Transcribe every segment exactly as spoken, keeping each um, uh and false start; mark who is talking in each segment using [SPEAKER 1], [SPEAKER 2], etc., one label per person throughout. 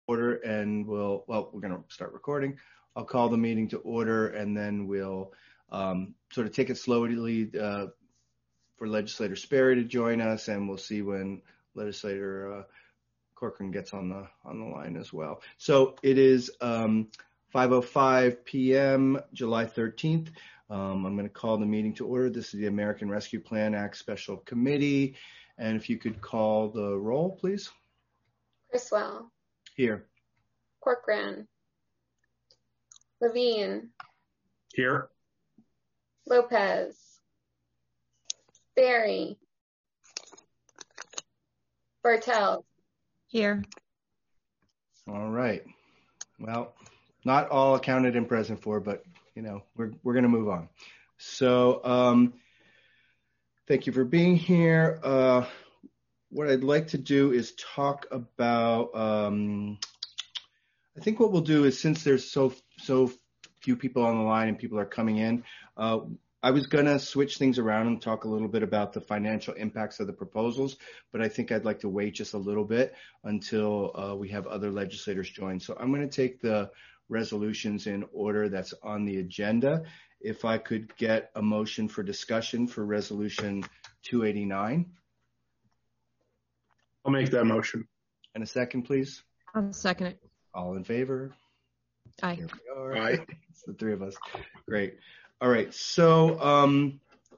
[SPEAKER 1] order, and we'll, well, we're going to start recording. I'll call the meeting to order, and then we'll um, sort of take it slowly uh, for Legislator Sperry to join us, and we'll see when Legislator uh, Corcoran gets on the on the line as well. So it is um, five oh five p.m., July thirteenth. Um, I'm going to call the meeting to order. This is the American Rescue Plan Act Special Committee. And if you could call the roll, please.
[SPEAKER 2] Criswell.
[SPEAKER 1] Here.
[SPEAKER 2] Corcoran. Levine.
[SPEAKER 3] Here.
[SPEAKER 2] Lopez. Berry. Bartels.
[SPEAKER 4] Here.
[SPEAKER 1] All right. Well, not all accounted and present for, but you know, we're we're going to move on. So, um, thank you for being here. Uh, what I'd like to do is talk about. Um, I think what we'll do is, since there's so so few people on the line and people are coming in, uh, I was going to switch things around and talk a little bit about the financial impacts of the proposals, but I think I'd like to wait just a little bit until uh, we have other legislators join. So I'm going to take the resolutions in order that's on the agenda. If I could get a motion for discussion for resolution two eighty-nine.
[SPEAKER 3] I'll make that motion.
[SPEAKER 1] And a second, please.
[SPEAKER 4] I'll second it.
[SPEAKER 1] All in favor?
[SPEAKER 4] Aye.
[SPEAKER 1] Here we are.
[SPEAKER 3] Aye.
[SPEAKER 1] It's the three of us. Great. All right. So um,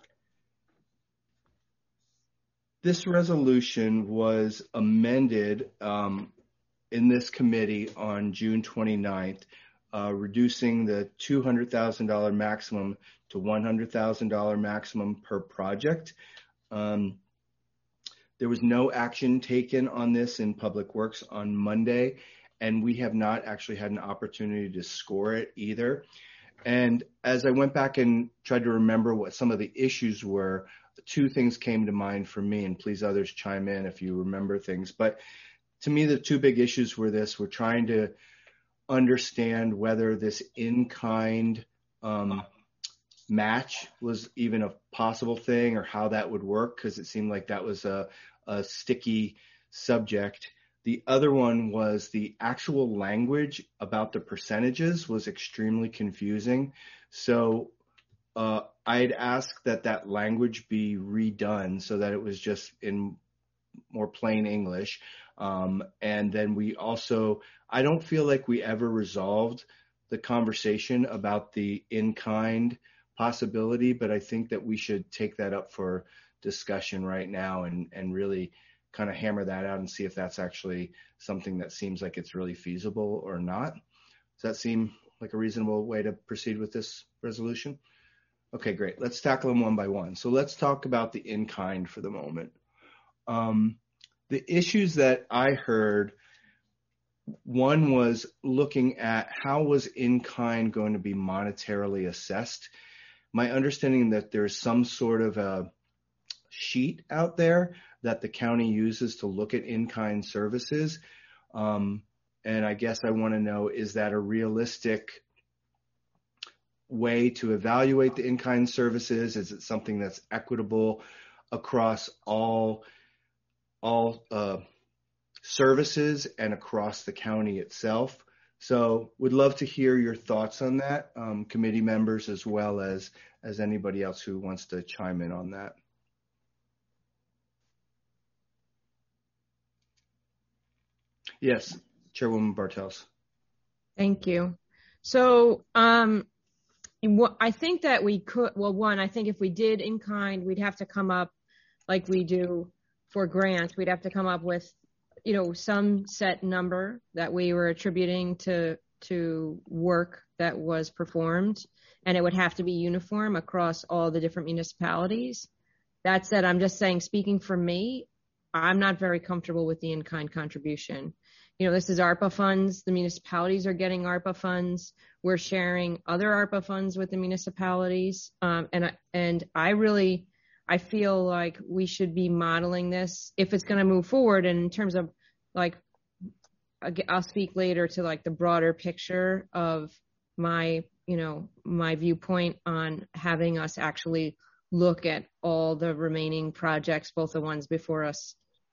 [SPEAKER 1] this resolution was amended um, in this committee on June twenty-ninth, uh, reducing the two hundred thousand dollars maximum to one hundred thousand dollars maximum per project. Um, there was no action taken on this in Public Works on Monday, and we have not actually had an opportunity to score it either. And as I went back and tried to remember what some of the issues were, two things came to mind for me, and please others chime in if you remember things. But to me, the two big issues were this. We're trying to understand whether this in-kind um, match was even a possible thing or how that would work, because it seemed like that was a, a sticky subject. The other one was the actual language about the percentages was extremely confusing. So uh, I'd ask that that language be redone so that it was just in more plain English. Um, and then we also, I don't feel like we ever resolved the conversation about the in-kind possibility, but I think that we should take that up for discussion right now and, and really kind of hammer that out and see if that's actually something that seems like it's really feasible or not. Does that seem like a reasonable way to proceed with this resolution? Okay, great. Let's tackle them one by one. So let's talk about the in-kind for the moment. Um, the issues that I heard, one was looking at how was in-kind going to be monetarily assessed. My understanding that there's some sort of a sheet out there that the county uses to look at in-kind services. Um, and I guess I want to know, is that a realistic way to evaluate the in-kind services? Is it something that's equitable across all, all uh, services and across the county itself? So would love to hear your thoughts on that, um, committee members, as well as, as anybody else who wants to chime in on that. Yes, Chairwoman Bartels.
[SPEAKER 4] Thank you. So um, I think that we could, well, one, I think if we did in kind, we'd have to come up like we do for grants. We'd have to come up with, you know, some set number that we were attributing to, to work that was performed, and it would have to be uniform across all the different municipalities. That said, I'm just saying, speaking for me, I'm not very comfortable with the in-kind contribution. You know, this is ARPA funds. The municipalities are getting ARPA funds. We're sharing other ARPA funds with the municipalities. Um, and, and I really, I feel like we should be modeling this if it's going to move forward. And in terms of like, I'll speak later to like the broader picture of my, you know, my viewpoint on having us actually look at all the remaining projects, both the ones before us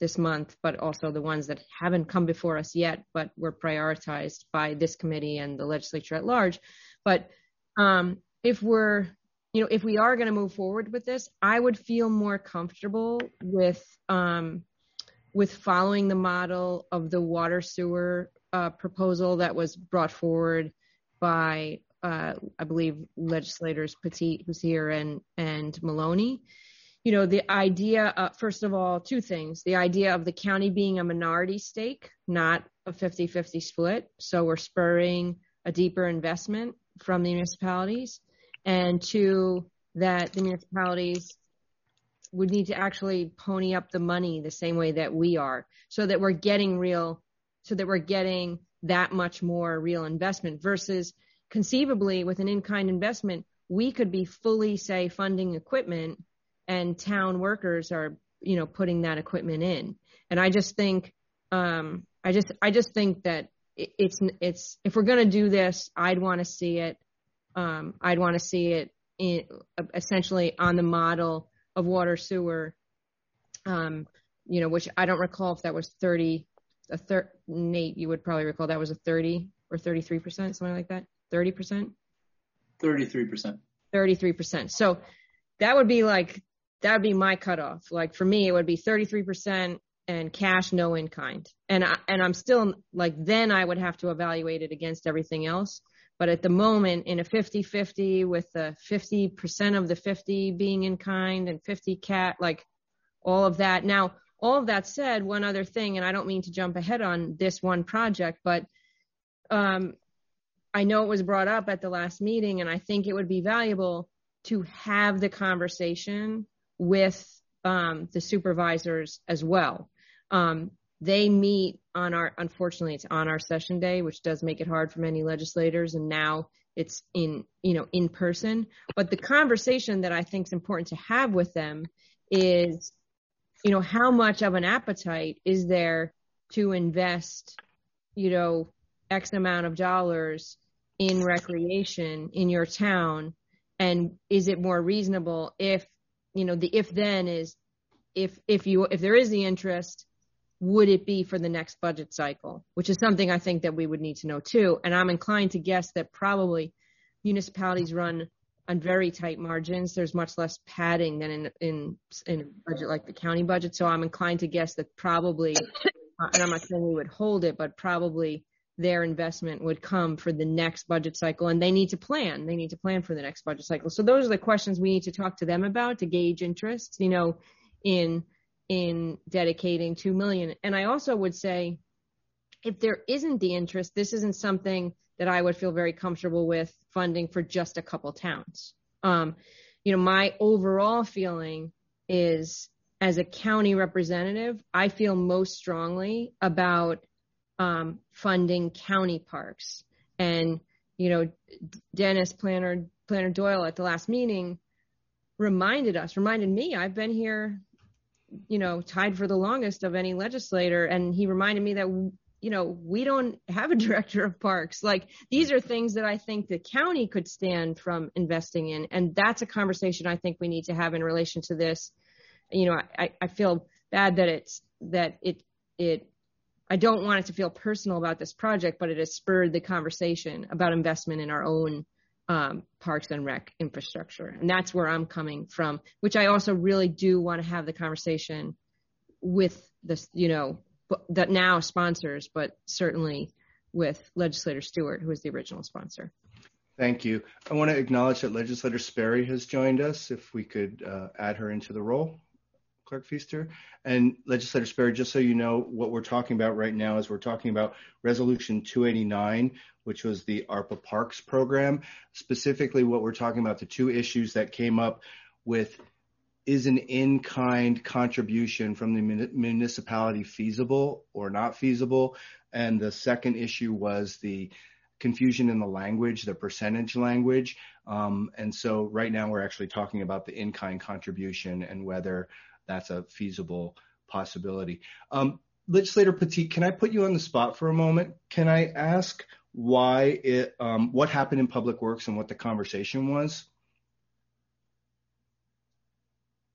[SPEAKER 4] this month, but also the ones that haven't come before us yet, but were prioritized by this committee and the legislature at large. But um, if we're, you know, if we are going to move forward with this, I would feel more comfortable with um, with following the model of the water sewer uh, proposal that was brought forward by, uh, I believe, legislators Petit, who's here, and and Maloney. You know, the idea, uh, first of all, two things. The idea of the county being a minority stake, not a fifty-fifty split. So we're spurring a deeper investment from the municipalities. And two, that the municipalities would need to actually pony up the money the same way that we are, so that we're getting real, so that we're getting that much more real investment versus conceivably with an in-kind investment, we could be fully, say, funding equipment and town workers are, you know, putting that equipment in. And I just think, um, I just, I just think that it's, it's, if we're going to do this, I'd want to see it. Um, I'd want to see it in, essentially on the model of water sewer, um, you know, which I don't recall if that was thirty, a third, Nate, you would probably recall that was a thirty or thirty-three percent, something like that. thirty percent?
[SPEAKER 5] thirty-three percent.
[SPEAKER 4] thirty-three percent. So that would be like, that would be my cutoff. Like for me, it would be thirty-three percent and cash, no in kind. And I, and I'm still like, then I would have to evaluate it against everything else. But at the moment, in a fifty-fifty with the fifty percent of the fifty being in kind and fifty cat, like all of that. Now, all of that said, one other thing, and I don't mean to jump ahead on this one project, but um, I know it was brought up at the last meeting, and I think it would be valuable to have the conversation with um, the supervisors as well. Um, they meet on our, unfortunately, it's on our session day, which does make it hard for many legislators, and now it's in, you know, in person. But the conversation that I think is important to have with them is, you know, how much of an appetite is there to invest, you know, X amount of dollars in recreation in your town? And is it more reasonable if, you know, the if then is if, if you, if there is the interest, would it be for the next budget cycle, which is something I think that we would need to know too. And I'm inclined to guess that probably municipalities run on very tight margins. There's much less padding than in, in, in a budget like the county budget. So I'm inclined to guess that probably, uh, and I'm not saying we would hold it, but probably their investment would come for the next budget cycle, and they need to plan. They need to plan for the next budget cycle. So those are the questions we need to talk to them about to gauge interest, you know, in, in dedicating two million dollars. And I also would say, if there isn't the interest, this isn't something that I would feel very comfortable with funding for just a couple towns. Um, you know, my overall feeling is, as a county representative, I feel most strongly about um, funding county parks. And, you know, Dennis Planner, Planner Doyle at the last meeting reminded us, reminded me, I've been here, you know, tied for the longest of any legislator. And he reminded me that, you know, we don't have a director of parks. Like, these are things that I think the county could stand from investing in. And that's a conversation I think we need to have in relation to this. You know, I, I feel bad that it's, that it, it, I don't want it to feel personal about this project, but it has spurred the conversation about investment in our own um, parks and rec infrastructure. And that's where I'm coming from, which I also really do want to have the conversation with this, you know, that now sponsors, but certainly with Legislator Stewart, who is the original sponsor.
[SPEAKER 1] Thank you. I want to acknowledge that Legislator Sperry has joined us. If we could uh, add her into the role, Clerk Feaster. And Legislator Sperry, just so you know, what we're talking about right now is we're talking about Resolution two eighty-nine, which was the ARPA Parks program. Specifically, what we're talking about, the two issues that came up with, is an in-kind contribution from the municipality feasible or not feasible? And the second issue was the confusion in the language, the percentage language. Um, and so right now we're actually talking about the in-kind contribution and whether that's a feasible possibility. Um, Legislator Petit, can I put you on the spot for a moment? Can I ask why it, um, what happened in Public Works and what the conversation was?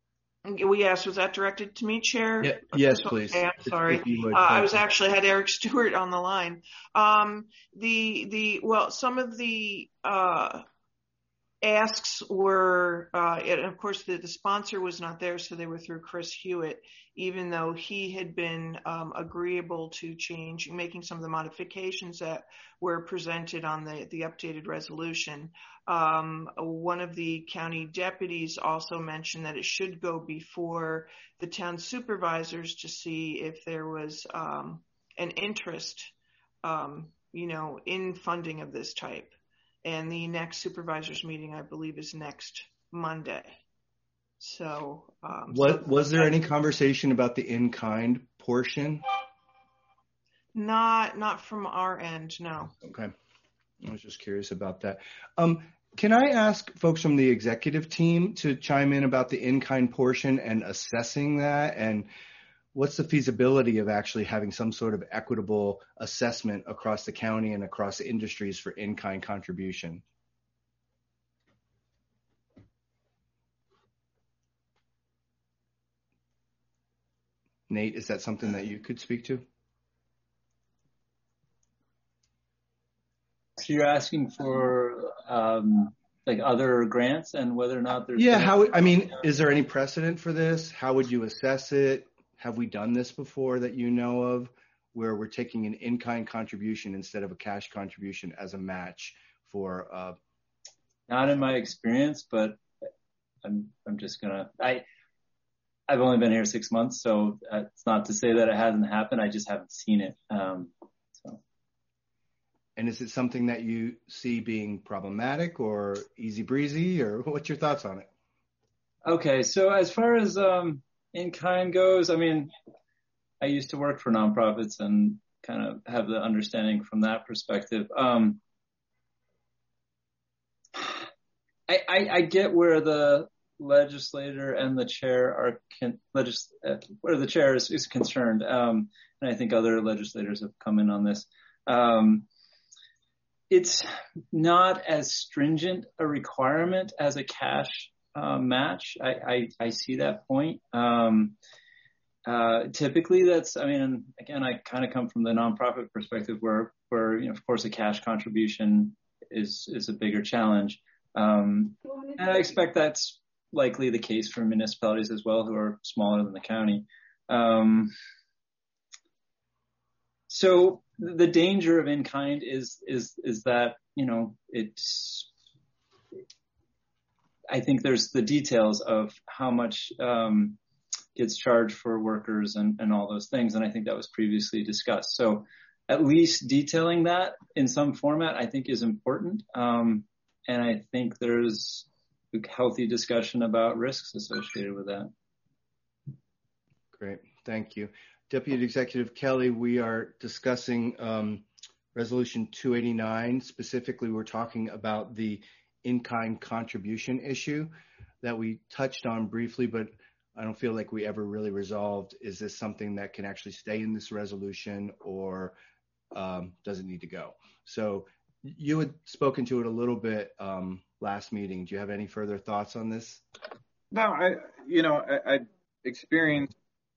[SPEAKER 6] we asked, was that directed to me, Chair?
[SPEAKER 1] Yeah, yes, please.
[SPEAKER 6] Okay, I'm
[SPEAKER 1] If-
[SPEAKER 6] sorry.
[SPEAKER 1] if you would,
[SPEAKER 6] uh, I
[SPEAKER 1] thank
[SPEAKER 6] was
[SPEAKER 1] you.
[SPEAKER 6] actually had Eric Stewart on the line. Um, the the well, some of the uh, asks were, uh, and of course, the, the sponsor was not there, so they were through Chris Hewitt, even though he had been um, agreeable to change, making some of the modifications that were presented on the, the updated resolution. Um, one of the county deputies also mentioned that it should go before the town supervisors to see if there was um, an interest, um, you know, in funding of this type. And the next supervisors meeting, I believe, is next Monday. So, um,
[SPEAKER 1] What,
[SPEAKER 6] so
[SPEAKER 1] was there any conversation about the in-kind portion?
[SPEAKER 6] Not, not from our end, no.
[SPEAKER 1] Okay. I was just curious about that. Um, can I ask folks from the executive team to chime in about the in-kind portion and assessing that? And what's the feasibility of actually having some sort of equitable assessment across the county and across the industries for in-kind contribution? Nate, is that something that you could speak to?
[SPEAKER 5] So you're asking for um, like other grants and whether or not there's
[SPEAKER 1] Yeah, how, I mean, is there any precedent for this? How would you assess it? Have we done this before that you know of, where we're taking an in-kind contribution instead of a cash contribution as a match for? Uh,
[SPEAKER 5] Not in my experience, but I'm I'm just gonna I I've only been here six months, so it's not to say that it hasn't happened. I just haven't seen it. Um, so.
[SPEAKER 1] And is it something that you see being problematic or easy breezy, or what's your thoughts on it?
[SPEAKER 5] Okay, so as far as um, in-kind goes, I mean, I used to work for nonprofits and kind of have the understanding from that perspective. Um, I, I, I get where the legislator and the chair are, can, legis, uh, where the chair is, is concerned, um, and I think other legislators have come in on this. Um, it's not as stringent a requirement as a cash uh, match. I, I, I see that point. Um, uh, typically that's, I mean, again, I kind of come from the nonprofit perspective where, where, you know, of course a cash contribution is, is a bigger challenge. Um, and I expect that's likely the case for municipalities as well, who are smaller than the county. Um, so the danger of in-kind is, is, is that, you know, it's, I think there's the details of how much, um, gets charged for workers and, and all those things. And I think that was previously discussed. So at least detailing that in some format, I think is important. Um, and I think there's a healthy discussion about risks associated with that.
[SPEAKER 1] Great. Thank you. Deputy Executive Kelly, we are discussing um, Resolution two eighty-nine. Specifically, we're talking about the in-kind contribution issue that we touched on briefly, but I don't feel like we ever really resolved. Is this something that can actually stay in this resolution, or um, does it need to go? So you had spoken to it a little bit um, last meeting. Do you have any further thoughts on this?
[SPEAKER 7] No, I, you know, I, I experienced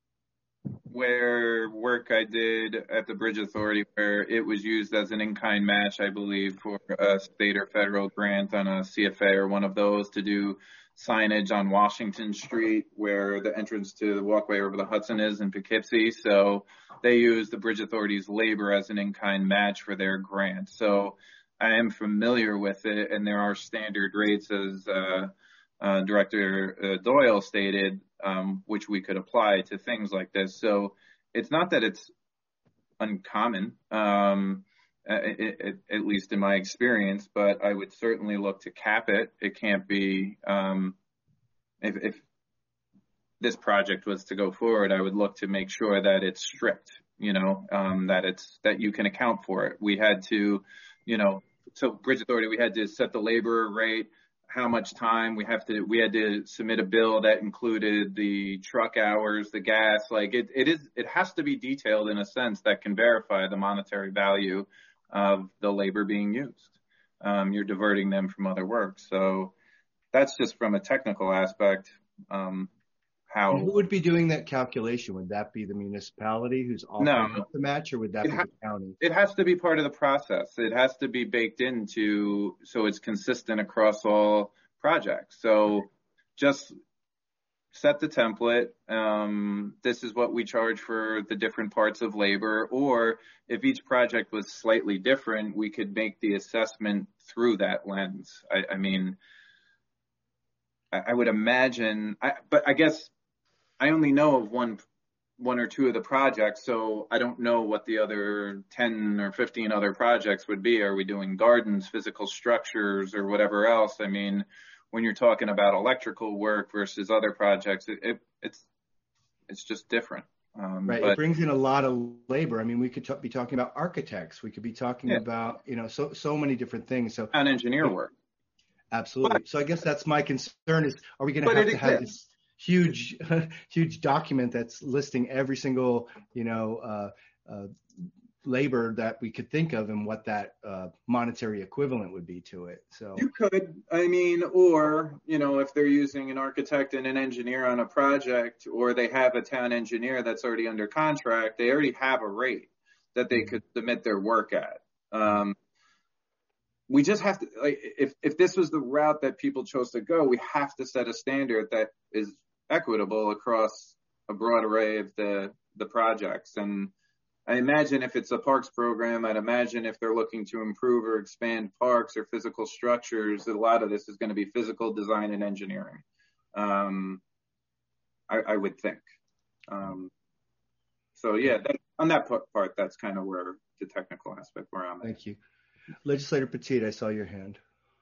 [SPEAKER 7] where work I did at the Bridge Authority where it was used as an in-kind match, I believe, for a state or federal grant on a C F A or one of those to do signage on Washington Street where the entrance to the walkway over the Hudson is in Poughkeepsie. So they use the Bridge Authority's labor as an in-kind match for their grant. So I am familiar with it, and there are standard rates, as uh, uh, Director uh, Doyle stated, um, which we could apply to things like this. So it's not that it's uncommon, um, it, it, at least in my experience, but I would certainly look to cap it. It can't be, um, if, if this project was to go forward, I would look to make sure that it's strict, you know, um, that it's, that you can account for it. We had to, you know, so Bridge Authority, we had to set the labor rate, how much time we have to, we had to submit a bill that included the truck hours, the gas, like it, it is, it has to be detailed in a sense that can verify the monetary value of the labor being used. Um, you're diverting them from other work. So that's just from a technical aspect, um, how.
[SPEAKER 1] And who would be doing that calculation? Would that be the municipality who's offering
[SPEAKER 7] No.
[SPEAKER 1] the match, or would that
[SPEAKER 7] It
[SPEAKER 1] be
[SPEAKER 7] ha-
[SPEAKER 1] the county?
[SPEAKER 7] It has to be part of the process. It has to be baked into so it's consistent across all projects. So just set the template. Um, this is what we charge for the different parts of labor. Or if each project was slightly different, we could make the assessment through that lens. I, I mean, I, I would imagine, I, but I guess I only know of one one or two of the projects, so I don't know what the other ten or fifteen other projects would be. Are we doing gardens, physical structures, or whatever else? I mean, when you're talking about electrical work versus other projects, it, it, it's it's just different. Um,
[SPEAKER 1] Right.
[SPEAKER 7] but,
[SPEAKER 1] It brings in a lot of labor. I mean, we could t- be talking about architects. We could be talking
[SPEAKER 7] Yeah.
[SPEAKER 1] about, you know, so so many different things. So
[SPEAKER 7] on engineer work.
[SPEAKER 1] absolutely.
[SPEAKER 7] But-
[SPEAKER 1] so I guess that's my concern is, are we going
[SPEAKER 7] But
[SPEAKER 1] to have
[SPEAKER 7] it
[SPEAKER 1] to have
[SPEAKER 7] exists.
[SPEAKER 1] this huge, huge document that's listing every single, you know, uh, uh, labor that we could think of and what that uh, monetary equivalent would be to it. So
[SPEAKER 7] You could, I mean, or, you know, if they're using an architect and an engineer on a project, or they have a town engineer that's already under contract, they already have a rate that they could submit their work at. Um, we just have to, like, if, if this was the route that people chose to go, we have to set a standard that is equitable across a broad array of the, the projects. And I imagine if it's a parks program, I'd imagine if they're looking to improve or expand parks or physical structures, a lot of this is going to be physical design and engineering. Um, I, I would think. Um, so yeah, that, on that part, that's kind of where the technical aspect where I'm at.
[SPEAKER 1] thank you. Legislator Petit, I saw your hand.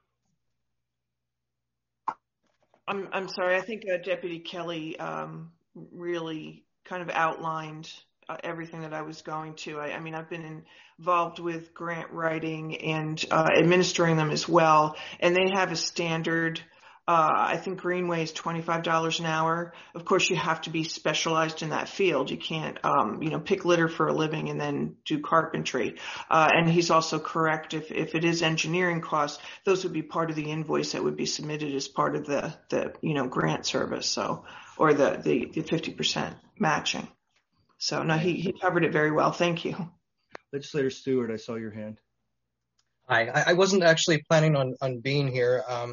[SPEAKER 6] I'm I'm sorry. I think uh, Deputy Kelly um, really kind of outlined uh, everything that I was going to. I, I mean, I've been involved with grant writing and uh, administering them as well, and they have a standard. Uh, I think Greenway is twenty-five dollars an hour. Of course, you have to be specialized in that field. You can't, um, you know, pick litter for a living and then do carpentry. Uh, and he's also correct. If, if it is engineering costs, those would be part of the invoice that would be submitted as part of the, the, you know, grant service. So, or the, the, the fifty percent matching. So no, he, he covered it very well. Thank you.
[SPEAKER 1] Legislator Stewart, I saw your hand.
[SPEAKER 8] Hi, I, I wasn't actually planning on, on being here. Um,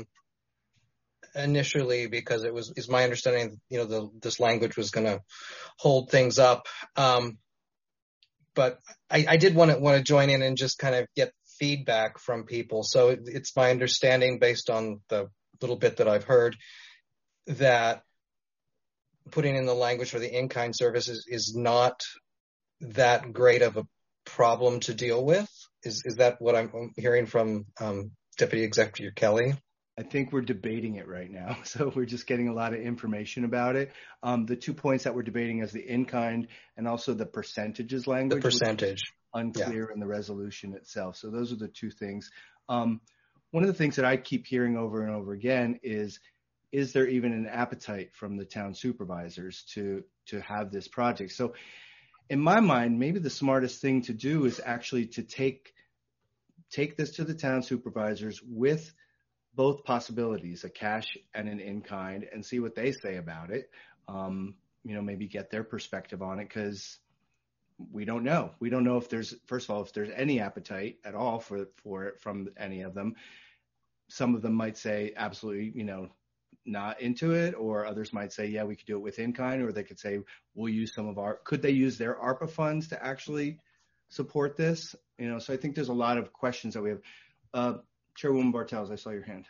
[SPEAKER 8] initially because it was is my understanding you know the this language was going to hold things up, um but I, I did want to want to join in and just kind of get feedback from people. So it, it's my understanding, based on the little bit that I've heard, that putting in the language for the in-kind services is not that great of a problem to deal with. Is is that what I'm hearing from um, Deputy Executive Kelly?
[SPEAKER 1] I think we're debating it right now. So we're just getting a lot of information about it. Um, the two points that we're debating is the in-kind and also the percentages language.
[SPEAKER 8] The percentage.
[SPEAKER 1] Unclear yeah. in the resolution itself. So those are the two things. Um, one of the things that I keep hearing over and over again is, is there even an appetite from the town supervisors to, to have this project? So in my mind, maybe the smartest thing to do is actually to take, take this to the town supervisors with both possibilities, a cash and an in-kind, and see what they say about it. Um, you know, maybe get their perspective on it, because we don't know. We don't know if there's, first of all, if there's any appetite at all for, for it from any of them. Some of them might say absolutely, you know, not into it, or others might say, yeah, we could do it with in-kind, or they could say, we'll use some of our, could they use their ARPA funds to actually support this? You know, so I think there's a lot of questions that we have. Uh, Chairwoman Bartels, I saw your hand.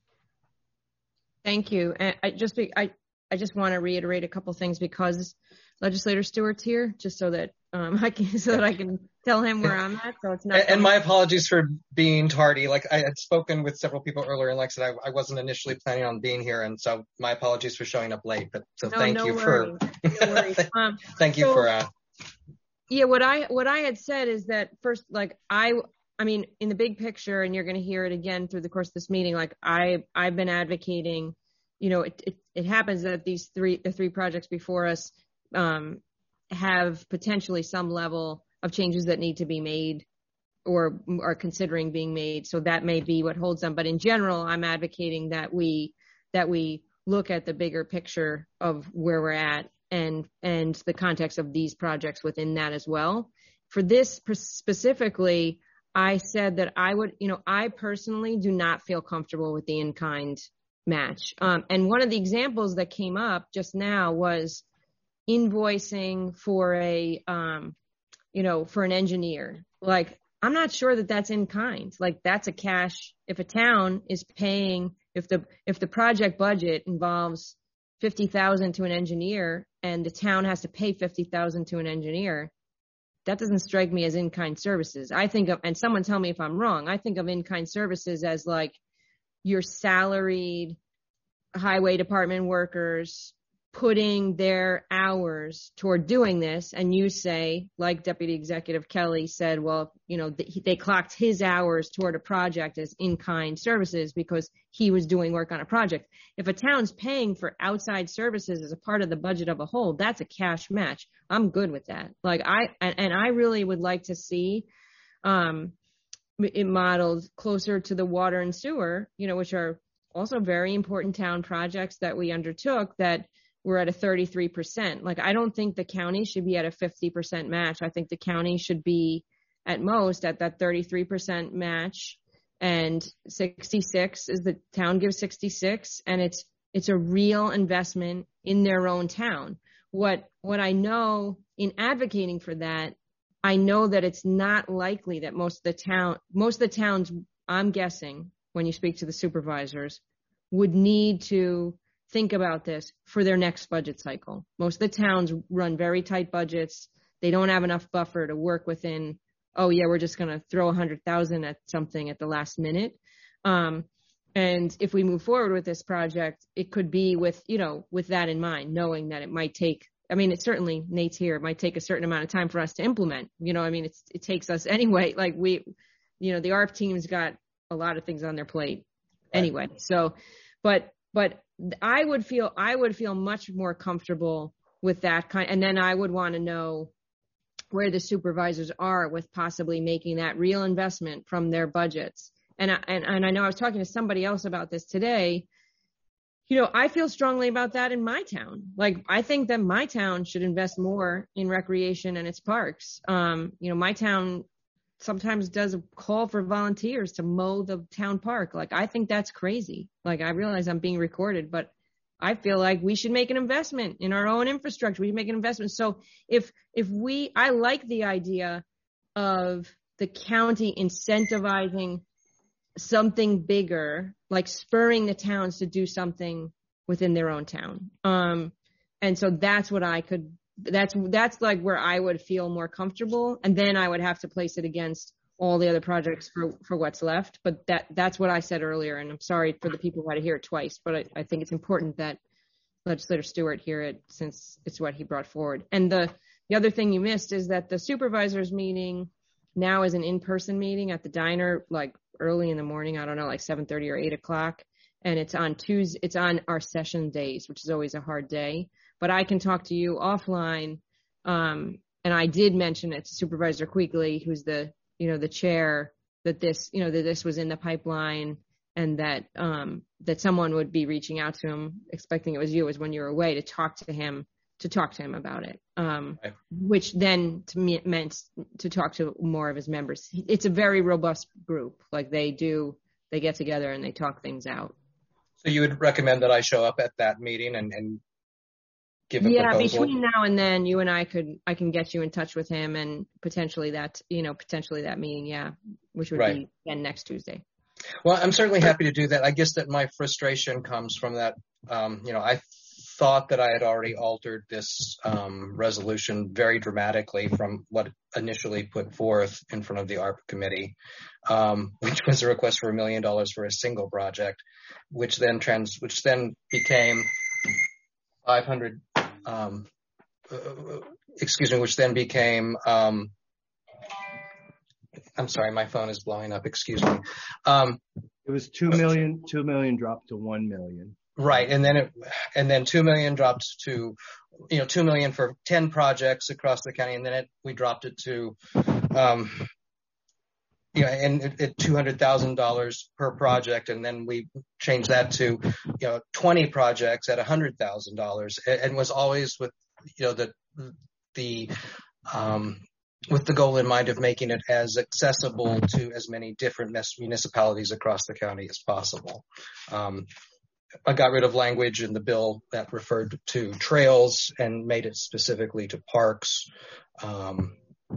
[SPEAKER 4] Thank you. And I just I, I just want to reiterate a couple things, because Legislator Stewart's here, just so that um I can so that I can tell him where I'm at. So it's not.
[SPEAKER 8] And, and my apologies for being tardy. Like I had spoken with several people earlier, and like I said, I, I wasn't initially planning on being here, and so my apologies for showing up late. But so
[SPEAKER 4] no,
[SPEAKER 8] thank
[SPEAKER 4] no
[SPEAKER 8] you
[SPEAKER 4] worries.
[SPEAKER 8] for
[SPEAKER 4] No worries. Um,
[SPEAKER 8] thank you
[SPEAKER 4] so,
[SPEAKER 8] for. Uh,
[SPEAKER 4] yeah, what I what I had said is that first, like I. I mean, in the big picture, and you're going to hear it again through the course of this meeting, like I, I've been advocating, you know, it, it, it happens that these three, the three projects before us um, have potentially some level of changes that need to be made or are considering being made. So that may be what holds them. But in general, I'm advocating that we, that we look at the bigger picture of where we're at and and the context of these projects within that as well. For this specifically, I said that I would, you know, I personally do not feel comfortable with the in-kind match. Um, and one of the examples that came up just now was invoicing for a, um, you know, for an engineer. Like, I'm not sure that that's in kind. Like, that's a cash. If a town is paying, if the if the project budget involves fifty thousand to an engineer and the town has to pay fifty thousand to an engineer, that doesn't strike me as in-kind services. I think of, and someone tell me if I'm wrong, I think of in-kind services as like your salaried highway department workers putting their hours toward doing this. And you say, like Deputy Executive Kelly said, well, you know, th- they clocked his hours toward a project as in-kind services because he was doing work on a project. If a town's paying for outside services as a part of the budget of a whole, that's a cash match. I'm good with that. Like I, and, and I really would like to see, um, it modeled closer to the water and sewer, you know, which are also very important town projects that we undertook that we're at a thirty-three percent. Like, I don't think the county should be at a fifty percent match. I think the county should be at most at that thirty-three percent match, and sixty-six is the town gives sixty-six, and it's, it's a real investment in their own town. What, what I know in advocating for that, I know that it's not likely that most of the town, most of the towns, I'm guessing, when you speak to the supervisors, would need to think about this for their next budget cycle. Most of the towns run very tight budgets. They don't have enough buffer to work within, oh yeah, we're just going to throw a hundred thousand at something at the last minute. Um, and if we move forward with this project, it could be with, you know, with that in mind, knowing that it might take, I mean, it certainly, Nate's here, it might take a certain amount of time for us to implement, you know, I mean, it's, it takes us anyway, like we, you know, the A R P team's got a lot of things on their plate anyway. Right. So, but, but I would feel, I would feel much more comfortable with that kind. And then I would want to know where the supervisors are with possibly making that real investment from their budgets. And I, and, and I know I was talking to somebody else about this today. You know, I feel strongly about that in my town. Like, I think that my town should invest more in recreation and its parks. Um, you know, my town sometimes does a call for volunteers to mow the town park. Like, I think that's crazy. Like, I realize I'm being recorded, but I feel like we should make an investment in our own infrastructure. We should make an investment. So if, if we, I like the idea of the county incentivizing something bigger, like spurring the towns to do something within their own town. Um, and so that's what I could, that's, that's like where I would feel more comfortable. And then I would have to place it against all the other projects for, for what's left. But that, that's what I said earlier. And I'm sorry for the people who had to hear it twice, but I, I think it's important that Legislator Stewart hear it since it's what he brought forward. And the, the other thing you missed is that the supervisors meeting now is an in-person meeting at the diner, like early in the morning. I don't know, like seven thirty or eight o'clock. And it's on Tuesday, it's on our session days, which is always a hard day. But I can talk to you offline. Um, and I did mention it to Supervisor Quigley, who's the, you know, the chair, that this, you know, that this was in the pipeline and that, um, that someone would be reaching out to him, expecting it was you, was when you were away, to talk to him, to talk to him about it. Um, okay. Which then to me meant to talk to more of his members. It's a very robust group. Like, they do, they get together and they talk things out.
[SPEAKER 8] So you would recommend that I show up at that meeting and, and give a
[SPEAKER 4] yeah,
[SPEAKER 8] proposal?
[SPEAKER 4] Between now and then, you and I could, I can get you in touch with him, and potentially that, you know, potentially that meeting, yeah, which would right. be then next Tuesday.
[SPEAKER 8] Well, I'm certainly happy to do that. I guess that my frustration comes from that, um, you know, I thought that I had already altered this um, resolution very dramatically from what initially put forth in front of the A R P committee, um, which was a request for a million dollars for a single project, which then trans, which then became five hundred, um, uh, excuse me, which then became, um, I'm sorry, my phone is blowing up, excuse me. Um,
[SPEAKER 1] it was two million, two million dropped to one million.
[SPEAKER 8] Right. And then it, and then two million dropped to, you know, two million for ten projects across the county. And then it, we dropped it to, um, you know, and at two hundred thousand dollars per project, and then we changed that to, you know, twenty projects at one hundred thousand dollars, and was always with, you know, the the um, with the goal in mind of making it as accessible to as many different municipalities across the county as possible. Um, I got rid of language in the bill that referred to trails and made it specifically to parks. Um,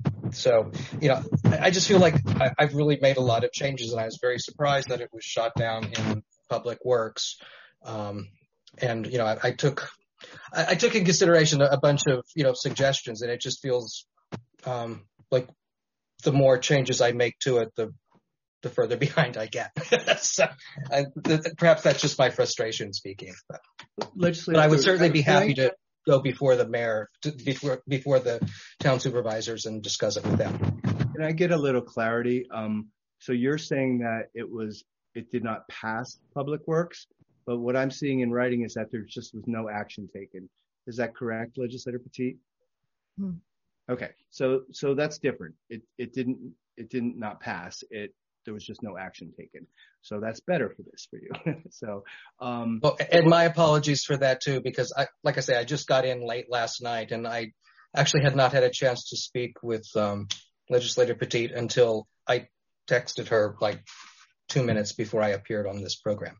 [SPEAKER 8] so, you know, I, I just feel like I, I've really made a lot of changes, and I was very surprised that it was shot down in Public Works. Um, and, you know, I, I took I, I took in consideration a, a bunch of, you know, suggestions, and it just feels um, like the more changes I make to it, the the further behind I get. so I, th- perhaps that's just my frustration speaking. But, but I would certainly be happy to go before the mayor, to, before before the town supervisors, and discuss it with them.
[SPEAKER 1] Can I get a little clarity? Um, so you're saying that it was it did not pass Public Works, but what I'm seeing in writing is that there just was no action taken. Is that correct, Legislator Petit? Hmm. Okay, so so that's different. It it didn't it didn't not pass. It there was just no action taken. So that's better for this for you. so, um,
[SPEAKER 8] well, and my apologies for that too, because I, like I say, I just got in late last night, and I actually had not had a chance to speak with um, Legislator Petit until I texted her like two minutes before I appeared on this program,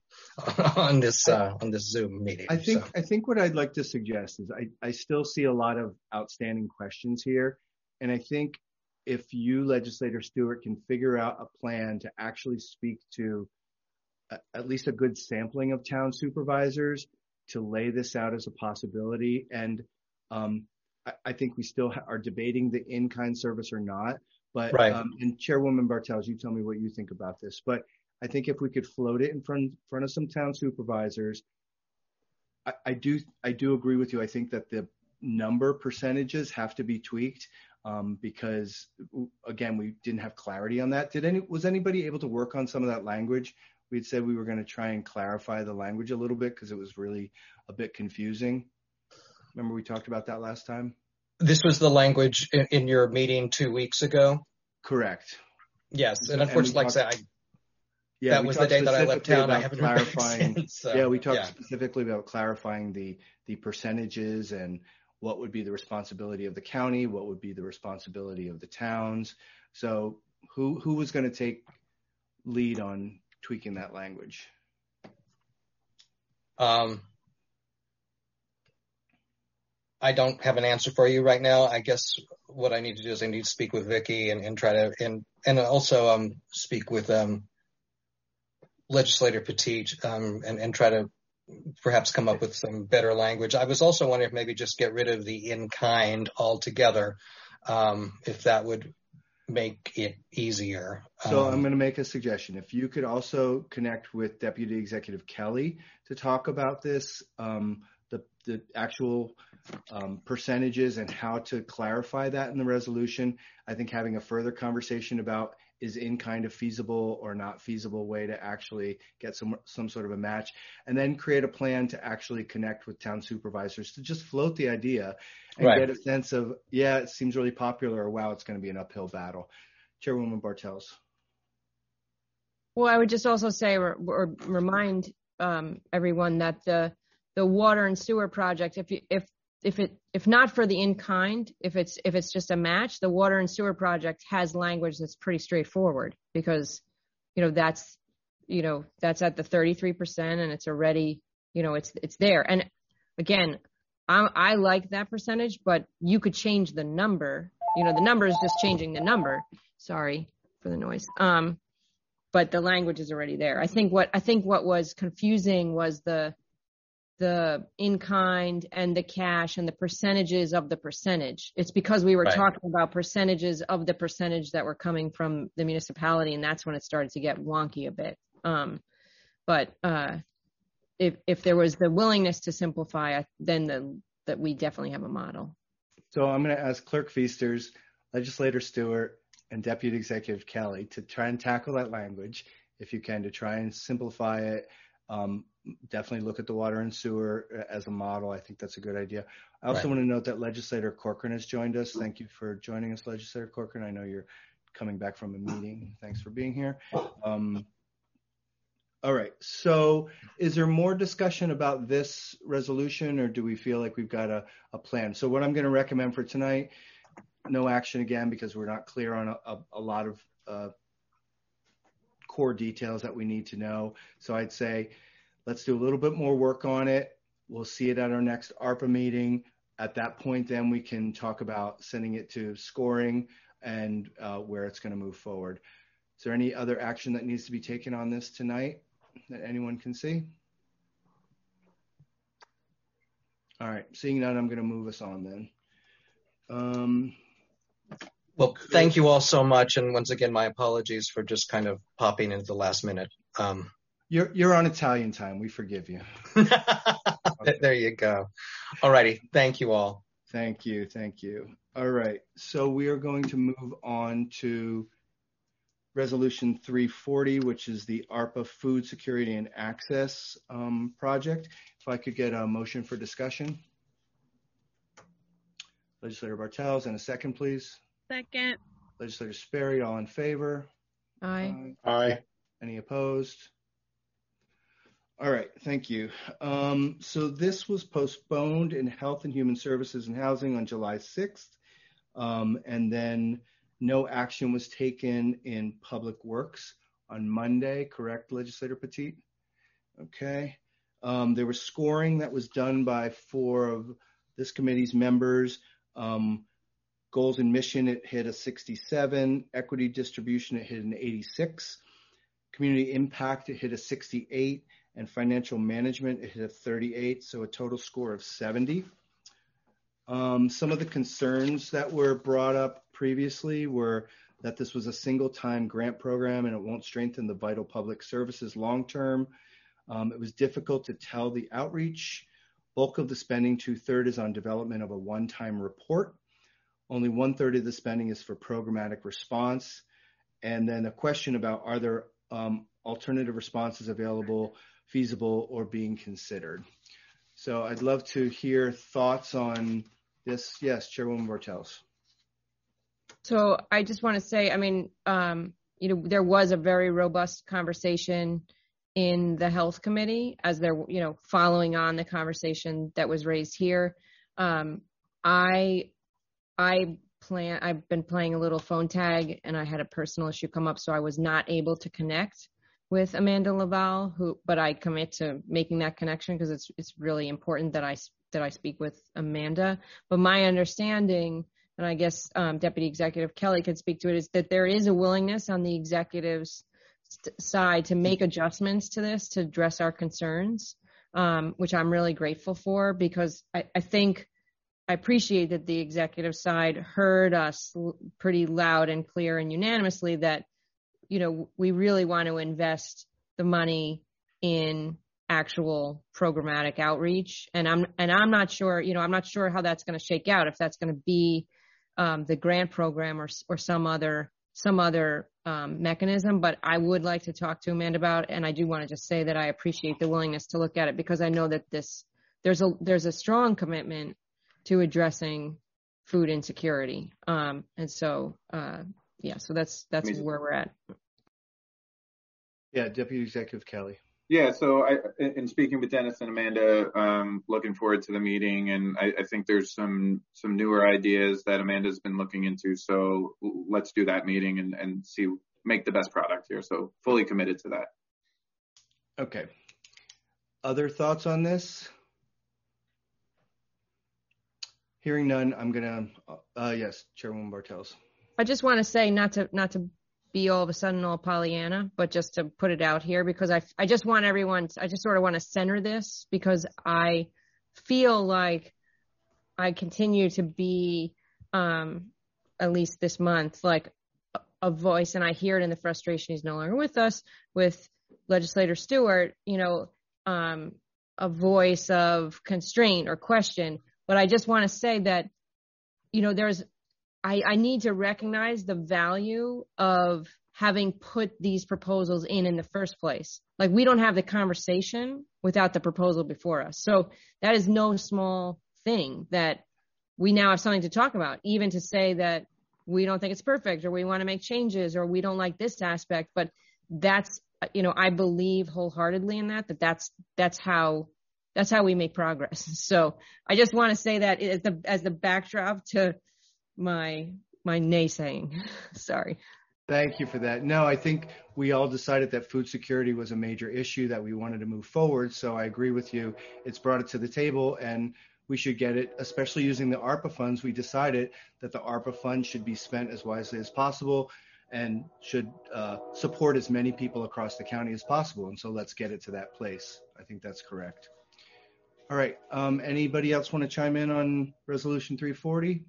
[SPEAKER 8] on this uh, on this Zoom meeting.
[SPEAKER 1] I think
[SPEAKER 8] so.
[SPEAKER 1] I think what I'd like to suggest is I, I still see a lot of outstanding questions here, and I think if you, Legislator Stewart, can figure out a plan to actually speak to a, at least a good sampling of town supervisors to lay this out as a possibility. And um, I, I think we still ha- are debating the in-kind service or not. But
[SPEAKER 8] right.
[SPEAKER 1] um, and Chairwoman Bartels, you tell me what you think about this. But I think if we could float it in front, front of some town supervisors, I, I do I do agree with you. I think that the number percentages have to be tweaked. Um, because again, we didn't have clarity on that. Did any, was anybody able to work on some of that language? We had said we were going to try and clarify the language a little bit because it was really a bit confusing. Remember we talked about that last time?
[SPEAKER 8] This was the language in, in your meeting two weeks ago?
[SPEAKER 1] Correct.
[SPEAKER 8] Yes. And of course, like talked, I said, I,
[SPEAKER 1] yeah,
[SPEAKER 8] that was the day that I left town. I haven't
[SPEAKER 1] clarifying.
[SPEAKER 8] Since, so,
[SPEAKER 1] yeah, we talked
[SPEAKER 8] yeah.
[SPEAKER 1] specifically about clarifying the, the percentages and what would be the responsibility of the county, what would be the responsibility of the towns. So who who was going to take lead on tweaking that language?
[SPEAKER 8] Um, I don't have an answer for you right now. I guess what I need to do is I need to speak with Vicky and, and try to, and, and also um, speak with um, Legislator Petit um, and, and try to perhaps come up with some better language. I was also wondering if maybe just get rid of the in-kind altogether, um, if that would make it easier.
[SPEAKER 1] So
[SPEAKER 8] um,
[SPEAKER 1] I'm going to make a suggestion. If you could also connect with Deputy Executive Kelly to talk about this, um, the, the actual um, percentages and how to clarify that in the resolution, I think having a further conversation about is in kind of feasible or not feasible way to actually get some some sort of a match, and then create a plan to actually connect with town supervisors to just float the idea and
[SPEAKER 8] right.
[SPEAKER 1] get a sense of, yeah, it seems really popular, or wow, it's going to be an uphill battle. Chairwoman Bartels.
[SPEAKER 4] Well, I would just also say or, or remind um, everyone that the the water and sewer project, if you, if if it if not for the in kind, if it's if it's just a match, the water and sewer project has language that's pretty straightforward because, you know, that's you know that's at the thirty-three percent and it's already, you know, it's it's there. And again, I, I like that percentage, but you could change the number. You know, the number is just changing the number. Sorry for the noise. Um, but the language is already there. I think what I think what was confusing was the the in-kind and the cash and the percentages of the percentage. It's because we were
[SPEAKER 8] right.
[SPEAKER 4] talking about percentages of the percentage that were coming from the municipality, and that's when it started to get wonky a bit. Um, but uh, if if there was the willingness to simplify, then the, that we definitely have a model.
[SPEAKER 1] So I'm going to ask Clerk Feasters, Legislator Stewart, and Deputy Executive Kelly to try and tackle that language, if you can, to try and simplify it. Um, definitely look at the water and sewer as a model. I think that's a good idea. I also right. want to note that Legislator Corcoran has joined us. Thank you for joining us, Legislator Corcoran. I know you're coming back from a meeting. Thanks for being here. Um, all right. So is there more discussion about this resolution, or do we feel like we've got a, a plan? So what I'm going to recommend for tonight, no action again, because we're not clear on a, a, a lot of uh, core details that we need to know. So I'd say let's do a little bit more work on it. We'll see it at our next ARPA meeting. At that point, then we can talk about sending it to scoring and uh, where it's going to move forward. Is there any other action that needs to be taken on this tonight that anyone can see? All right, seeing none, I'm going to move us on then. Um,
[SPEAKER 8] Well, thank you all so much. And once again, my apologies for just kind of popping into the last minute. Um,
[SPEAKER 1] you're, you're on Italian time. We forgive you.
[SPEAKER 8] Okay. There you go. All righty. Thank you all.
[SPEAKER 1] Thank you. Thank you. All right. So we are going to move on to Resolution three forty, which is the ARPA Food Security and Access um, project. If I could get a motion for discussion. Legislator Bartels, and a second, please.
[SPEAKER 9] Second.
[SPEAKER 1] Legislator Sperry, all in favor?
[SPEAKER 4] Aye.
[SPEAKER 3] Aye.
[SPEAKER 1] Any opposed? All right, thank you. Um, so this was postponed in Health and Human Services and Housing on July sixth, um, and then no action was taken in Public Works on Monday, correct, Legislator Petit? Okay. Um, there was scoring that was done by four of this committee's members. Um, goals and mission, it hit a sixty-seven. Equity distribution, it hit an eighty-six. Community impact, it hit a sixty-eight. And financial management, it hit a thirty-eight, so a total score of seventy. Um, some of the concerns that were brought up previously were that this was a single-time grant program and it won't strengthen the vital public services long-term. Um, it was difficult to tell the outreach. Bulk of the spending, two-thirds, is on development of a one-time report. Only one-third of the spending is for programmatic response. And then a question about, are there um, alternative responses available, feasible, or being considered? So I'd love to hear thoughts on this. Yes, Chairwoman Bartels.
[SPEAKER 4] So I just want to say, I mean, um, you know, there was a very robust conversation in the Health Committee as they're, you know, following on the conversation that was raised here. Um, I, I plan, I've been playing a little phone tag and I had a personal issue come up, so I was not able to connect with Amanda Laval, who, but I commit to making that connection because it's it's really important that I that I speak with Amanda. But my understanding, and I guess um, Deputy Executive Kelly could speak to it, is that there is a willingness on the executive's st- side to make adjustments to this to address our concerns, um, which I'm really grateful for, because I, I think I appreciate that the executive side heard us pretty loud and clear and unanimously that, you know, we really want to invest the money in actual programmatic outreach. And I'm, and I'm not sure, you know, I'm not sure how that's going to shake out, if that's going to be um, the grant program or, or some other, some other um, mechanism, but I would like to talk to Amanda about, and I do want to just say that I appreciate the willingness to look at it, because I know that this, there's a, there's a strong commitment to addressing food insecurity. Um, and so, uh, yeah, so that's, that's Amazing. Where we're at.
[SPEAKER 1] Yeah, Deputy Executive Kelly.
[SPEAKER 7] Yeah, so I, in speaking with Dennis and Amanda, um, looking forward to the meeting, and I, I think there's some some newer ideas that Amanda's been looking into. So let's do that meeting and, and see, make the best product here. So fully committed to that.
[SPEAKER 1] Okay. Other thoughts on this? Hearing none, I'm gonna. Uh, yes, Chairwoman Bartels.
[SPEAKER 4] I just want to say, not to not to. be all of a sudden all Pollyanna, but just to put it out here, because I, I just want everyone, I just sort of want to center this, because I feel like I continue to be, um, at least this month, like a, a voice, and I hear it in the frustration he's no longer with us, with Legislator Stewart, you know, um, a voice of constraint or question. But I just want to say that, you know, there's, I, I need to recognize the value of having put these proposals in in the first place. Like, we don't have the conversation without the proposal before us. So that is no small thing that we now have something to talk about, even to say that, we don't think it's perfect, or we want to make changes, or we don't like this aspect. But that's, you know, I believe wholeheartedly in that, that that's, that's how, that's how we make progress. So I just want to say that as the, as the backdrop to my, my naysaying. Sorry.
[SPEAKER 1] Thank you for that. No, I think we all decided that food security was a major issue that we wanted to move forward. So I agree with you. It's brought it to the table, and we should get it, especially using the ARPA funds. We decided that the ARPA funds should be spent as wisely as possible and should uh, support as many people across the county as possible. And so let's get it to that place. I think that's correct. All right. Um, anybody else want to chime in on Resolution three forty?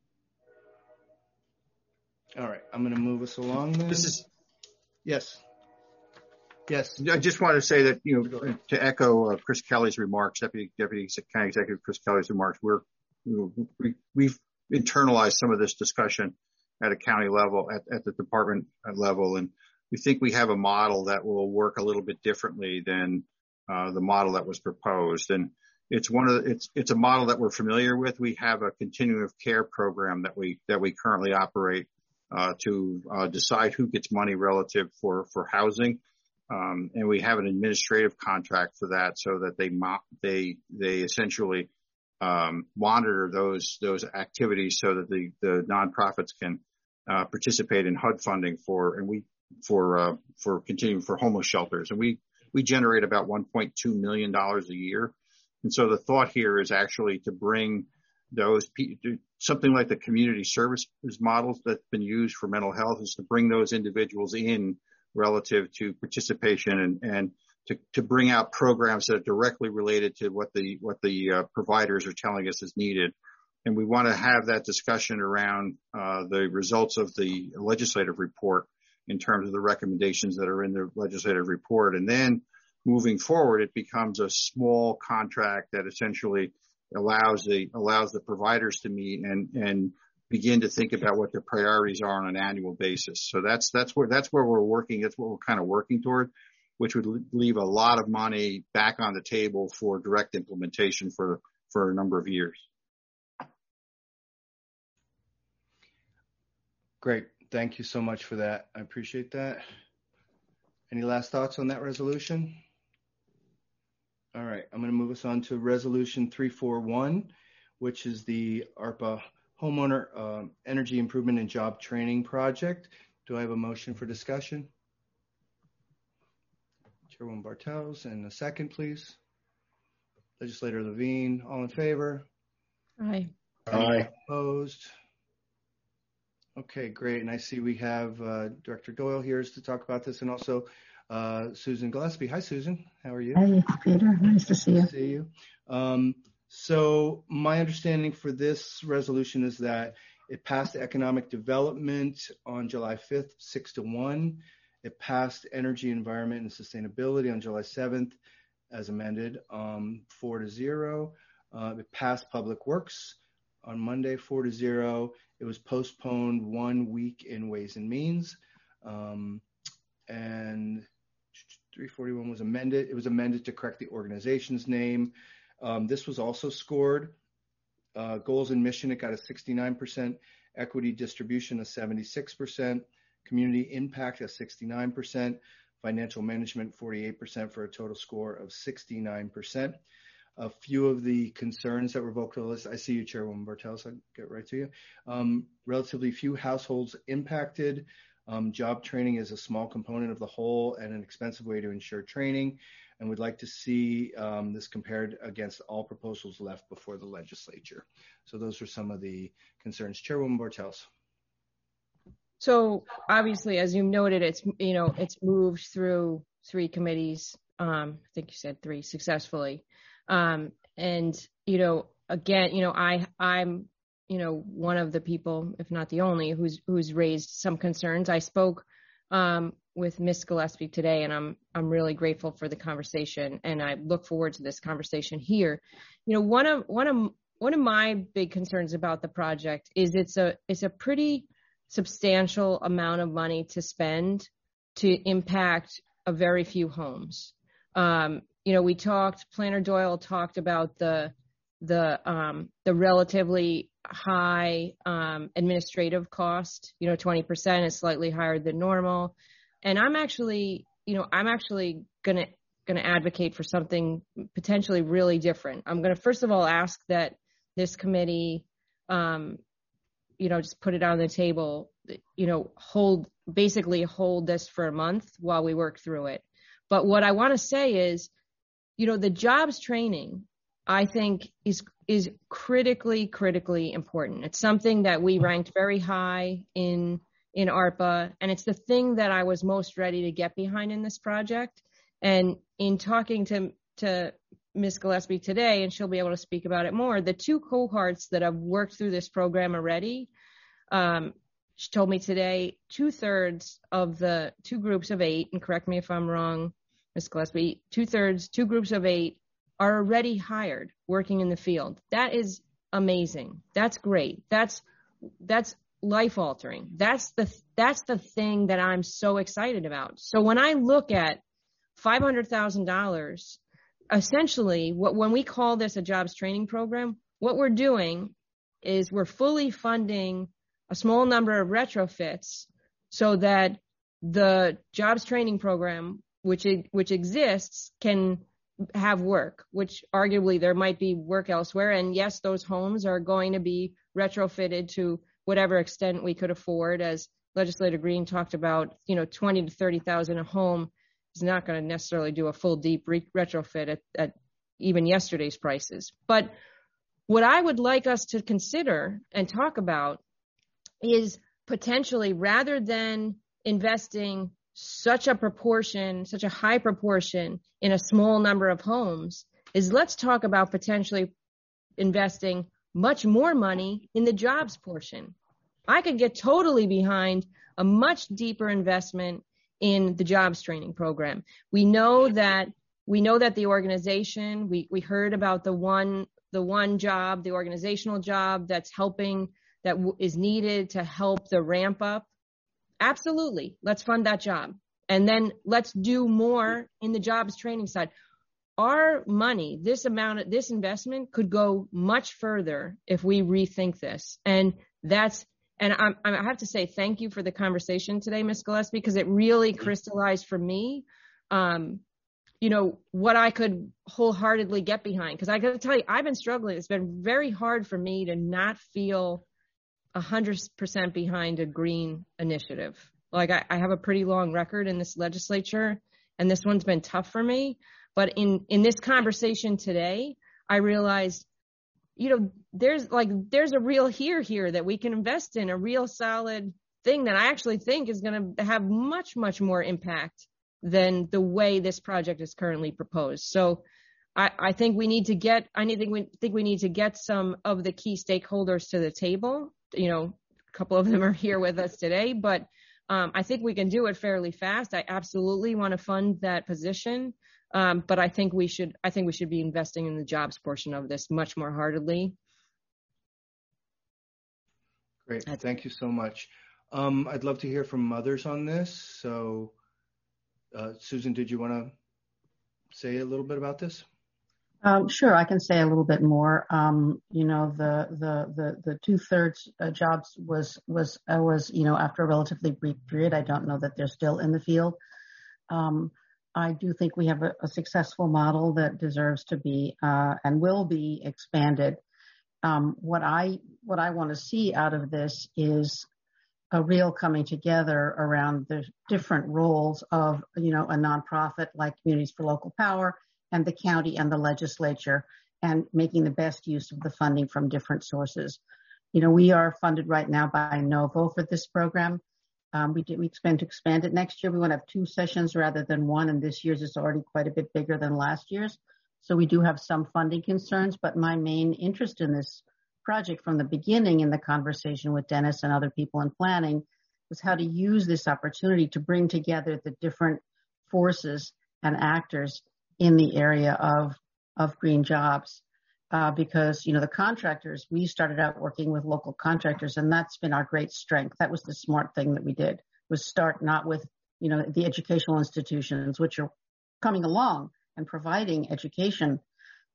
[SPEAKER 1] All right. I'm going to move us along then.
[SPEAKER 9] This is,
[SPEAKER 1] Yes. Yes.
[SPEAKER 9] I just want to say that, you know, to echo uh, Chris Kelly's remarks, Deputy Deputy County Executive Chris Kelly's remarks, we're, you know, we, we've internalized some of this discussion at a county level, at, at the department level, and we think we have a model that will work a little bit differently than uh, the model that was proposed. And it's one of the, it's it's a model that we're familiar with. We have a continuum of care program that we that we currently operate uh, to uh, decide who gets money relative for for housing. Um, and we have an administrative contract for that, so that they mo- they they essentially um, monitor those those activities, so that the the nonprofits can uh, participate in H U D funding for and we for uh, for continuing for homeless shelters. And we we generate about one point two million dollars a year. And so the thought here is actually to bring those something like the community services models that's been used for mental health, is to bring those individuals in relative to participation and, and to, to bring out programs that are directly related to what the what the uh, providers are telling us is needed. And we want to have that discussion around uh, the results of the legislative report in terms of the recommendations that are in the legislative report. And then moving forward, it becomes a small contract that essentially allows the allows the providers to meet and and begin to think about what their priorities are on an annual basis. So that's that's where that's where we're working. That's what we're kind of working toward, which would leave a lot of money back on the table for direct implementation for for a number of years.
[SPEAKER 1] Great. Thank you so much for that. I appreciate that. Any last thoughts on that resolution? All right. I'm going to move us on to Resolution three forty-one, which is the ARPA Homeowner uh, Energy Improvement and Job Training Project. Do I have a motion for discussion? Chairwoman Bartels, and a second, please. Legislator Levine, all in favor?
[SPEAKER 4] Aye.
[SPEAKER 3] Aye.
[SPEAKER 1] Opposed? Okay, great. And I see we have uh, Director Doyle here to talk about this, and also uh, Susan Gillespie. Hi, Susan. How are you?
[SPEAKER 10] Hi, Peter. Nice to see you.
[SPEAKER 1] Nice to see you. Um, So my understanding for this resolution is that it passed economic development on July fifth, six to one. It passed energy, environment, and sustainability on July seventh as amended, um, four to zero. Uh, it passed public works on Monday, four to zero. It was postponed one week in ways and means. Um, and three forty-one was amended. It was amended to correct the organization's name. Um, this was also scored. Uh, goals and mission, it got a sixty-nine percent. Equity distribution, a seventy-six percent. Community impact, a sixty-nine percent. Financial management, forty-eight percent, for a total score of sixty-nine percent. A few of the concerns that were vocalized, I see you, Chairwoman Bartels, I'll get right to you. Um, relatively few households impacted. Um, job training is a small component of the whole and an expensive way to ensure training. And we'd like to see um, this compared against all proposals left before the legislature. So those are some of the concerns. Chairwoman Bartels.
[SPEAKER 4] So obviously, as you noted, it's, you know, it's moved through three committees. Um, I think you said three successfully. Um, and, you know, again, you know, I, I'm, you know, one of the people, if not the only, who's, who's raised some concerns. I spoke um, with Miz Gillespie today, and I'm I'm really grateful for the conversation, and I look forward to this conversation here. You know, one of one of one of my big concerns about the project is it's a it's a pretty substantial amount of money to spend to impact a very few homes. Um, you know, we talked, Planner Doyle talked about the the um, the relatively high um, administrative cost. You know, twenty percent is slightly higher than normal. And I'm actually, you know, I'm actually going to going to advocate for something potentially really different. I'm going to first of all ask that this committee, um, you know, just put it on the table, you know, hold, basically hold this for a month while we work through it. But what I want to say is, you know, the jobs training, I think is, is critically, critically important. It's something that we ranked very high in, in ARPA, and it's the thing that I was most ready to get behind in this project. And in talking to, to Miz Gillespie today, and she'll be able to speak about it more, the two cohorts that have worked through this program already, um, she told me today, two thirds of the two groups of eight, and correct me if I'm wrong, Miz Gillespie, two thirds, two groups of eight are already hired working in the field. That is amazing. That's great. That's, that's life altering. That's the, that's the thing that I'm so excited about. So when I look at five hundred thousand dollars, essentially, what, when we call this a jobs training program, what we're doing is we're fully funding a small number of retrofits so that the jobs training program, which which exists, can have work, which arguably there might be work elsewhere. And yes, those homes are going to be retrofitted to whatever extent we could afford. As Legislator Green talked about, you know, twenty to thirty thousand a home is not going to necessarily do a full deep re- retrofit at, at even yesterday's prices. But what I would like us to consider and talk about is potentially, rather than investing such a proportion, such a high proportion in a small number of homes, is let's talk about potentially investing much more money in the jobs portion. I could get totally behind a much deeper investment in the jobs training program. We know that we know that the organization, we, we heard about the one, the one job, the organizational job that's helping, that w- is needed to help the ramp up. Absolutely. Let's fund that job. And then let's do more in the jobs training side. Our money, this amount of this investment could go much further if we rethink this. And that's, and I'm, I have to say thank you for the conversation today, Miz Gillespie, because it really crystallized for me, um, you know, what I could wholeheartedly get behind. Because I got to tell you, I've been struggling. It's been very hard for me to not feel one hundred percent behind a green initiative. Like I, I have a pretty long record in this legislature, and this one's been tough for me. But in, in this conversation today, I realized, you know, there's like, there's a real here here that we can invest in, a real solid thing that I actually think is going to have much, much more impact than the way this project is currently proposed. So I, I think we need to get, I need, think we think we need to get some of the key stakeholders to the table. You know, a couple of them are here with us today, but um, I think we can do it fairly fast. I absolutely want to fund that position. Um, but I think we should, I think we should be investing in the jobs portion of this much more heartedly.
[SPEAKER 1] Great. Thank you so much. Um, I'd love to hear from mothers on this. So, uh, Susan, did you want to say a little bit about this?
[SPEAKER 10] Um, sure, I can say a little bit more. Um, you know, the the the, the two thirds uh, jobs was was uh, was you know after a relatively brief period. I don't know that they're still in the field. Um, I do think we have a, a successful model that deserves to be uh, and will be expanded. Um, what I what I want to see out of this is a real coming together around the different roles of, you know, a nonprofit like Communities for Local Power and the county and the legislature, and making the best use of the funding from different sources. You know, we are funded right now by Novo for this program. Um, we, did, we expect to expand it next year. We want to have two sessions rather than one, and this year's is already quite a bit bigger than last year's. So we do have some funding concerns, but my main interest in this project from the beginning in the conversation with Dennis and other people in planning was how to use this opportunity to bring together the different forces and actors in the area of, of green jobs. Uh, because, you know, the contractors, we started out working with local contractors, and that's been our great strength. That was the smart thing that we did, was start not with, you know, the educational institutions, which are coming along and providing education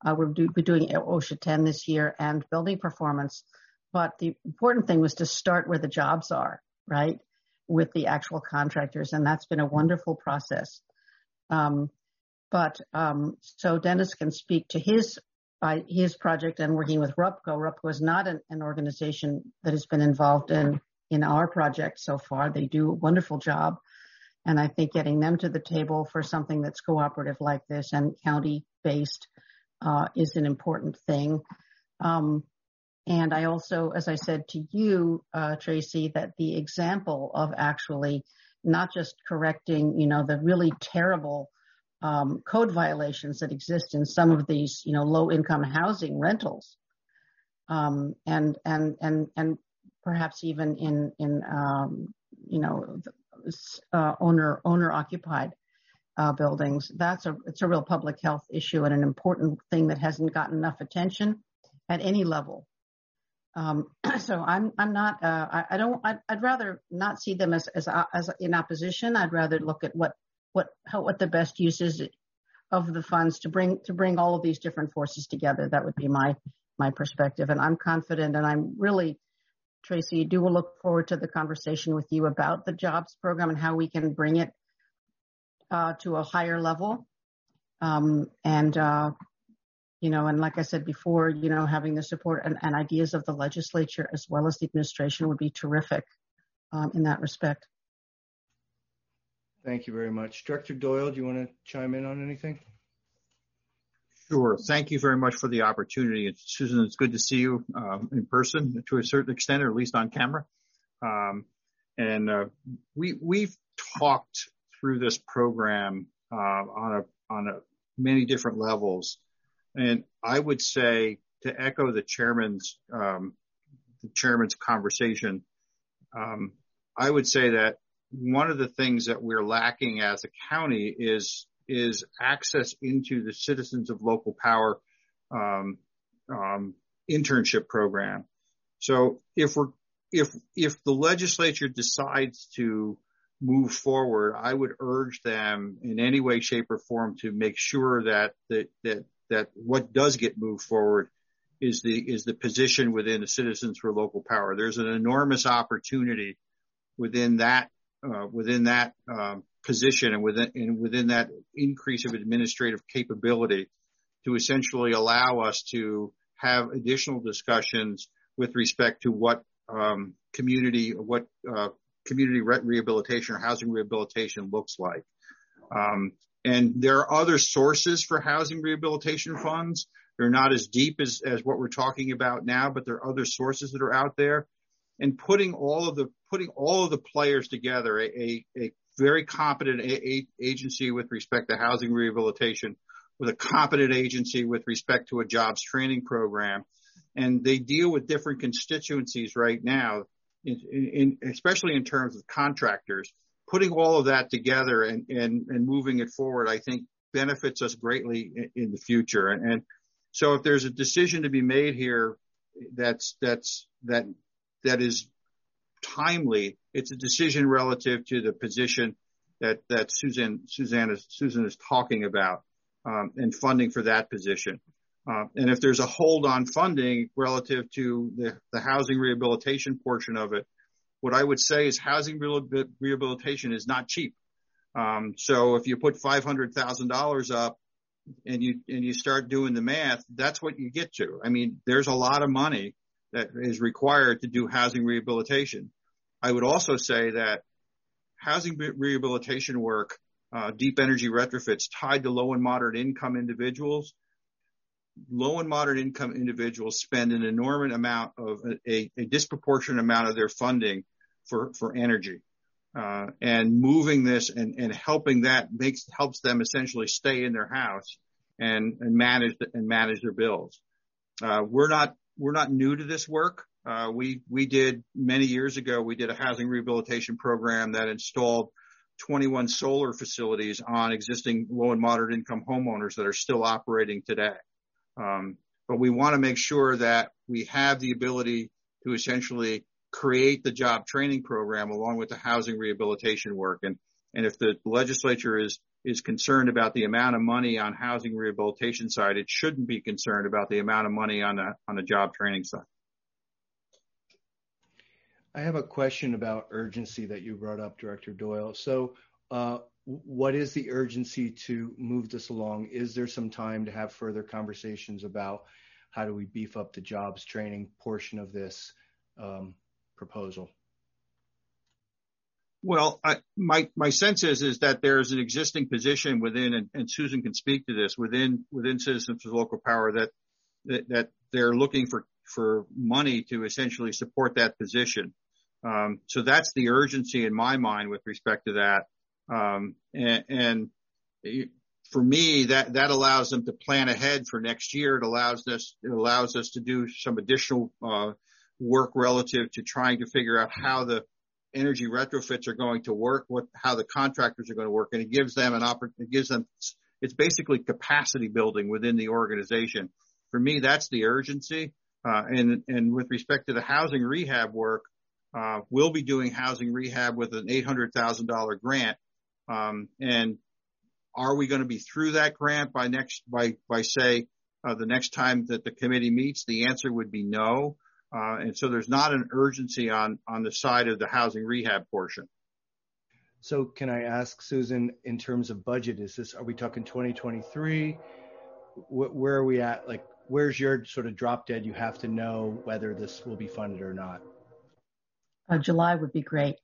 [SPEAKER 10] Uh, we're, do, we're doing OSHA ten this year and building performance. But the important thing was to start where the jobs are, right, with the actual contractors. And that's been a wonderful process. Um, but um, so Dennis can speak to his uh, his project and working with RUPCO. RUPCO is not an, an organization that has been involved in, in our project so far. They do a wonderful job. And I think getting them to the table for something that's cooperative like this and county-based uh, is an important thing. Um, and I also, as I said to you, uh, Tracy, that the example of actually not just correcting, you know, the really terrible um, code violations that exist in some of these, you know, low-income housing rentals, um, and and and and perhaps even in in um, you know. Uh, owner owner occupied uh, buildings. That's a it's a real public health issue and an important thing that hasn't gotten enough attention at any level. Um, so I'm I'm not uh, I, I don't I'd, I'd rather not see them as as as in opposition. I'd rather look at what what how what the best use is of the funds to bring to bring all of these different forces together. That would be my my perspective, and I'm confident, and I'm really. Tracy, do we'll look forward to the conversation with you about the jobs program and how we can bring it uh, to a higher level. Um, and, uh, you know, and like I said before, you know, having the support and, and ideas of the legislature as well as the administration would be terrific um, in that respect.
[SPEAKER 1] Thank you very much. Director Doyle, do you want to chime in on anything?
[SPEAKER 9] Sure. Thank you very much for the opportunity. It's, Susan, it's good to see you um, in person to a certain extent, or at least on camera. Um, and uh, we we've talked through this program uh, on a on a many different levels, and I would say to echo the chairman's um, the chairman's conversation. Um, I would say that one of the things that we're lacking as a county is. is access into the Citizens of Local Power um, um, internship program. So if we're if if the legislature decides to move forward, I would urge them in any way, shape, or form to make sure that that that that what does get moved forward is the is the position within the Citizens for Local Power. There's an enormous opportunity within that uh, within that. Um, position and within, and within that increase of administrative capability to essentially allow us to have additional discussions with respect to what um, community, what uh, community re- rehabilitation or housing rehabilitation looks like. Um, and there are other sources for housing rehabilitation funds. They're not as deep as, as what we're talking about now, but there are other sources that are out there. And putting all of the putting all of the players together, a, a, a very competent a- a- agency with respect to housing rehabilitation, with a competent agency with respect to a jobs training program. And they deal with different constituencies right now, in, in, especially in terms of contractors. Putting all of that together and, and, and moving it forward, I think, benefits us greatly in, in the future. And, and so if there's a decision to be made here that's that's that that is timely, it's a decision relative to the position that, that Susan, Suzanne is, Susan is talking about, um, and funding for that position. Uh, and if there's a hold on funding relative to the, the housing rehabilitation portion of it, what I would say is housing rehabilitation is not cheap. Um, so if you put five hundred thousand dollars up and you, and you start doing the math, that's what you get to. I mean, there's a lot of money that is required to do housing rehabilitation. I would also say that housing rehabilitation work, uh, deep energy retrofits tied to low and moderate income individuals, low and moderate income individuals spend an enormous amount of a, a disproportionate amount of their funding for, for energy. Uh, and moving this and, and helping that makes, helps them essentially stay in their house and, and manage, and manage their bills. Uh, we're not, we're not new to this work. Uh, we, we did many years ago, we did a housing rehabilitation program that installed twenty-one solar facilities on existing low and moderate income homeowners that are still operating today. Um, but we want to make sure that we have the ability to essentially create the job training program along with the housing rehabilitation work. And, and if the legislature is, is concerned about the amount of money on housing rehabilitation side, it shouldn't be concerned about the amount of money on the on the job training side.
[SPEAKER 1] I have a question about urgency that you brought up, Director Doyle. So uh, what is the urgency to move this along? Is there some time to have further conversations about how do we beef up the jobs training portion of this um, proposal?
[SPEAKER 9] Well, I, my my sense is is that there is an existing position within, and, and Susan can speak to this, within within Citizens for Local Power that that, that they're looking for for money to essentially support that position. Um, so that's the urgency in my mind with respect to that. Um, and, and for me, that that allows them to plan ahead for next year. It allows us it allows us to do some additional uh, work relative to trying to figure out how the energy retrofits are going to work, what, how the contractors are going to work. And it gives them an opportunity, it gives them, it's basically capacity building within the organization. For me, that's the urgency. Uh, and, and with respect to the housing rehab work, uh, we'll be doing housing rehab with an eight hundred thousand dollars grant. Um, and are we going to be through that grant by next, by, by say, uh, the next time that the committee meets? The answer would be no. Uh, and so there's not an urgency on, on the side of the housing rehab portion.
[SPEAKER 1] So can I ask, Susan, in terms of budget, is this, are we talking twenty twenty-three? Wh- where are we at? Like, where's your sort of drop dead? You have to know whether this will be funded or not.
[SPEAKER 10] Uh, July would be great.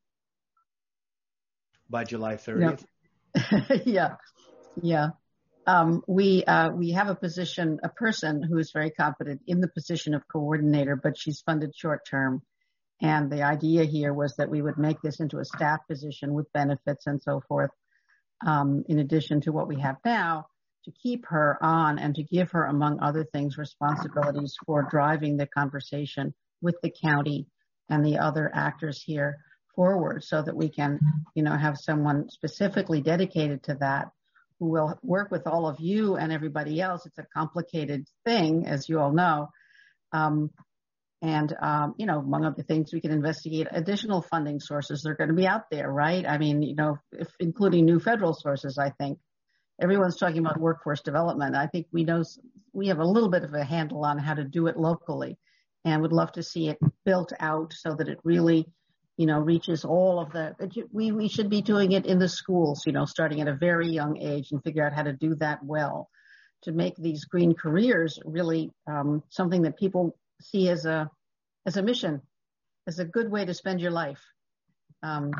[SPEAKER 1] By July thirtieth?
[SPEAKER 10] Yep. yeah. Yeah. Um, we, uh, we have a position, a person who is very competent in the position of coordinator, but she's funded short term. And the idea here was that we would make this into a staff position with benefits and so forth, um, in addition to what we have now, to keep her on and to give her, among other things, responsibilities for driving the conversation with the county and the other actors here forward, so that we can, you know, have someone specifically dedicated to that, who will work with all of you and everybody else. It's a complicated thing, as you all know. Um, and, um, you know, among other things, we can investigate additional funding sources. They're going to be out there, right? I mean, you know, if, including new federal sources, I think. Everyone's talking about workforce development. I think we know, we have a little bit of a handle on how to do it locally, and would love to see it built out so that it really, you know, reaches all of the, we, we should be doing it in the schools, you know, starting at a very young age, and figure out how to do that well, to make these green careers really um, something that people see as a, as a mission, as a good way to spend your life. Um,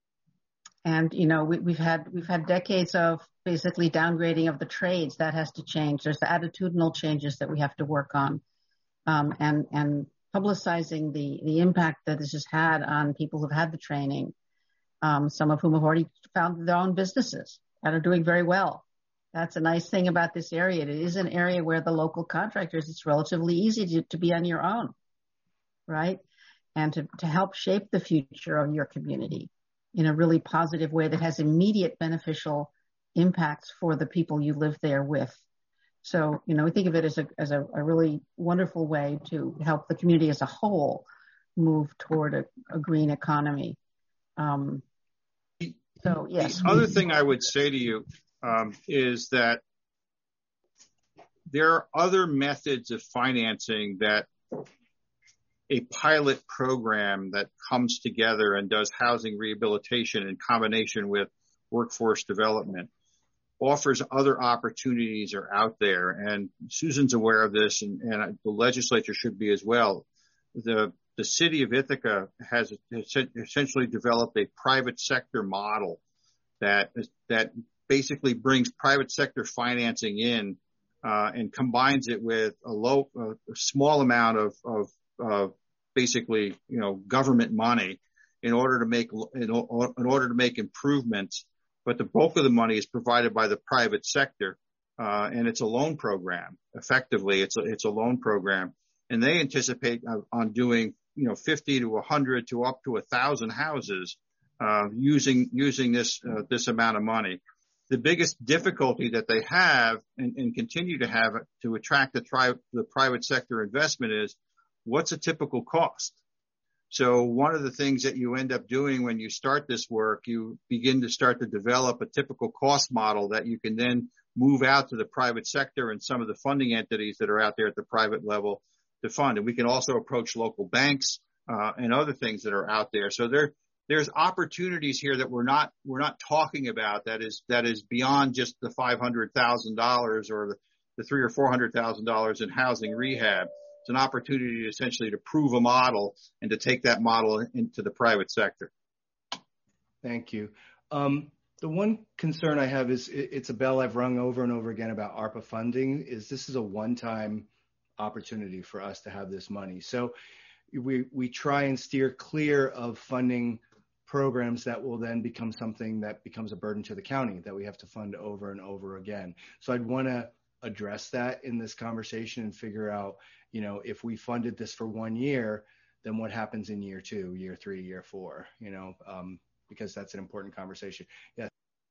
[SPEAKER 10] and, you know, we, we've had, we've had decades of basically downgrading of the trades. That has to change. There's the attitudinal changes that we have to work on. Um, and, and, publicizing the, the impact that this has had on people who've had the training, um, some of whom have already found their own businesses and are doing very well. That's a nice thing about this area. It is an area where the local contractors, it's relatively easy to, to be on your own, right? And to, to help shape the future of your community in a really positive way that has immediate beneficial impacts for the people you live there with. So, you know, we think of it as a as a, a really wonderful way to help the community as a whole move toward a, a green economy. Um, so, yes.
[SPEAKER 9] The other thing I would say to you um, is that there are other methods of financing that a pilot program that comes together and does housing rehabilitation in combination with workforce development offers other opportunities are out there. And Susan's aware of this, and, and the legislature should be as well. The, the city of Ithaca has essentially developed a private sector model that, that basically brings private sector financing in, uh, and combines it with a low, a small amount of, of, of basically, you know, government money in order to make, in, in order to make improvements. But the bulk of the money is provided by the private sector, uh, and it's a loan program. Effectively, it's a, it's a loan program, and they anticipate uh, on doing, you know, fifty to one hundred to up to a thousand houses, uh, using, using this, uh, this amount of money. The biggest difficulty that they have and, and continue to have to attract the, tri- the private sector investment is, what's a typical cost? So one of the things that you end up doing when you start this work, you begin to start to develop a typical cost model that you can then move out to the private sector and some of the funding entities that are out there at the private level to fund. And we can also approach local banks uh, and other things that are out there. So there, there's opportunities here that we're not we're not talking about that is that is beyond just the five hundred thousand dollars or the, the three or four hundred thousand dollars in housing rehab. It's an opportunity essentially to prove a model and to take that model into the private sector.
[SPEAKER 1] Thank you. Um, the one concern I have is it, it's a bell I've rung over and over again about ARPA funding is this is a one-time opportunity for us to have this money. So we we try and steer clear of funding programs that will then become something that becomes a burden to the county that we have to fund over and over again. So I'd want to address that in this conversation and figure out, you know, if we funded this for one year, then what happens in year two, year three, year four, you know, um, because that's an important conversation. Yeah.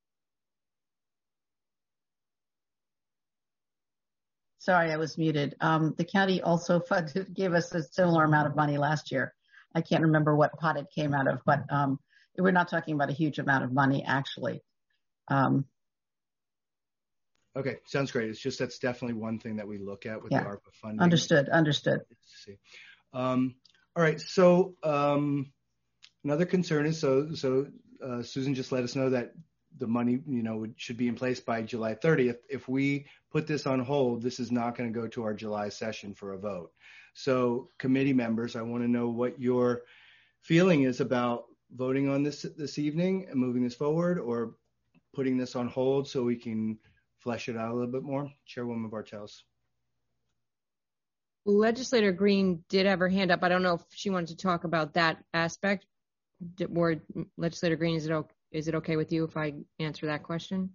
[SPEAKER 10] Sorry, I was muted. Um, the county also funded, gave us a similar amount of money last year. I can't remember what pot it came out of, but um, we're not talking about a huge amount of money, actually. Um,
[SPEAKER 1] okay, sounds great. It's just that's definitely one thing that we look at with
[SPEAKER 10] yeah.
[SPEAKER 1] the ARPA funding.
[SPEAKER 10] Understood, understood.
[SPEAKER 1] Let's see. Um, all right, so um, another concern is, so, so uh, Susan just let us know that the money, you know, should be in place by July thirtieth. If we put this on hold, this is not going to go to our July session for a vote. So committee members, I want to know what your feeling is about voting on this this evening and moving this forward, or putting this on hold so we can flesh it out a little bit more. Chairwoman Bartels.
[SPEAKER 4] Legislator Green did have her hand up. I don't know if she wanted to talk about that aspect. Or Legislator Green, is it okay, is it okay with you if I answer that question?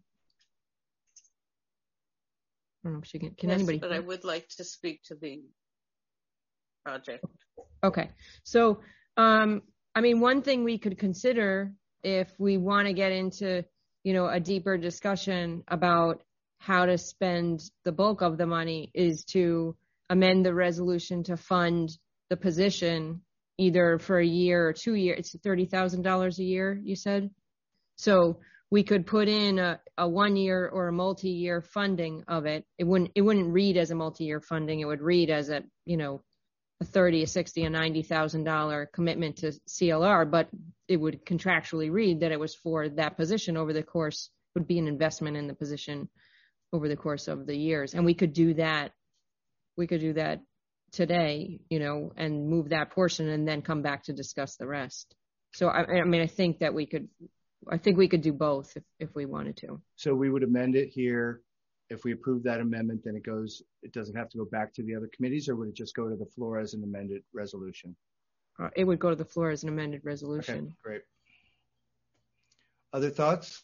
[SPEAKER 4] I don't know if she can. Can
[SPEAKER 11] yes,
[SPEAKER 4] anybody?
[SPEAKER 11] But I would like to speak to the project.
[SPEAKER 4] Okay. So, um, I mean, one thing we could consider if we want to get into, you know, a deeper discussion about how to spend the bulk of the money is to amend the resolution to fund the position either for a year or two years. It's thirty thousand dollars a year, you said? So we could put in a, a one year or a multi-year funding of it. It wouldn't, it wouldn't read as a multi-year funding. It would read as a, you know, a thirty, a sixty, a ninety thousand dollars commitment to C L R, but it would contractually read that it was for that position over the course, would be an investment in the position over the course of the years. And we could do that. We could do that today, you know, and move that portion and then come back to discuss the rest. So, I, I mean, I think that we could, I think we could do both if, if we wanted to.
[SPEAKER 1] So we would amend it here. If we approve that amendment, then it goes, it doesn't have to go back to the other committees, or would it just go to the floor as an amended resolution?
[SPEAKER 4] Uh, it would go to the floor as an amended resolution.
[SPEAKER 1] Okay, great. Other thoughts?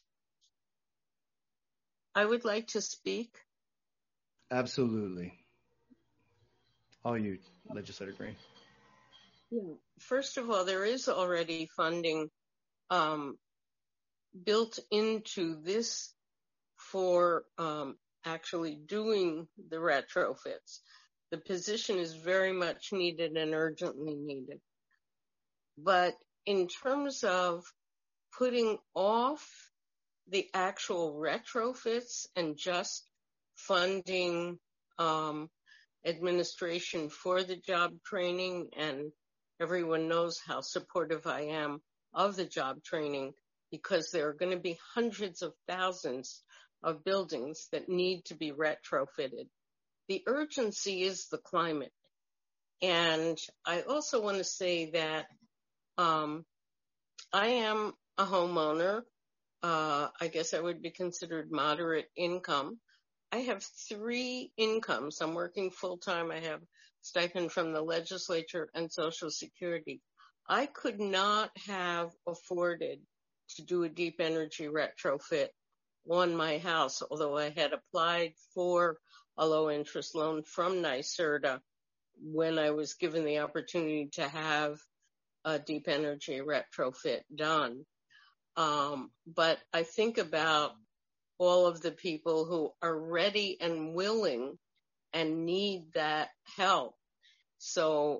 [SPEAKER 11] I would like to speak.
[SPEAKER 1] Absolutely. All you, Legislator Green.
[SPEAKER 11] Yeah. First of all, there is already funding um, built into this for um, actually doing the retrofits. The position is very much needed and urgently needed. But in terms of putting off the actual retrofits and just funding um, administration for the job training, and everyone knows how supportive I am of the job training, because there are going to be hundreds of thousands of buildings that need to be retrofitted. The urgency is the climate. And I also want to say that um, I am a homeowner. Uh, I guess I would be considered moderate income. I have three incomes. I'm working full time. I have stipend from the legislature and Social Security. I could not have afforded to do a deep energy retrofit on my house, although I had applied for a low interest loan from NYSERDA when I was given the opportunity to have a deep energy retrofit done. Um, but I think about all of the people who are ready and willing and need that help. So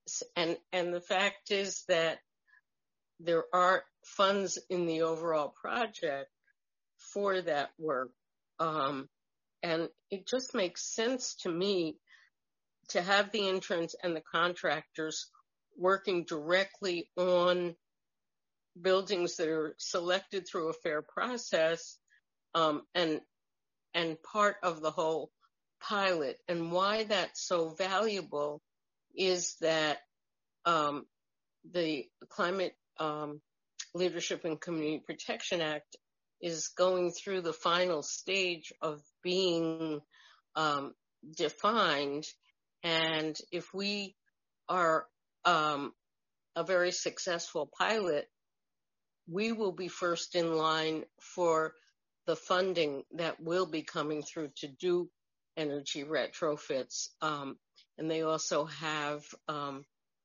[SPEAKER 11] and and the fact is that there aren't funds in the overall project for that work. Um, and it just makes sense to me to have the interns and the contractors working directly on buildings that are selected through a fair process, um, and and part of the whole pilot. And why that's so valuable is that um, the Climate um, Leadership and Community Protection Act is going through the final stage of being um, defined. And if we are um, a very successful pilot, we will be first in line for the funding that will be coming through to do energy retrofits. Um, and they also have um,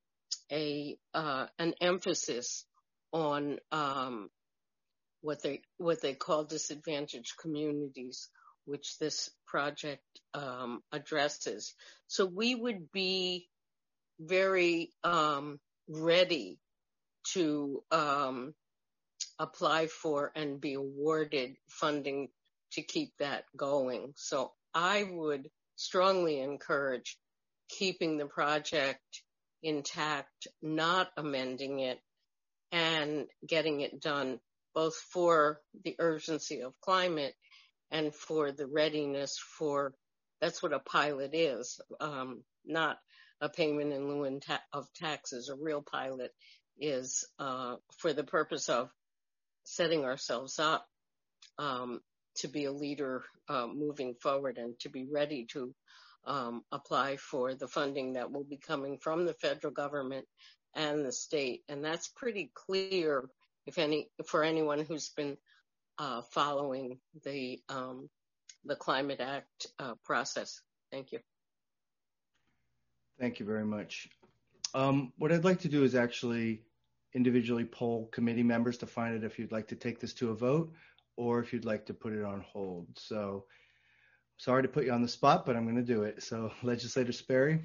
[SPEAKER 11] a uh, an emphasis on um, what they what they call disadvantaged communities, which this project um, addresses. So we would be very um, ready to um, apply for and be awarded funding to keep that going. So I would strongly encourage keeping the project intact, not amending it, and getting it done both for the urgency of climate and for the readiness for, that's what a pilot is, um, not a payment in lieu in ta- of taxes. A real pilot is uh, for the purpose of setting ourselves up um, to be a leader uh, moving forward and to be ready to um, apply for the funding that will be coming from the federal government and the state. And that's pretty clear if any for anyone who's been uh, following the um, the Climate Act uh, process. Thank you.
[SPEAKER 1] Thank you very much. Um, what I'd like to do is actually individually poll committee members to find out if you'd like to take this to a vote or if you'd like to put it on hold. So sorry to put you on the spot, but I'm going to do it. So Legislator Sperry.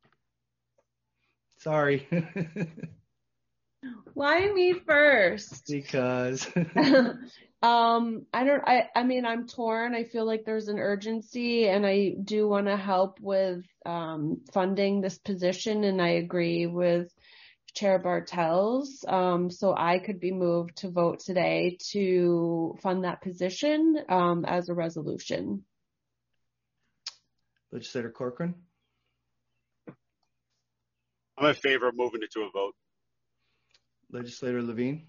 [SPEAKER 1] Sorry.
[SPEAKER 12] Why me first?
[SPEAKER 1] Because
[SPEAKER 12] um I don't I I mean I'm torn. I feel like there's an urgency and I do want to help with um funding this position, and I agree with Chair Bartels. Um so I could be moved to vote today to fund that position um as a resolution.
[SPEAKER 1] Legislator Corcoran.
[SPEAKER 3] I'm in favor of moving it to a vote.
[SPEAKER 1] Legislator Levine.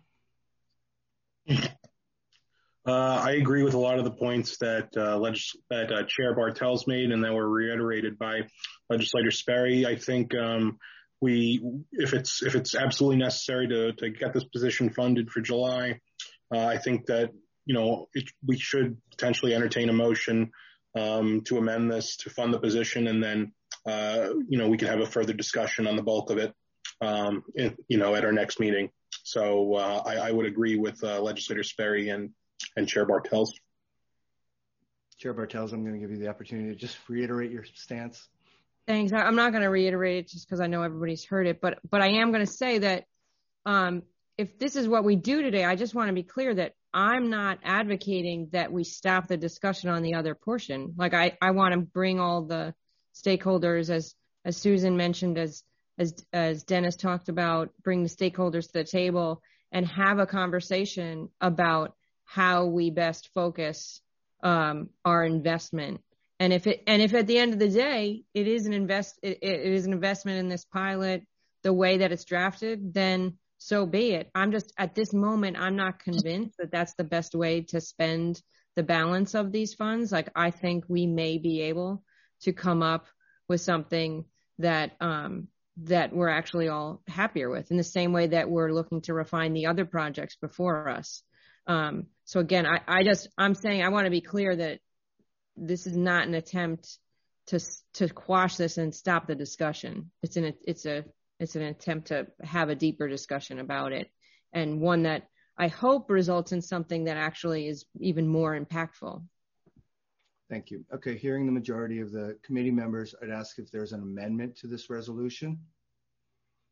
[SPEAKER 3] Uh, I agree with a lot of the points that uh, legis- that uh, Chair Bartels made and that were reiterated by Legislator Sperry. I think um, we, if it's if it's absolutely necessary to to get this position funded for July, uh, I think that you know it, we should potentially entertain a motion um, to amend this to fund the position, and then uh, you know we could have a further discussion on the bulk of it, um, in, you know, at our next meeting. So uh, I, I would agree with uh, Legislator Sperry and. And Chair Bartels.
[SPEAKER 1] Chair Bartels, I'm going to give you the opportunity to just reiterate your stance.
[SPEAKER 4] Thanks. I'm not going to reiterate it just because I know everybody's heard it, but but I am going to say that um, if this is what we do today, I just want to be clear that I'm not advocating that we stop the discussion on the other portion. Like I, I want to bring all the stakeholders, as as Susan mentioned, as as as Dennis talked about, bring the stakeholders to the table and have a conversation about how we best focus um, our investment. And if it, and if at the end of the day, it is an invest, it, it is an investment in this pilot, the way that it's drafted, then so be it. I'm just, at this moment, I'm not convinced that that's the best way to spend the balance of these funds. Like, I think we may be able to come up with something that, um, that we're actually all happier with, in the same way that we're looking to refine the other projects before us. Um, so again, I, I just, I'm saying I want to be clear that this is not an attempt to, to quash this and stop the discussion. It's an, it's a, it's an attempt to have a deeper discussion about it, and one that I hope results in something that actually is even more impactful.
[SPEAKER 1] Thank you. Okay. Hearing the majority of the committee members, I'd ask if there's an amendment to this resolution.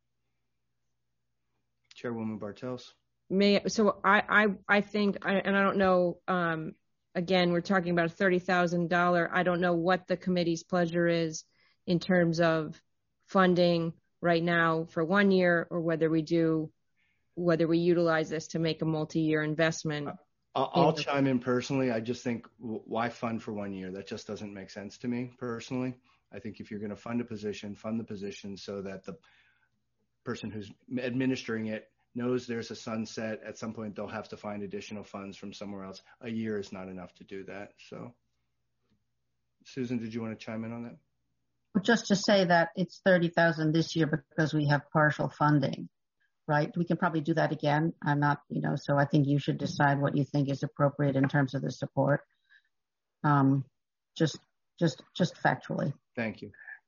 [SPEAKER 1] Chairwoman Bartels.
[SPEAKER 4] May so I I I think I, and I don't know. Um, again, we're talking about a thirty thousand dollar. I don't know what the committee's pleasure is in terms of funding right now for one year, or whether we do, whether we utilize this to make a multi-year investment.
[SPEAKER 1] I'll, I'll chime in personally. I just think, why fund for one year? That just doesn't make sense to me personally. I think if you're going to fund a position, fund the position so that the person who's administering it knows there's a sunset. At some point, they'll have to find additional funds from somewhere else. A year is not enough to do that. So, Susan, did you want to chime in on that?
[SPEAKER 10] Just to say that it's thirty thousand this year because we have partial funding, right? We can probably do that again. I'm not, you know, so I think you should decide what you think is appropriate in terms of the support. Um, just, just, just factually.
[SPEAKER 1] Thank you.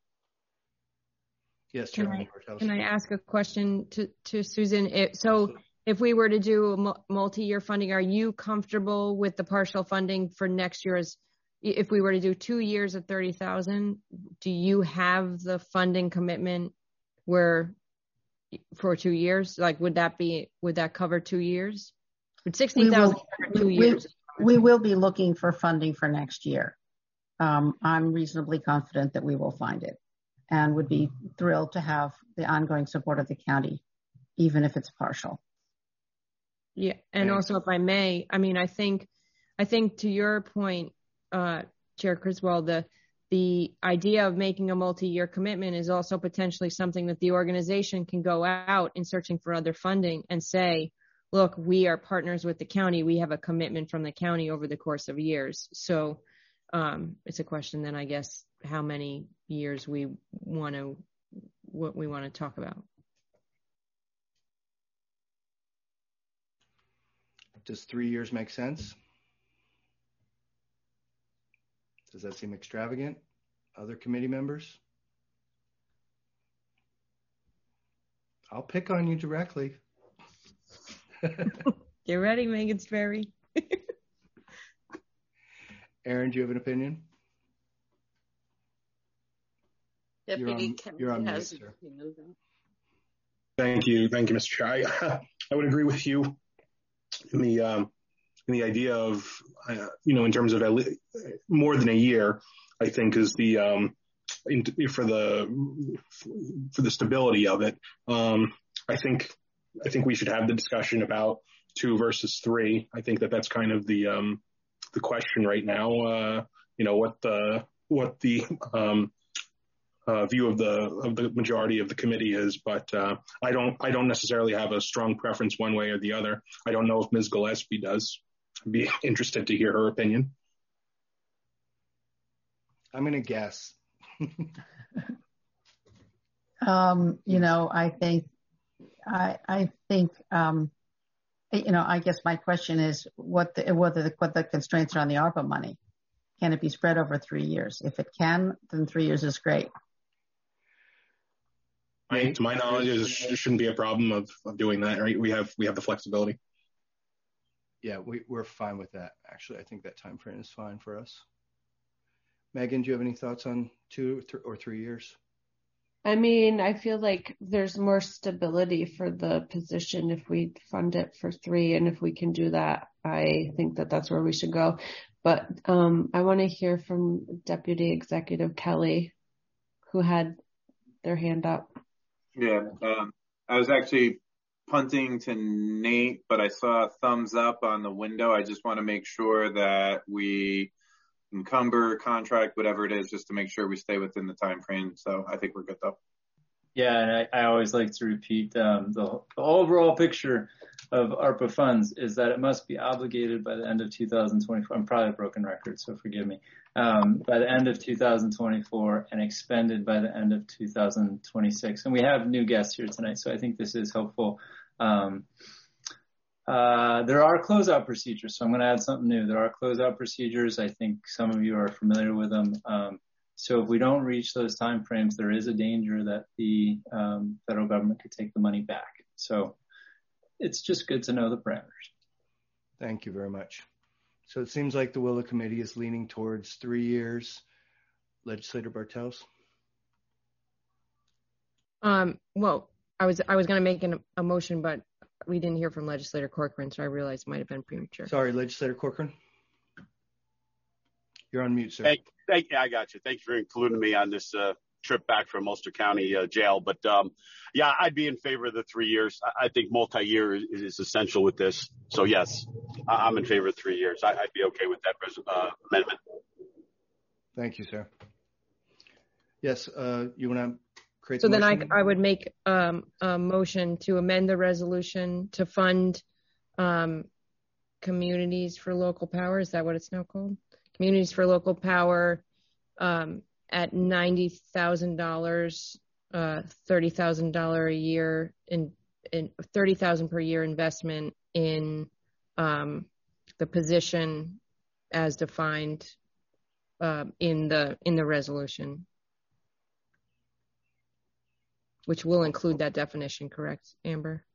[SPEAKER 1] Yes,
[SPEAKER 4] can I, can I ask a question to, to Susan? It, so if we were to do a multi-year funding, are you comfortable with the partial funding for next year's? If we were to do two years at thirty thousand, do you have the funding commitment where for two years? Like, would that be, would that cover two years? Would sixty thousand cover two
[SPEAKER 10] we,
[SPEAKER 4] years?
[SPEAKER 10] We will be looking for funding for next year. Um, I'm reasonably confident that we will find it and would be thrilled to have the ongoing support of the county, even if it's partial.
[SPEAKER 4] Yeah. And Thanks. Also, if I may, I mean, I think, I think to your point, uh, Chair Criswell, the, the idea of making a multi-year commitment is also potentially something that the organization can go out in searching for other funding and say, look, we are partners with the county. We have a commitment from the county over the course of years. So um, it's a question then, I guess, how many years we want to, what we want to talk about.
[SPEAKER 1] Does three years make sense? Does that seem extravagant? Other committee members? I'll pick on you directly.
[SPEAKER 4] Get ready, Megan Sperry.
[SPEAKER 1] Aaron, do you have an opinion?
[SPEAKER 11] Deputy
[SPEAKER 1] Kelly you're on mute, sir.
[SPEAKER 3] Thank you. Thank you, Mister Chair. I, I would agree with you in the um, in the idea of, uh, you know, in terms of more than a year, I think is the, um, in, for the, for the stability of it. Um, I think, I think we should have the discussion about two versus three. I think that that's kind of the, um, the question right now, uh, you know, what the, what the, um, uh, view of the, of the majority of the committee is, but, uh, I don't, I don't necessarily have a strong preference one way or the other. I don't know if Miz Gillespie does. I'd be interested to hear her opinion.
[SPEAKER 1] I'm going to guess.
[SPEAKER 10] um, you know, I think, I, I think, um, you know, I guess my question is what the, whether the, what the constraints are on the ARPA money. Can it be spread over three years? If it can, then three years is great.
[SPEAKER 3] I, to my knowledge, there shouldn't be a problem of, of doing that, right? We have, we have the flexibility.
[SPEAKER 1] Yeah, we, we're fine with that. Actually, I think that time frame is fine for us. Megan, do you have any thoughts on two th- or three years?
[SPEAKER 12] I mean, I feel like there's more stability for the position if we fund it for three. And if we can do that, I think that that's where we should go. But um, I want to hear from Deputy Executive Kelly, who had their hand up.
[SPEAKER 7] Yeah, um, I was actually punting to Nate, but I saw a thumbs up on the window. I just want to make sure that we encumber, contract, whatever it is, just to make sure we stay within the time frame. So I think we're good though.
[SPEAKER 5] Yeah, and I, I always like to repeat um, the, the overall picture of ARPA funds is that it must be obligated by the end of two thousand twenty-four. I'm probably a broken record, so forgive me. Um, by the end of two thousand twenty-four and expended by the end of two thousand twenty-six. And we have new guests here tonight, so I think this is helpful. Um, uh, there are closeout procedures, so I'm going to add something new. There are closeout procedures. I think some of you are familiar with them. Um, so if we don't reach those timeframes, there is a danger that the um, federal government could take the money back. So it's just good to know the parameters.
[SPEAKER 1] Thank you very much. So it seems like the will of the committee is leaning towards three years. Legislator Bartels?
[SPEAKER 4] Um, well, I was I was going to make an, a motion, but we didn't hear from Legislator Corcoran, so I realized it might have been premature.
[SPEAKER 1] Sorry, Legislator Corcoran. You're on mute, sir.
[SPEAKER 13] Thank, thank, I got you. Thank you for including me on this uh, trip back from Ulster County uh, Jail. But um, yeah, I'd be in favor of the three years. I, I think multi-year is, is essential with this. So yes, I, I'm in favor of three years. I, I'd be okay with that uh, amendment.
[SPEAKER 1] Thank you, sir. Yes, uh, you want to create
[SPEAKER 4] So
[SPEAKER 1] the
[SPEAKER 4] then I,
[SPEAKER 1] motion?
[SPEAKER 4] I would make um, a motion to amend the resolution to fund um, communities for local power. Is that what it's now called? Communities for local power um, at ninety thousand dollars, uh, thirty thousand dollars a year, in, in thirty thousand dollars per year investment in um, the position as defined uh, in the in the resolution, which will include that definition, correct, Amber?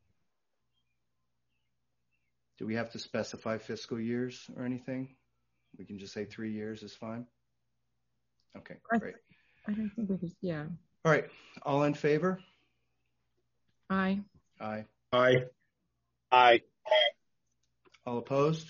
[SPEAKER 1] Do we have to specify fiscal years or anything? We can just say three years is fine. Okay, great.
[SPEAKER 4] I don't think we could, yeah.
[SPEAKER 1] All right, all in favor?
[SPEAKER 4] Aye.
[SPEAKER 1] Aye.
[SPEAKER 3] Aye.
[SPEAKER 13] Aye.
[SPEAKER 1] All opposed?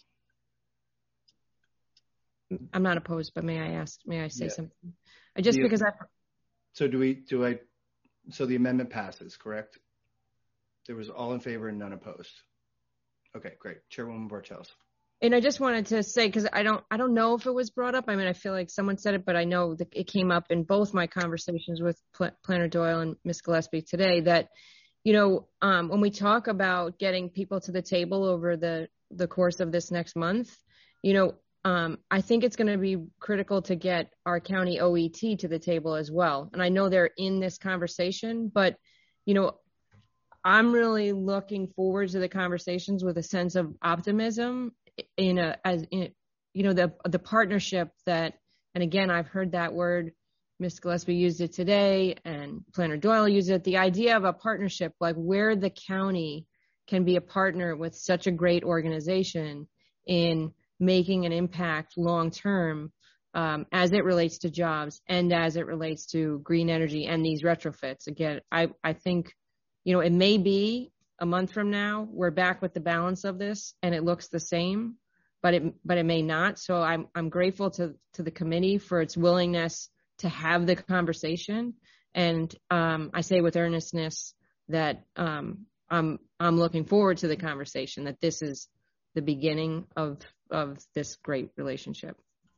[SPEAKER 4] I'm not opposed, but may I ask, may I say
[SPEAKER 1] Yeah.
[SPEAKER 4] something? I just
[SPEAKER 1] The-
[SPEAKER 4] because I,
[SPEAKER 1] So do we, do I, so the amendment passes, correct? There was all in favor and none opposed. Okay, great. Chairwoman Bartels.
[SPEAKER 4] and I just wanted to say, because I don't, I don't know if it was brought up. I mean, I feel like someone said it, but I know that it came up in both my conversations with Pl- Planner Doyle and Miz Gillespie today that, you know, um, when we talk about getting people to the table over the, the course of this next month, you know, um, I think it's going to be critical to get our county O E T to the table as well. And I know they're in this conversation, but, you know, I'm really looking forward to the conversations with a sense of optimism in a, as in, you know, the, the partnership that, and again, I've heard that word, Miz Gillespie used it today and Planner Doyle used it, the idea of a partnership, like where the county can be a partner with such a great organization in making an impact long-term um, as it relates to jobs and as it relates to green energy and these retrofits. Again, I, I think, you know, it may be a month from now, we're back with the balance of this and it looks the same, but it, but it may not. So I'm, I'm grateful to, to the committee for its willingness to have the conversation. And um, I say with earnestness that um, I'm, I'm looking forward to the conversation, that this is the beginning of, of this great relationship.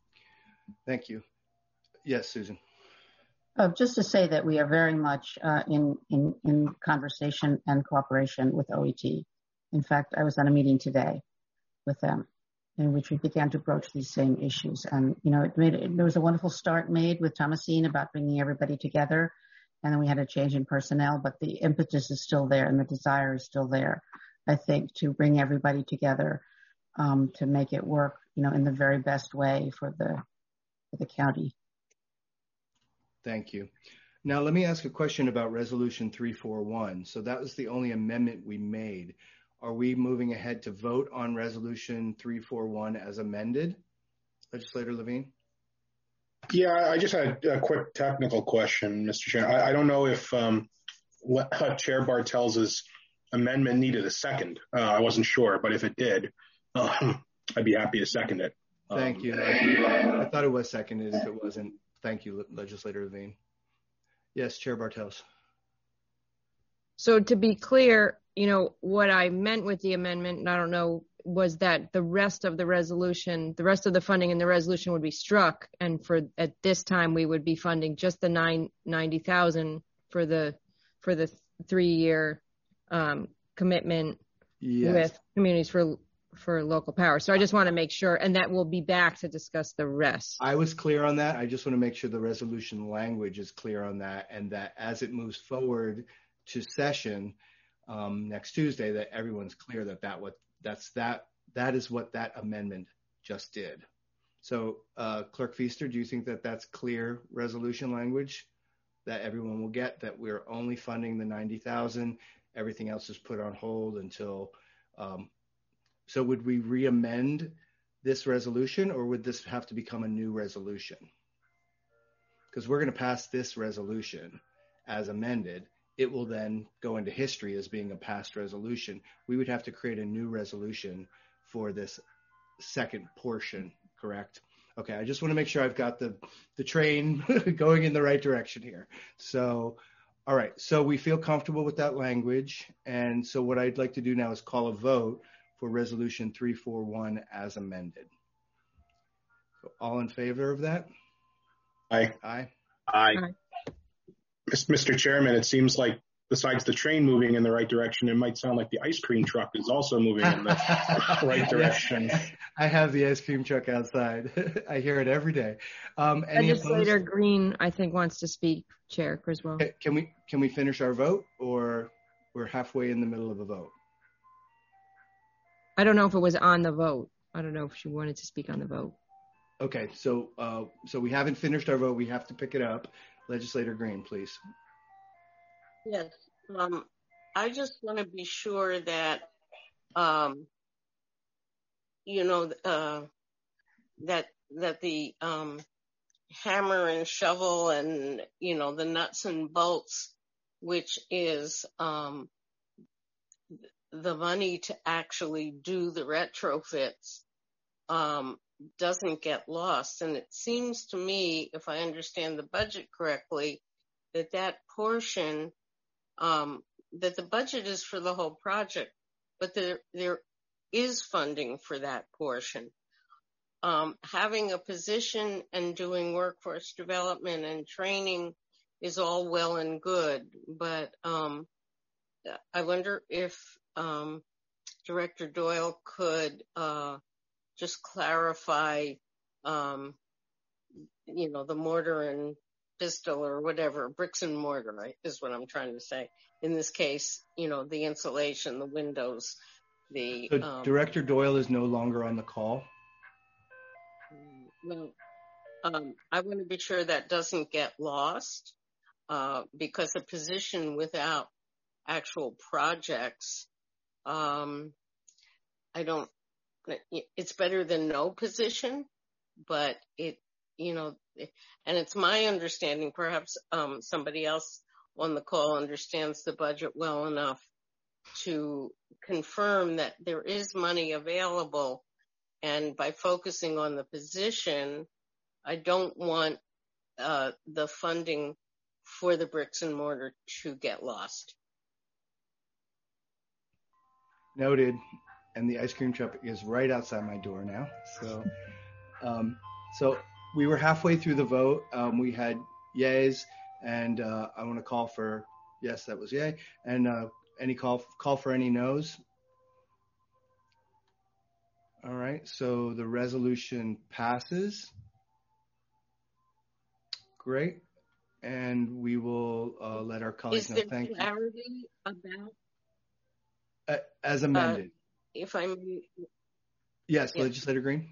[SPEAKER 1] Thank you. Yes, Susan.
[SPEAKER 10] Uh, just to say that we are very much uh, in, in, in conversation and cooperation with O E T. In fact, I was on a meeting today with them in which we began to broach these same issues. And, you know, it made, it, there was a wonderful start made with Thomasine about bringing everybody together. And then we had a change in personnel, but the impetus is still there and the desire is still there, I think, to bring everybody together um, to make it work, you know, in the very best way for the, for the county.
[SPEAKER 1] Thank you. Now, let me ask a question about Resolution three forty-one. So that was the only amendment we made. Are we moving ahead to vote on Resolution three forty-one as amended? Legislator Levine?
[SPEAKER 3] Yeah, I just had a quick technical question, Mister Chair. I, I don't know if um, what, uh, Chair Bartels' amendment needed a second. Uh, I wasn't sure, but if it did, um, I'd be happy to second it.
[SPEAKER 1] Thank
[SPEAKER 3] um,
[SPEAKER 1] you. I, I thought it was seconded if it wasn't. Thank you, Legislator Levine. Yes, Chair Bartels.
[SPEAKER 4] So to be clear, you know, what I meant with the amendment, and I don't know, was that the rest of the resolution, the rest of the funding in the resolution would be struck. And for at this time, we would be funding just the nine ninety thousand for the for the three year um, commitment
[SPEAKER 1] Yes.
[SPEAKER 4] with communities for for local power. So I just want to make sure, and that we'll be back to discuss the rest.
[SPEAKER 1] I was clear on that. I just want to make sure the resolution language is clear on that, and that as it moves forward to session um, next Tuesday, that everyone's clear that that what that's that that is what that amendment just did. So, uh, Clerk Feaster, do you think that that's clear resolution language that everyone will get? That we're only funding the ninety thousand, everything else is put on hold until. Um, so, would we re-amend this resolution, or would this have to become a new resolution? Because we're going to pass this resolution as amended, it will then go into history as being a passed resolution. We would have to create a new resolution for this second portion, correct? Okay, I just want to make sure I've got the, the train going in the right direction here. So, all right, so we feel comfortable with that language. And so what I'd like to do now is call a vote for resolution three forty-one as amended. So all in favor of that?
[SPEAKER 3] Aye.
[SPEAKER 1] Aye.
[SPEAKER 13] Aye.
[SPEAKER 3] Mister Chairman, it seems like besides the train moving in the right direction, it might sound like the ice cream truck is also moving in the right direction.
[SPEAKER 1] Yes, I have the ice cream truck outside. I hear it every day. Um, any
[SPEAKER 4] Legislator
[SPEAKER 1] opposed?
[SPEAKER 4] Green, I think, wants to speak. Chair Criswell.
[SPEAKER 1] Okay, Can we can we finish our vote, or we're halfway in the middle of a vote?
[SPEAKER 4] I don't know if it was on the vote. I don't know if she wanted to speak on the vote.
[SPEAKER 1] Okay, so uh, so we haven't finished our vote. We have to pick it up. Legislator Green, please.
[SPEAKER 11] Yes. Um, I just want to be sure that, um, you know, uh, that that the um, hammer and shovel and, you know, the nuts and bolts, which is um, the money to actually do the retrofits, um, doesn't get lost. And it seems to me, if I understand the budget correctly, that that portion, um, that the budget is for the whole project, but there, there is funding for that portion. Um, having a position and doing workforce development and training is all well and good, but um, I wonder if um, Director Doyle could uh, just clarify, um, you know, the mortar and pistol or whatever, bricks and mortar, right, is what I'm trying to say. In this case, you know, the insulation, the windows, the...
[SPEAKER 1] So
[SPEAKER 11] um,
[SPEAKER 1] Director Doyle is no longer on the call.
[SPEAKER 11] Well, um, I want to be sure that doesn't get lost, uh, because a position without actual projects, um, I don't, it's better than no position, but it, you know, and it's my understanding, perhaps um, somebody else on the call understands the budget well enough to confirm that there is money available. And by focusing on the position, I don't want uh, the funding for the bricks and mortar to get lost.
[SPEAKER 1] Noted. And the ice cream truck is right outside my door now. So, um, so we were halfway through the vote. Um, we had yays, and uh, I want to call for yes, that was yay. And uh, any call call for any no's. All right. So the resolution passes. Great. And we will uh, let our colleagues know. Thank you.
[SPEAKER 11] Is there clarity about?
[SPEAKER 1] Uh, as amended.
[SPEAKER 11] Uh, if I'm.
[SPEAKER 1] Yes,
[SPEAKER 11] yeah.
[SPEAKER 1] Legislator Green.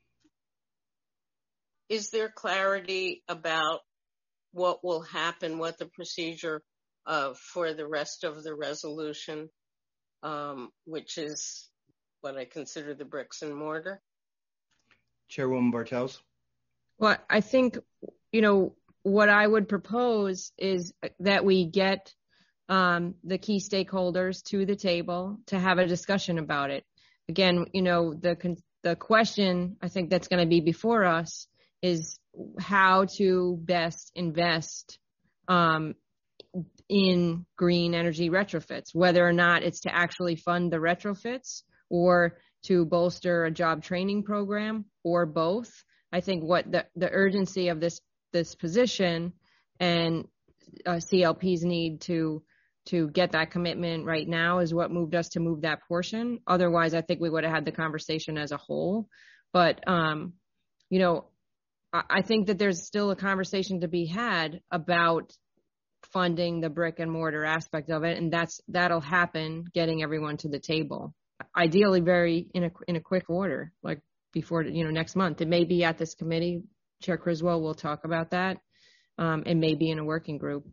[SPEAKER 11] Is there clarity about what will happen, what the procedure uh, for the rest of the resolution, um, which is what I consider the bricks and mortar?
[SPEAKER 1] Chairwoman Bartels.
[SPEAKER 4] Well, I think, you know, what I would propose is that we get um, the key stakeholders to the table to have a discussion about it. Again, you know, the the question I think that's going to be before us is how to best invest um, in green energy retrofits, whether or not it's to actually fund the retrofits or to bolster a job training program or both. I think what the, the urgency of this this position and uh, C L P's need to to get that commitment right now is what moved us to move that portion. Otherwise, I think we would have had the conversation as a whole. But, um, you know, I, I think that there's still a conversation to be had about funding the brick and mortar aspect of it. And that's that'll happen getting everyone to the table. Ideally, very in a in a quick order, like before, you know, next month. It may be at this committee. Chair Criswell will talk about that. Um, it may be in a working group.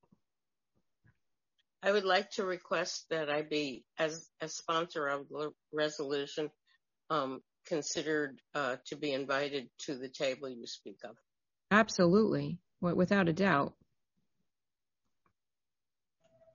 [SPEAKER 11] I would like to request that I be, as a sponsor of the resolution, um, considered uh, to be invited to the table you speak of.
[SPEAKER 4] Absolutely, without a doubt.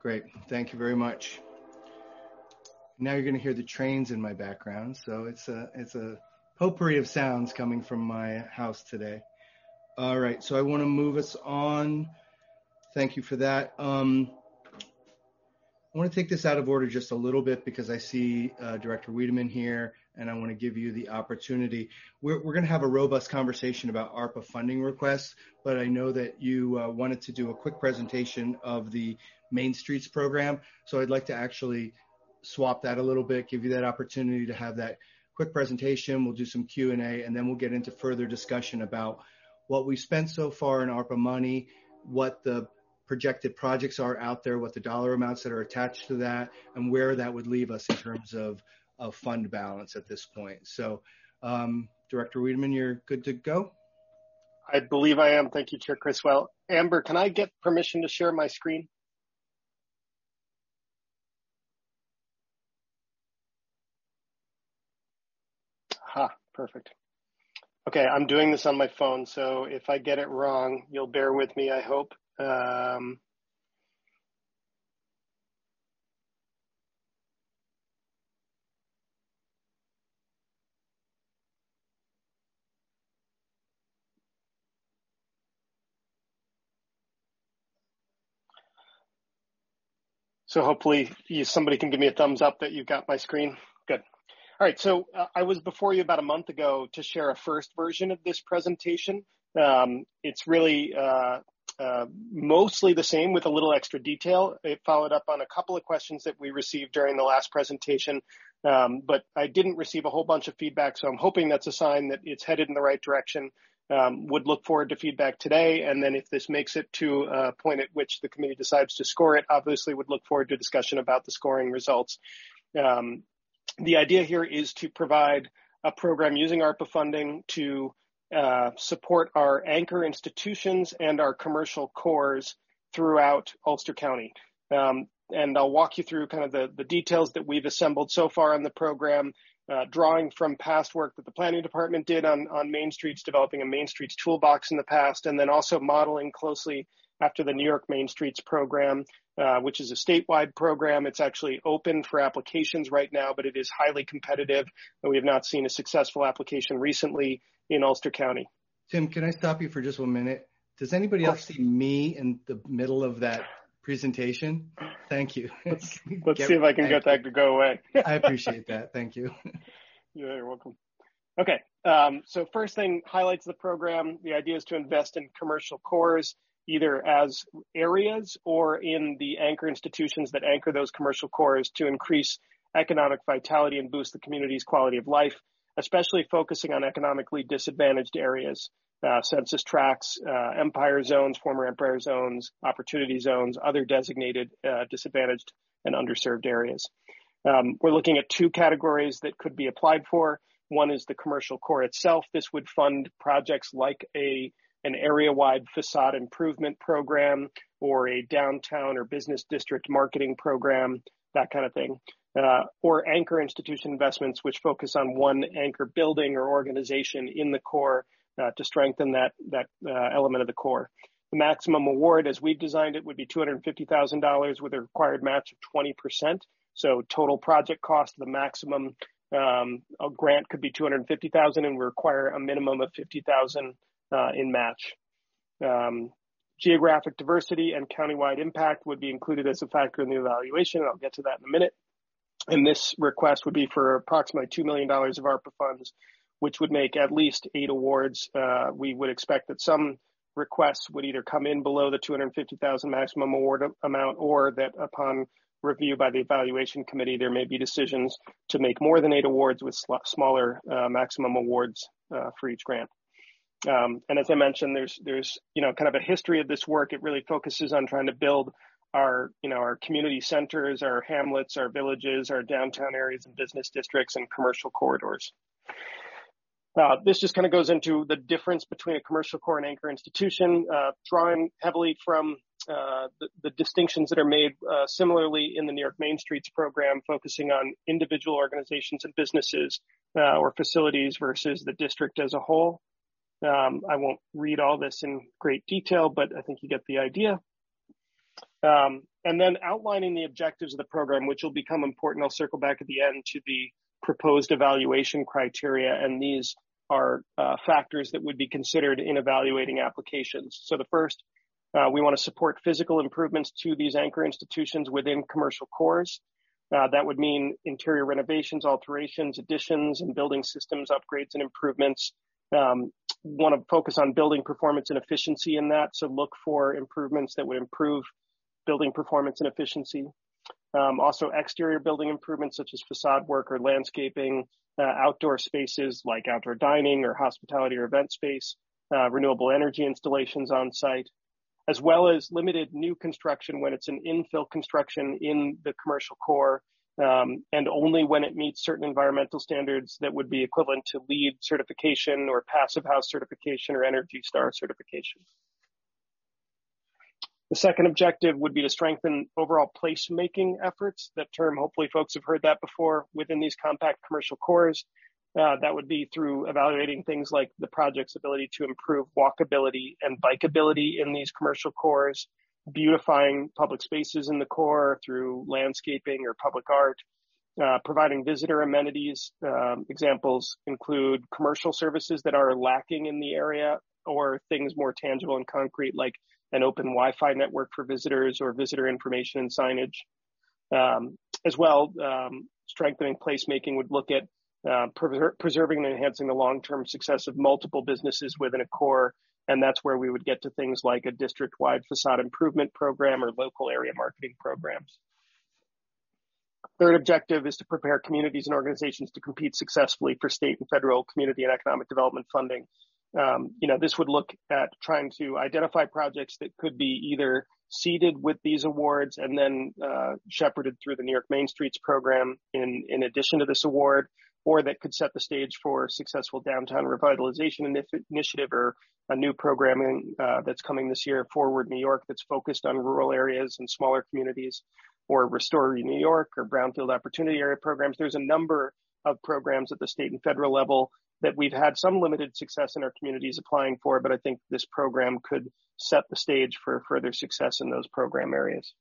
[SPEAKER 1] Great. Thank you very much. Now you're going to hear the trains in my background. So it's a, it's a potpourri of sounds coming from my house today. All right. So I want to move us on. Thank you for that. Um, I want to take this out of order just a little bit because I see uh, Director Wiedemann here, and I want to give you the opportunity. We're, we're going to have a robust conversation about ARPA funding requests, but I know that you uh, wanted to do a quick presentation of the Main Streets program. So I'd like to actually swap that a little bit, give you that opportunity to have that quick presentation. We'll do some Q and A, and then we'll get into further discussion about what we spent so far in ARPA money, what the projected projects are out there, what the dollar amounts that are attached to that, and where that would leave us in terms of, of fund balance at this point. So, um, Director Wiedemann, you're good to go?
[SPEAKER 14] I believe I am. Thank you, Chair Criswell. Amber, can I get permission to share my screen? Ha, perfect. Okay, I'm doing this on my phone, so if I get it wrong, you'll bear with me, I hope. Um, so hopefully you, somebody can give me a thumbs up that you've got my screen. Good. All right, so uh, I was before you about a month ago to share a first version of this presentation. Um, it's really uh, uh, mostly the same with a little extra detail. It followed up on a couple of questions that we received during the last presentation, um, but I didn't receive a whole bunch of feedback, so I'm hoping that's a sign that it's headed in the right direction. Um, would look forward to feedback today, and then if this makes it to a point at which the committee decides to score it, obviously would look forward to discussion about the scoring results. Um, The idea here is to provide a program using ARPA funding to uh, support our anchor institutions and our commercial cores throughout Ulster County. Um, and I'll walk you through kind of the, the details that we've assembled so far on the program, uh, drawing from past work that the planning department did on, on Main Streets, developing a Main Streets toolbox in the past, and then also modeling closely after the New York Main Streets program, uh, which is a statewide program. It's actually open for applications right now, but it is highly competitive, and we have not seen a successful application recently in Ulster County.
[SPEAKER 1] Tim, can I stop you for just one minute? Does anybody else see me in the middle of that presentation? Thank you.
[SPEAKER 14] Let's, let's get, see if I can get that to go away.
[SPEAKER 1] I appreciate that. Thank you.
[SPEAKER 14] Yeah, you're welcome. Okay, um, so first thing, highlights of the program. The idea is to invest in commercial cores, either as areas or in the anchor institutions that anchor those commercial cores to increase economic vitality and boost the community's quality of life, especially focusing on economically disadvantaged areas, uh, census tracts, uh, empire zones, former empire zones, opportunity zones, other designated uh, disadvantaged and underserved areas. Um, we're looking at two categories that could be applied for. One is the commercial core itself. This would fund projects like a an area-wide facade improvement program or a downtown or business district marketing program, that kind of thing. Uh, or anchor institution investments, which focus on one anchor building or organization in the core uh, to strengthen that, that uh, element of the core. The maximum award, as we've designed it, would be two hundred fifty thousand dollars with a required match of twenty percent. So total project cost, the maximum um, a grant could be two hundred fifty thousand dollars and we require a minimum of fifty thousand dollars Uh, in match. Um, geographic diversity and countywide impact would be included as a factor in the evaluation, and I'll get to that in a minute. And this request would be for approximately two million dollars of ARPA funds, which would make at least eight awards. Uh, we would expect that some requests would either come in below the two hundred fifty thousand dollars maximum award amount, or that upon review by the evaluation committee, there may be decisions to make more than eight awards with sl- smaller uh, maximum awards uh, for each grant. Um, and as I mentioned, there's, there's, you know, kind of a history of this work. It really focuses on trying to build our, you know, our community centers, our hamlets, our villages, our downtown areas and business districts and commercial corridors. Uh, this just kind of goes into the difference between a commercial core and anchor institution, uh, drawing heavily from uh, the, the distinctions that are made uh, similarly in the New York Main Streets program, focusing on individual organizations and businesses uh, or facilities versus the district as a whole. Um, I won't read all this in great detail, but I think you get the idea. Um, and then outlining the objectives of the program, which will become important. I'll circle back at the end to the proposed evaluation criteria, and these are uh, factors that would be considered in evaluating applications. So the first, uh, we want to support physical improvements to these anchor institutions within commercial cores. Uh, that would mean interior renovations, alterations, additions, and building systems upgrades and improvements. Um, want to focus on building performance and efficiency in that. So look for improvements that would improve building performance and efficiency. Um, also exterior building improvements such as facade work or landscaping, uh, outdoor spaces like outdoor dining or hospitality or event space, uh, renewable energy installations on site, as well as limited new construction when it's an infill construction in the commercial core, um, and only when it meets certain environmental standards that would be equivalent to LEED certification or Passive House certification or Energy Star certification. The second objective would be to strengthen overall placemaking efforts. That term, hopefully folks have heard that before within these compact commercial cores. Uh, that would be through evaluating things like the project's ability to improve walkability and bikeability in these commercial cores, beautifying public spaces in the core through landscaping or public art, uh, providing visitor amenities. Um, examples include commercial services that are lacking in the area, or things more tangible and concrete like an open Wi-Fi network for visitors or visitor information and signage. Um, as well, um, strengthening placemaking would look at uh, preser- preserving and enhancing the long-term success of multiple businesses within a core, and that's where we would get to things like a district-wide facade improvement program or local area marketing programs. Third objective is to prepare communities and organizations to compete successfully for state and federal community and economic development funding. Um, you know, this would look at trying to identify projects that could be either seeded with these awards and then uh, shepherded through the New York Main Streets program in, in addition to this award, or that could set the stage for successful downtown revitalization initiative or a new programming uh, that's coming this year, Forward New York, that's focused on rural areas and smaller communities, or Restore New York or Brownfield Opportunity Area programs. There's a number of programs at the state and federal level that we've had some limited success in our communities applying for, but I think this program could set the stage for further success in those program areas.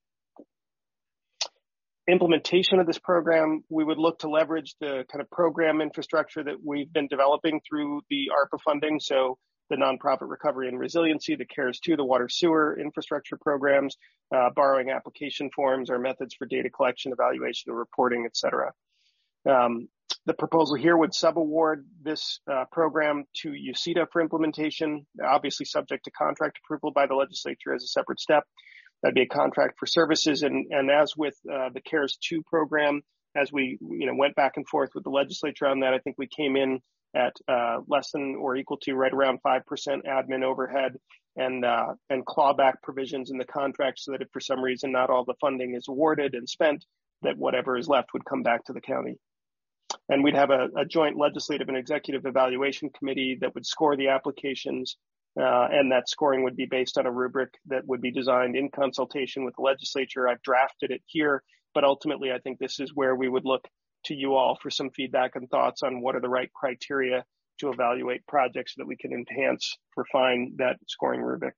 [SPEAKER 14] Implementation of this program, we would look to leverage the kind of program infrastructure that we've been developing through the ARPA funding. So the Nonprofit Recovery and Resiliency, the CARES two, the water sewer infrastructure programs, uh, borrowing application forms, our methods for data collection, evaluation, and reporting, et cetera. Um, the proposal here would subaward this uh, program to U C E D A for implementation, obviously subject to contract approval by the legislature as a separate step. That'd be a contract for services. And, and as with uh, the CARES two program, as we you know went back and forth with the legislature on that, I think we came in at uh, less than or equal to right around five percent admin overhead and uh, and clawback provisions in the contract so that if for some reason not all the funding is awarded and spent, that whatever is left would come back to the county. And we'd have a, a joint legislative and executive evaluation committee that would score the applications, uh, and that scoring would be based on a rubric that would be designed in consultation with the legislature. I've drafted it here, but ultimately I think this is where we would look to you all for some feedback and thoughts on what are the right criteria to evaluate projects so that we can enhance, refine that scoring rubric.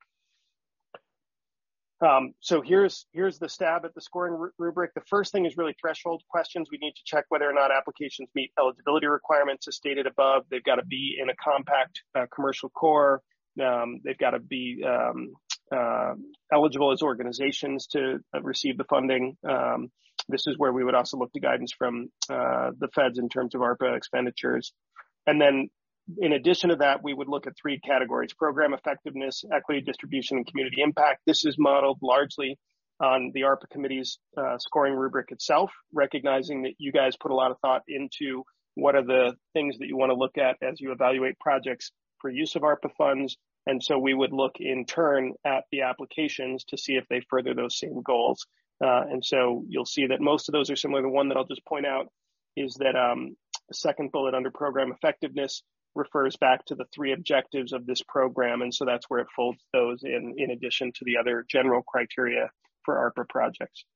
[SPEAKER 14] Um, so here's here's the stab at the scoring rubric. The first thing is really threshold questions. We need to check whether or not applications meet eligibility requirements as stated above. They've got to be in a compact uh, commercial core. Um, they've got to be um, uh, eligible as organizations to uh, receive the funding. Um, this is where we would also look to guidance from uh, the feds in terms of ARPA expenditures. And then in addition to that, we would look at three categories: program effectiveness, equity, distribution, and community impact. This is modeled largely on the ARPA committee's uh, scoring rubric itself, recognizing that you guys put a lot of thought into what are the things that you want to look at as you evaluate projects for use of ARPA funds. And so we would look in turn at the applications to see if they further those same goals. Uh, and so you'll see that most of those are similar. The one that I'll just point out is that um, the second bullet under program effectiveness refers back to the three objectives of this program. And so that's where it folds those in, in addition to the other general criteria for ARPA projects.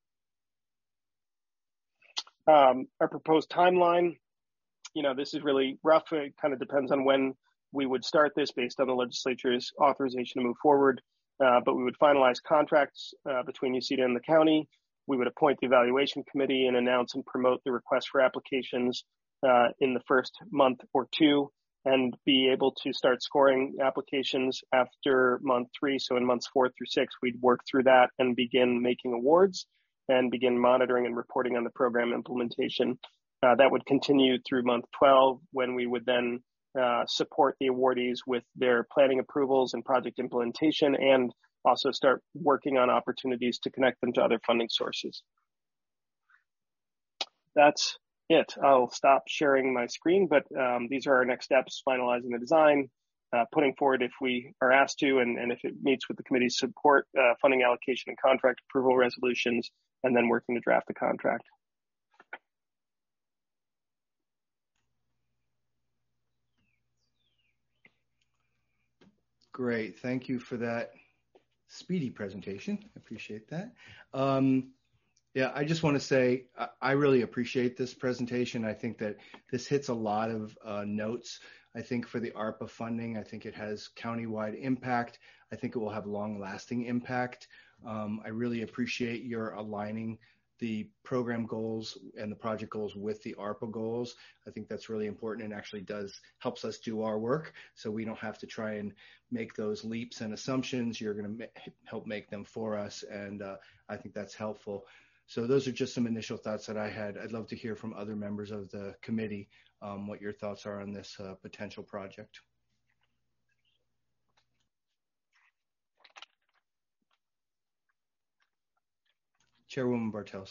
[SPEAKER 14] Um, our proposed timeline, you know, this is really rough. It kind of depends on when we would start this based on the legislature's authorization to move forward. uh, but we would finalize contracts uh, between U C D A and the county. We would appoint the evaluation committee and announce and promote the request for applications uh, in the first month or two, and be able to start scoring applications after month three. So in months four through six, we'd work through that and begin making awards and begin monitoring and reporting on the program implementation. Uh, that would continue through month twelve, when we would then uh, support the awardees with their planning approvals and project implementation, and also start working on opportunities to connect them to other funding sources. That's it. I'll stop sharing my screen, but um, these are our next steps: finalizing the design, uh, putting forward if we are asked to, and, and if it meets with the committee's support, uh, funding allocation and contract approval resolutions, and then working to draft the contract.
[SPEAKER 1] Great. Thank you for that speedy presentation. I appreciate that. Um, yeah, I just want to say I, I really appreciate this presentation. I think that this hits a lot of uh, notes. I think for the ARPA funding, I think it has countywide impact. I think it will have long-lasting impact. Um, I really appreciate your aligning the program goals and the project goals with the ARPA goals. I think that's really important, and actually does helps us do our work, so we don't have to try and make those leaps and assumptions. You're going to ma- help make them for us, and uh, I think that's helpful. So those are just some initial thoughts that I had. I'd love to hear from other members of the committee um, what your thoughts are on this uh, potential project. Chairwoman Bartels.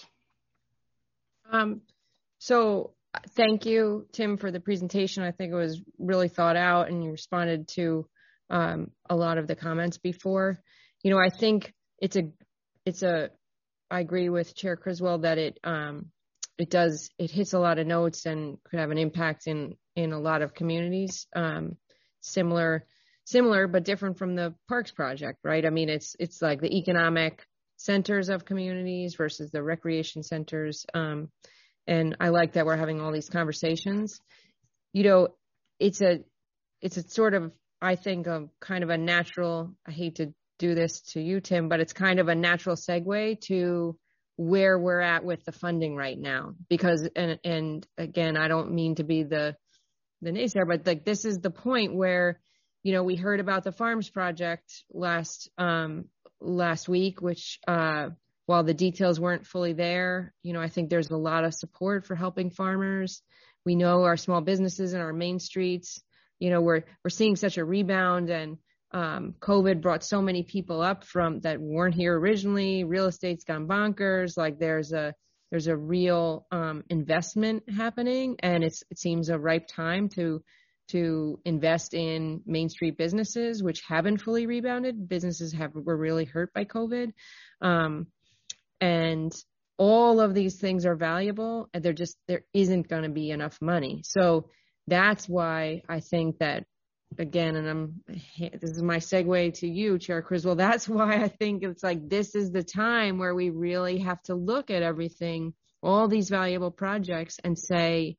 [SPEAKER 4] Um, so thank you, Tim, for the presentation. I think it was really thought out, and you responded to um, a lot of the comments before. You know, I think it's a, it's a, I agree with Chair Criswell that it, um, it does, it hits a lot of notes and could have an impact in, in a lot of communities. Um, similar, similar, but different from the Parks project, right? I mean, it's, it's like the economic centers of communities versus the recreation centers. Um, and I like that we're having all these conversations. You know, it's a, it's a sort of, I think, of kind of a natural, I hate to do this to you, Tim, but it's kind of a natural segue to where we're at with the funding right now. Because, and, and again, I don't mean to be the, the naysayer, but like, this is the point where, you know, we heard about the Farms project last, um, last week, which, uh, while the details weren't fully there, you know, I think there's a lot of support for helping farmers. We know our small businesses and our main streets, you know, we're, we're seeing such a rebound, and um, COVID brought so many people up from that weren't here originally. Real estate's gone bonkers. Like there's a, there's a real um, investment happening, and it's, it seems a ripe time to, to invest in Main Street businesses, which haven't fully rebounded. Businesses have, were really hurt by COVID. Um, and all of these things are valuable, and they're just, there isn't going to be enough money. So that's why I think that, again, and I'm, this is my segue to you, Chair Criswell. That's why I think it's like, this is the time where we really have to look at everything, all these valuable projects, and say,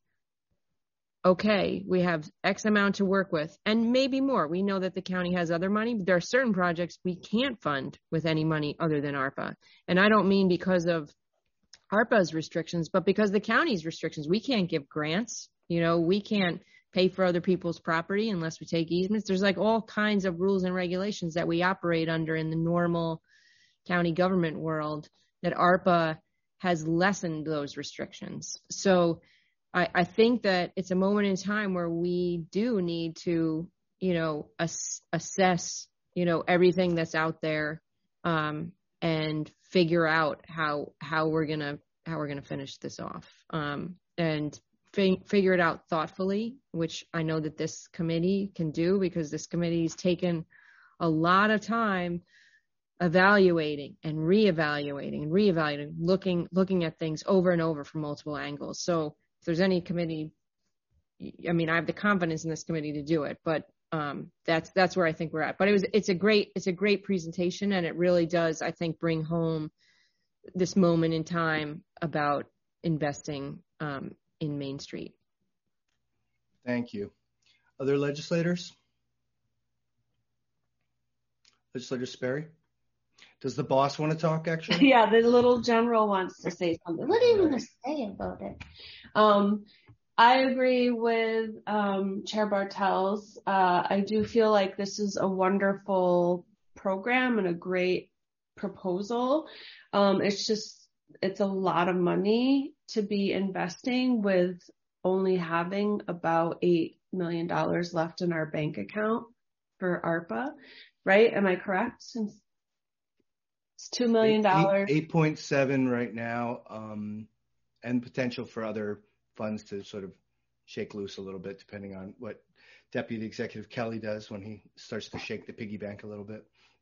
[SPEAKER 4] okay, we have X amount to work with, and maybe more. We know that the county has other money, but there are certain projects we can't fund with any money other than ARPA. And I don't mean because of ARPA's restrictions, but because the county's restrictions. We can't give grants. You know, we can't pay for other people's property unless we take easements. There's like all kinds of rules and regulations that we operate under in the normal county government world that ARPA has lessened those restrictions. So I, I think that it's a moment in time where we do need to, you know, ass- assess, you know, everything that's out there, um, and figure out how, how we're going to, how we're going to finish this off. Um, and fi- figure it out thoughtfully, which I know that this committee can do, because this committee's taken a lot of time evaluating and reevaluating and reevaluating, looking, looking at things over and over from multiple angles. So if there's any committee, I mean, I have the confidence in this committee to do it, but um, that's, that's where I think we're at. But it was, it's a great, it's a great presentation, and it really does, I think, bring home this moment in time about investing um, in Main Street.
[SPEAKER 1] Thank you. Other legislators? Legislator Sperry? Does the boss want to talk, actually?
[SPEAKER 12] Yeah, the little general wants to say something. What do you want to say about it? Um, I agree with um, Chair Bartels. Uh, I do feel like this is a wonderful program and a great proposal. Um, it's just, it's a lot of money to be investing with only having about eight million dollars left in our bank account for ARPA, right? Am I correct? Since it's two million dollars.
[SPEAKER 1] eight point seven right now, um, and potential for other funds to sort of shake loose a little bit, depending on what Deputy Executive Kelly does when he starts to shake the piggy bank a little bit.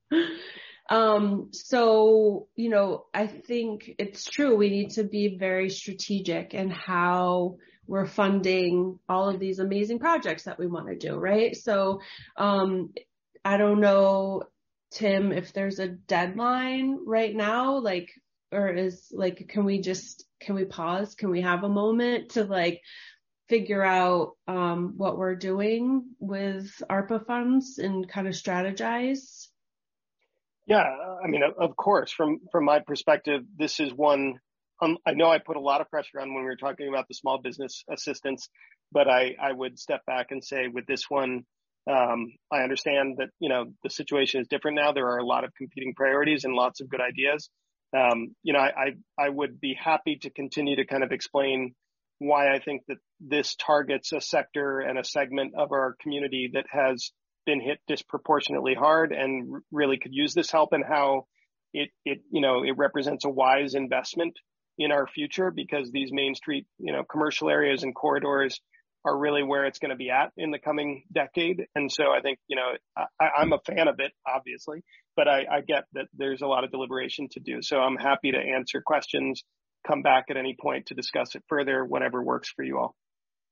[SPEAKER 12] Um, so, you know, I think it's true. We need to be very strategic in how we're funding all of these amazing projects that we want to do, right? So, um, I don't know, Tim, if there's a deadline right now, like, or is like, can we just, can we pause? Can we have a moment to like figure out, um, what we're doing with ARPA funds and kind of strategize?
[SPEAKER 14] Yeah, I mean, of course, from from my perspective, this is one. Um, I know I put a lot of pressure on when we were talking about the small business assistance, but I, I would step back and say with this one, um, I understand that, you know, the situation is different now. There are a lot of competing priorities and lots of good ideas. Um, you know, I, I I would be happy to continue to kind of explain why I think that this targets a sector and a segment of our community that has been hit disproportionately hard and r- really could use this help, and how it, it, you know, it represents a wise investment in our future, because these Main Street, you know, commercial areas and corridors are really where it's going to be at in the coming decade. And so I think, you know, I, I'm a fan of it, obviously, but I, I get that there's a lot of deliberation to do. So I'm happy to answer questions, come back at any point to discuss it further, whatever works for you all.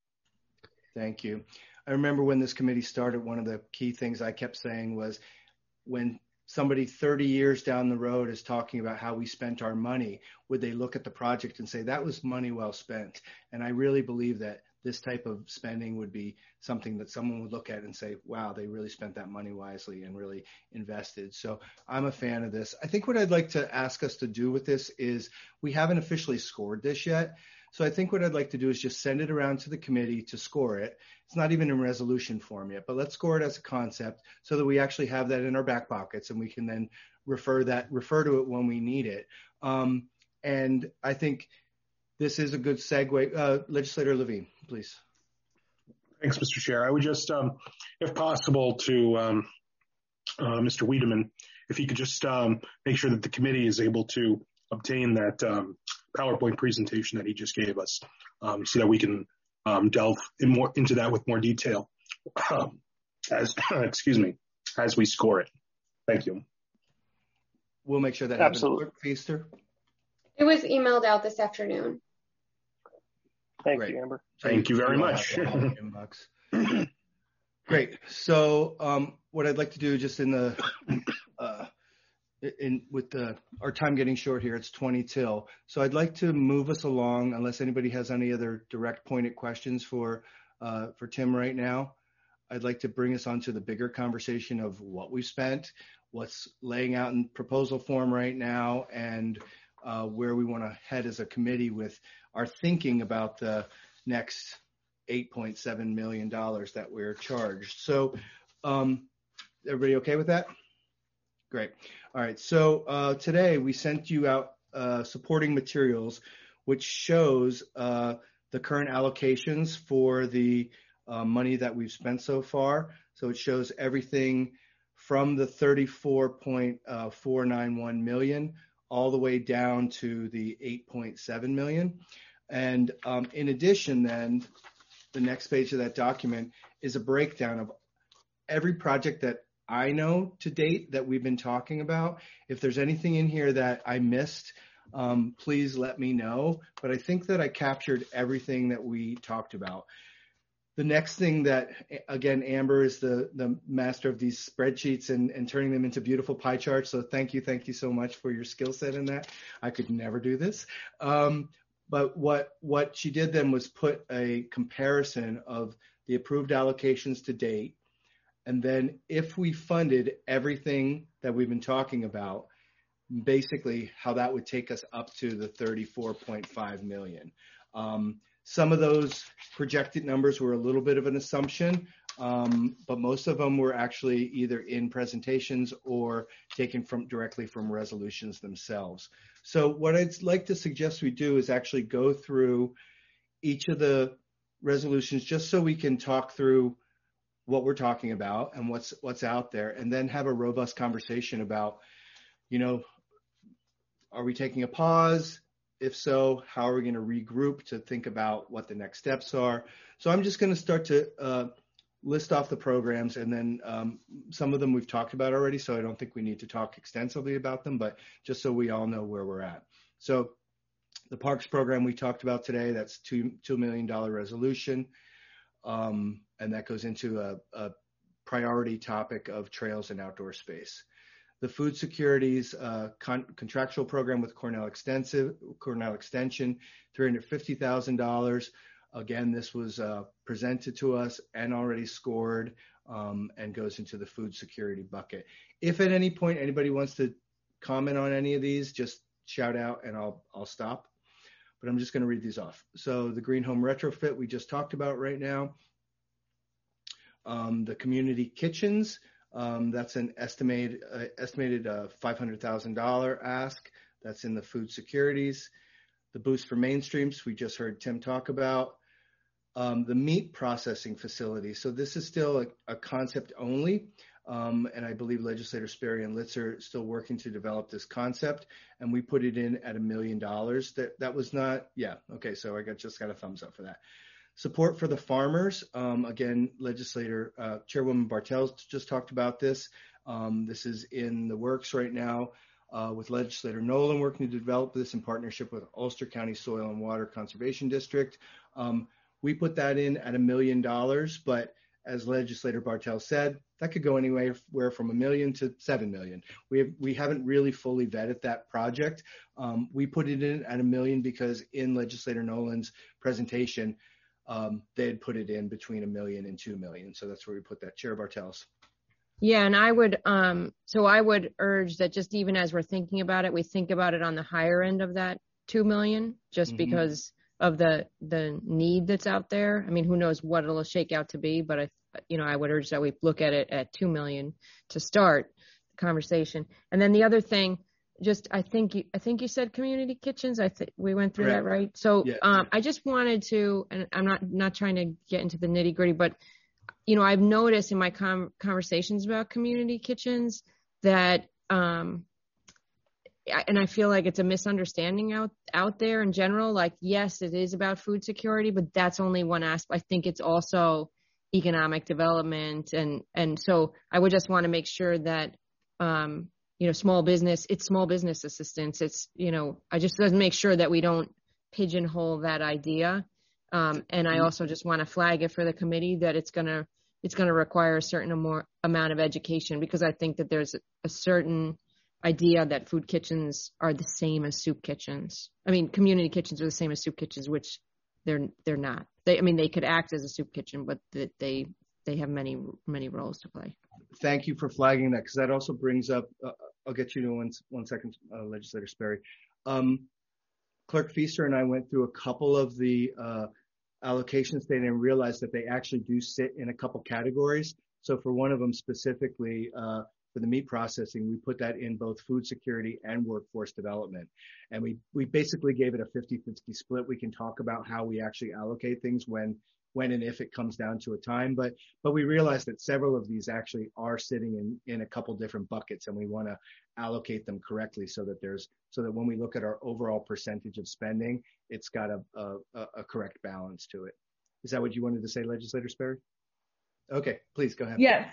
[SPEAKER 1] Thank you. I remember when this committee started, one of the key things I kept saying was, when somebody thirty years down the road is talking about how we spent our money, would they look at the project and say that was money well spent? And I really believe that this type of spending would be something that someone would look at and say, wow, they really spent that money wisely and really invested. So I'm a fan of this. I think what I'd like to ask us to do with this is, we haven't officially scored this yet. So I think what I'd like to do is just send it around to the committee to score it. It's not even in resolution form yet, but let's score it as a concept so that we actually have that in our back pockets and we can then refer that, refer to it when we need it. Um, and I think this is a good segue. Uh, Legislator Levine, please.
[SPEAKER 3] Thanks, Mister Chair. I would just, um, if possible, to um, uh, Mister Wiedemann, if he could just um, make sure that the committee is able to obtain that um, PowerPoint presentation that he just gave us, um, so that we can um, delve in more into that with more detail um, as excuse me as we score it. Thank you.
[SPEAKER 1] We'll make sure that
[SPEAKER 14] Absolutely.
[SPEAKER 1] happens. Feaster.
[SPEAKER 2] It was emailed out this afternoon.
[SPEAKER 14] Thank
[SPEAKER 1] Great.
[SPEAKER 14] you, Amber.
[SPEAKER 3] Thank you very much.
[SPEAKER 1] Great. So um, what I'd like to do, just in the uh, in with the our time getting short here, it's twenty till. So I'd like to move us along, unless anybody has any other direct pointed questions for uh, for Tim right now. I'd like to bring us onto the bigger conversation of what we've spent, what's laying out in proposal form right now, and uh, where we want to head as a committee with our thinking about the next eight point seven million dollars that we're charged. So um, everybody okay with that? Great. All right. So uh, today we sent you out uh, supporting materials, which shows uh, the current allocations for the uh, money that we've spent so far. So it shows everything from the thirty-four point four nine one million all the way down to the eight point seven million. And um, in addition, then the next page of that document is a breakdown of every project that I know to date that we've been talking about. If there's anything in here that I missed, um, please let me know. But I think that I captured everything that we talked about. The next thing that, again, Amber is the, the master of these spreadsheets and, and turning them into beautiful pie charts. So thank you. Thank you so much for your skill set in that. I could never do this. Um, but what, what she did then was put a comparison of the approved allocations to date And then if we funded everything that we've been talking about, basically how that would take us up to the thirty-four point five million. Um, some of those projected numbers were a little bit of an assumption, um, but most of them were actually either in presentations or taken from directly from resolutions themselves. So what I'd like to suggest we do is actually go through each of the resolutions just so we can talk through what we're talking about and what's what's out there, and then have a robust conversation about, you know, are we taking a pause? If so, how are we going to regroup to think about what the next steps are? So I'm just going to start to uh, list off the programs, and then um, some of them we've talked about already, so I don't think we need to talk extensively about them, but just so we all know where we're at. So the parks program we talked about today, that's two $2 million resolution, um, and that goes into a, a priority topic of trails and outdoor space. The food securities uh, con contractual program with Cornell Extensive, Cornell Extension, three hundred fifty thousand dollars. Again, this was uh, presented to us and already scored, um, and goes into the food security bucket. If at any point anybody wants to comment on any of these, just shout out and I'll I'll stop. But I'm just going to read these off. So the Green Home Retrofit we just talked about right now. Um, the community kitchens. Um, that's an estimated uh, estimated uh, five hundred thousand dollars ask. That's in the food securities. The boost for mainstreams, we just heard Tim talk about. Um, the meat processing facility. So this is still a, a concept only. Um, and I believe Legislator Sperry and Litz are still working to develop this concept. And we put it in at a million dollars. That that was not, yeah, okay, so I got just got a thumbs up for that. Support for the farmers. Um, again, Legislator uh, Chairwoman Bartels just talked about this. Um, this is in the works right now uh, with Legislator Nolan working to develop this in partnership with Ulster County Soil and Water Conservation District. Um, we put that in at a million dollars, but as Legislator Bartels said, that could go anywhere from a million to seven million. We have, we haven't really fully vetted that project. Um, we put it in at a million because in Legislator Nolan's presentation, Um, they had put it in between a million and two million. So that's where we put that. Chair Bartels.
[SPEAKER 4] Yeah, and I would, um, so I would urge that just even as we're thinking about it, we think about it on the higher end of that two million, just mm-hmm. because of the the need that's out there. I mean, who knows what it'll shake out to be, but I, you know, I would urge that we look at it at two million to start the conversation. And then the other thing, just I think you I think you said community kitchens. I think we went through Correct. that, right? So yeah. um, I just wanted to, and I'm not not trying to get into the nitty gritty, but you know, I've noticed in my com- conversations about community kitchens that, um, and I feel like it's a misunderstanding out out there in general. Like, yes, it is about food security, but that's only one aspect. I think it's also economic development, and and so I would just want to make sure that. Um, you know, small business, it's small business assistance. It's, you know, I just want to make sure that we don't pigeonhole that idea. Um, and I also just want to flag it for the committee that it's going to, it's going to require a certain more amount of education, because I think that there's a certain idea that food kitchens are the same as soup kitchens. I mean, community kitchens are the same as soup kitchens, which they're, they're not. They, I mean, they could act as a soup kitchen, but they, they have many, many roles to play.
[SPEAKER 1] Thank you for flagging that, because that also brings up, uh, I'll get you to one, one second, uh, Legislator Sperry. Um, Clerk Feaster and I went through a couple of the uh, allocations data and realized that they actually do sit in a couple categories. So for one of them specifically, uh, for the meat processing, we put that in both food security and workforce development. And we, we basically gave it a fifty fifty split. We can talk about how we actually allocate things when when and if it comes down to a time, but but we realized that several of these actually are sitting in in a couple different buckets, and we want to allocate them correctly so that there's so that when we look at our overall percentage of spending, it's got a a, a correct balance to it. Is that what you wanted to say, Legislator Sperry? Okay, please go ahead.
[SPEAKER 12] Yes.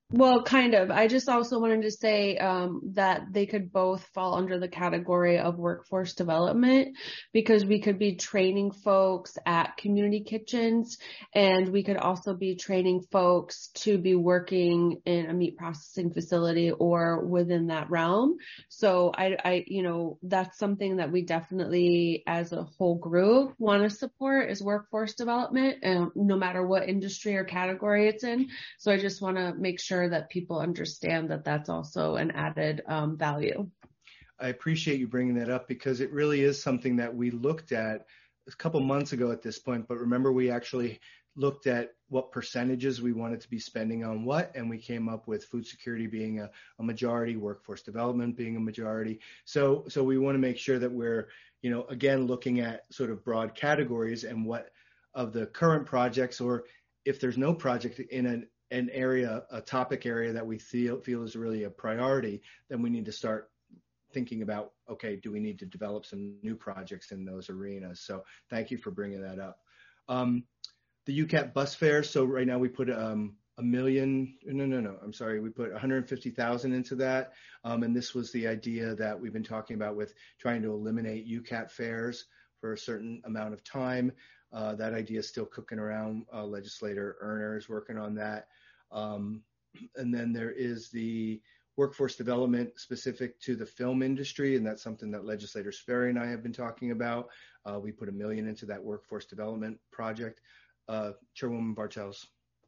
[SPEAKER 12] Well, kind of. I just also wanted to say um, that they could both fall under the category of workforce development, because we could be training folks at community kitchens, and we could also be training folks to be working in a meat processing facility or within that realm. So I, I, you know, that's something that we definitely as a whole group want to support, is workforce development, um, no matter what industry or category it's in. So I just want to make sure that people understand that that's also an added um, value.
[SPEAKER 1] I appreciate you bringing that up, because it really is something that we looked at a couple months ago at this point. But remember, we actually looked at what percentages we wanted to be spending on what, and we came up with food security being a, a majority, workforce development being a majority. So, so we want to make sure that we're, you know, again, looking at sort of broad categories and what of the current projects, or if there's no project in an an area, a topic area that we feel feel is really a priority, then we need to start thinking about, okay, do we need to develop some new projects in those arenas? So thank you for bringing that up. Um, the U C A T bus fare. So right now we put um, a million, no, no, no, I'm sorry. We put one hundred fifty thousand into that. Um, and this was the idea that we've been talking about with trying to eliminate U C A T fares for a certain amount of time. Uh, that idea is still cooking around. Uh, legislator Erner is working on that. Um, and then there is the workforce development specific to the film industry, and that's something that Legislator Sperry and I have been talking about. Uh, we put a million into that workforce development project. Uh, Chairwoman Bartels.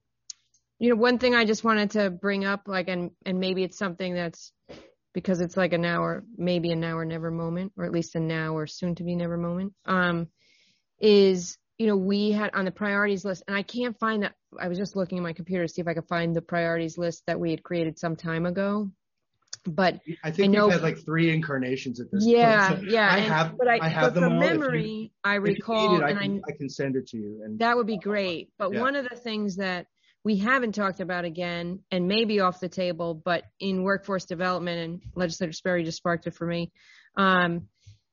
[SPEAKER 4] You know, one thing I just wanted to bring up, like, and and maybe it's something that's, because it's like a now or maybe a now or never moment, or at least a now or soon to be never moment, um, is, you know, we had on the priorities list, and I can't find that. I was just looking at my computer to see if I could find the priorities list that we had created some time ago. But
[SPEAKER 1] I think
[SPEAKER 4] I know,
[SPEAKER 1] we've had like three incarnations at this
[SPEAKER 4] yeah,
[SPEAKER 1] point. So
[SPEAKER 4] yeah.
[SPEAKER 1] I
[SPEAKER 4] and,
[SPEAKER 1] have,
[SPEAKER 4] but I,
[SPEAKER 1] I have
[SPEAKER 4] but
[SPEAKER 1] them
[SPEAKER 4] from
[SPEAKER 1] all.
[SPEAKER 4] memory,
[SPEAKER 1] You,
[SPEAKER 4] I recall,
[SPEAKER 1] it, I
[SPEAKER 4] and
[SPEAKER 1] can,
[SPEAKER 4] I,
[SPEAKER 1] I can send it to you. And
[SPEAKER 4] that would be great. But
[SPEAKER 1] yeah.
[SPEAKER 4] one of the things that we haven't talked about again, and maybe off the table, but in workforce development, and Legislator Sperry just sparked it for me, um,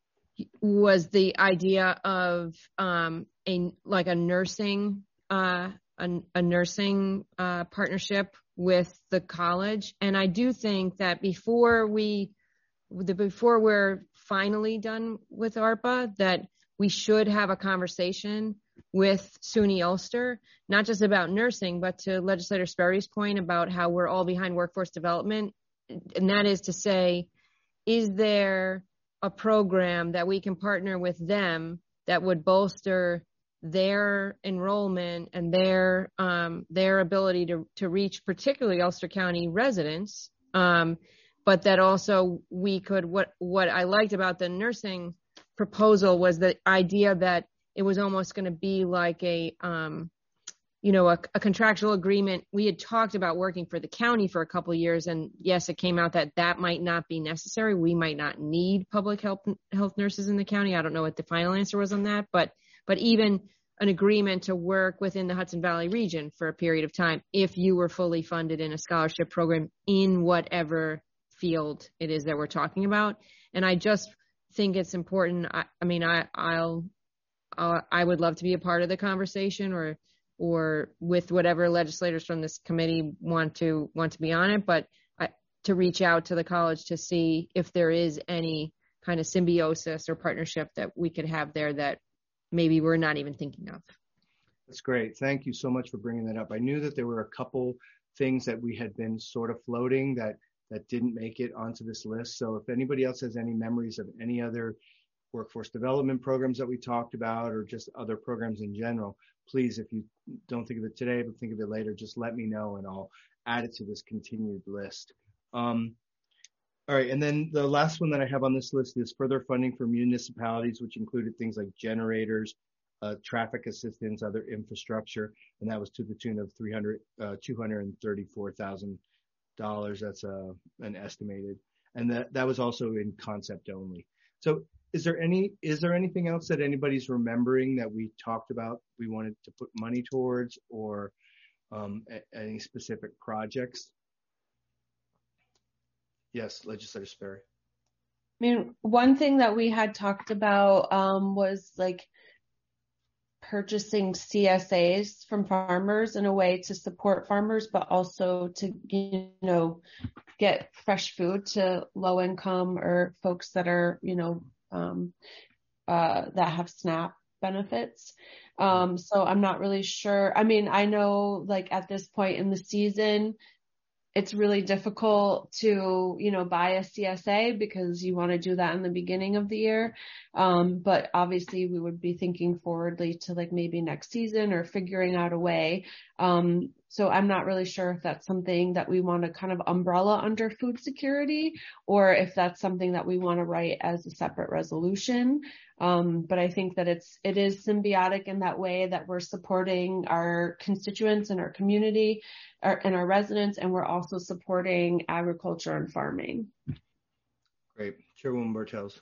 [SPEAKER 4] was the idea of um, a like a nursing uh, a, a nursing uh, partnership with the college. And I do think that before we the before we're finally done with ARPA, that we should have a conversation with SUNY Ulster, not just about nursing, but to Legislator Sperry's point about how we're all behind workforce development. And that is to say, is there a program that we can partner with them that would bolster their enrollment and their um, their ability to to reach particularly Ulster County residents, um, but that also we could, what what I liked about the nursing proposal was the idea that it was almost going to be like a um, you know, a, a contractual agreement. We had talked about working for the county for a couple of years, and yes, it came out that that might not be necessary. We might not need public health health nurses in the county. I don't know what the final answer was on that, but but even an agreement to work within the Hudson Valley region for a period of time if you were fully funded in a scholarship program in whatever field it is that we're talking about. And I just think it's important. I, I mean, I I'll uh, I would love to be a part of the conversation, or or with whatever legislators from this committee want to want to be on it, but I, to reach out to the college to see if there is any kind of symbiosis or partnership that we could have there that maybe we're not even thinking of.
[SPEAKER 1] That's great. Thank you so much for bringing that up. I knew that there were a couple things that we had been sort of floating that that didn't make it onto this list. So if anybody else has any memories of any other workforce development programs that we talked about, or just other programs in general, please, if you don't think of it today, but think of it later, just let me know and I'll add it to this continued list. Um, all right, and then the last one that I have on this list is further funding for municipalities, which included things like generators, uh, traffic assistance, other infrastructure, and that was to the tune of three hundred, uh, two hundred thirty-four thousand dollars. That's uh, an estimated, and that that was also in concept only. So is there any is there anything else that anybody's remembering that we talked about we wanted to put money towards, or um, a, any specific projects? Yes, Legislator Sperry.
[SPEAKER 12] I mean, one thing that we had talked about um, was like purchasing C S As from farmers in a way to support farmers, but also to, you know, get fresh food to low income or folks that are, you know, um, uh, that have SNAP benefits. Um, so I'm not really sure. I mean, I know like at this point in the season, it's really difficult to, you know, buy a C S A because you want to do that in the beginning of the year. Um, but obviously we would be thinking forwardly to like maybe next season or figuring out a way. Um, so I'm not really sure if that's something that we want to kind of umbrella under food security or if that's something that we want to write as a separate resolution. Um, but I think that it's, it is symbiotic in that way that we're supporting our constituents and our community our, and our residents, and we're also supporting agriculture and farming.
[SPEAKER 1] Great. Chairwoman Bartels.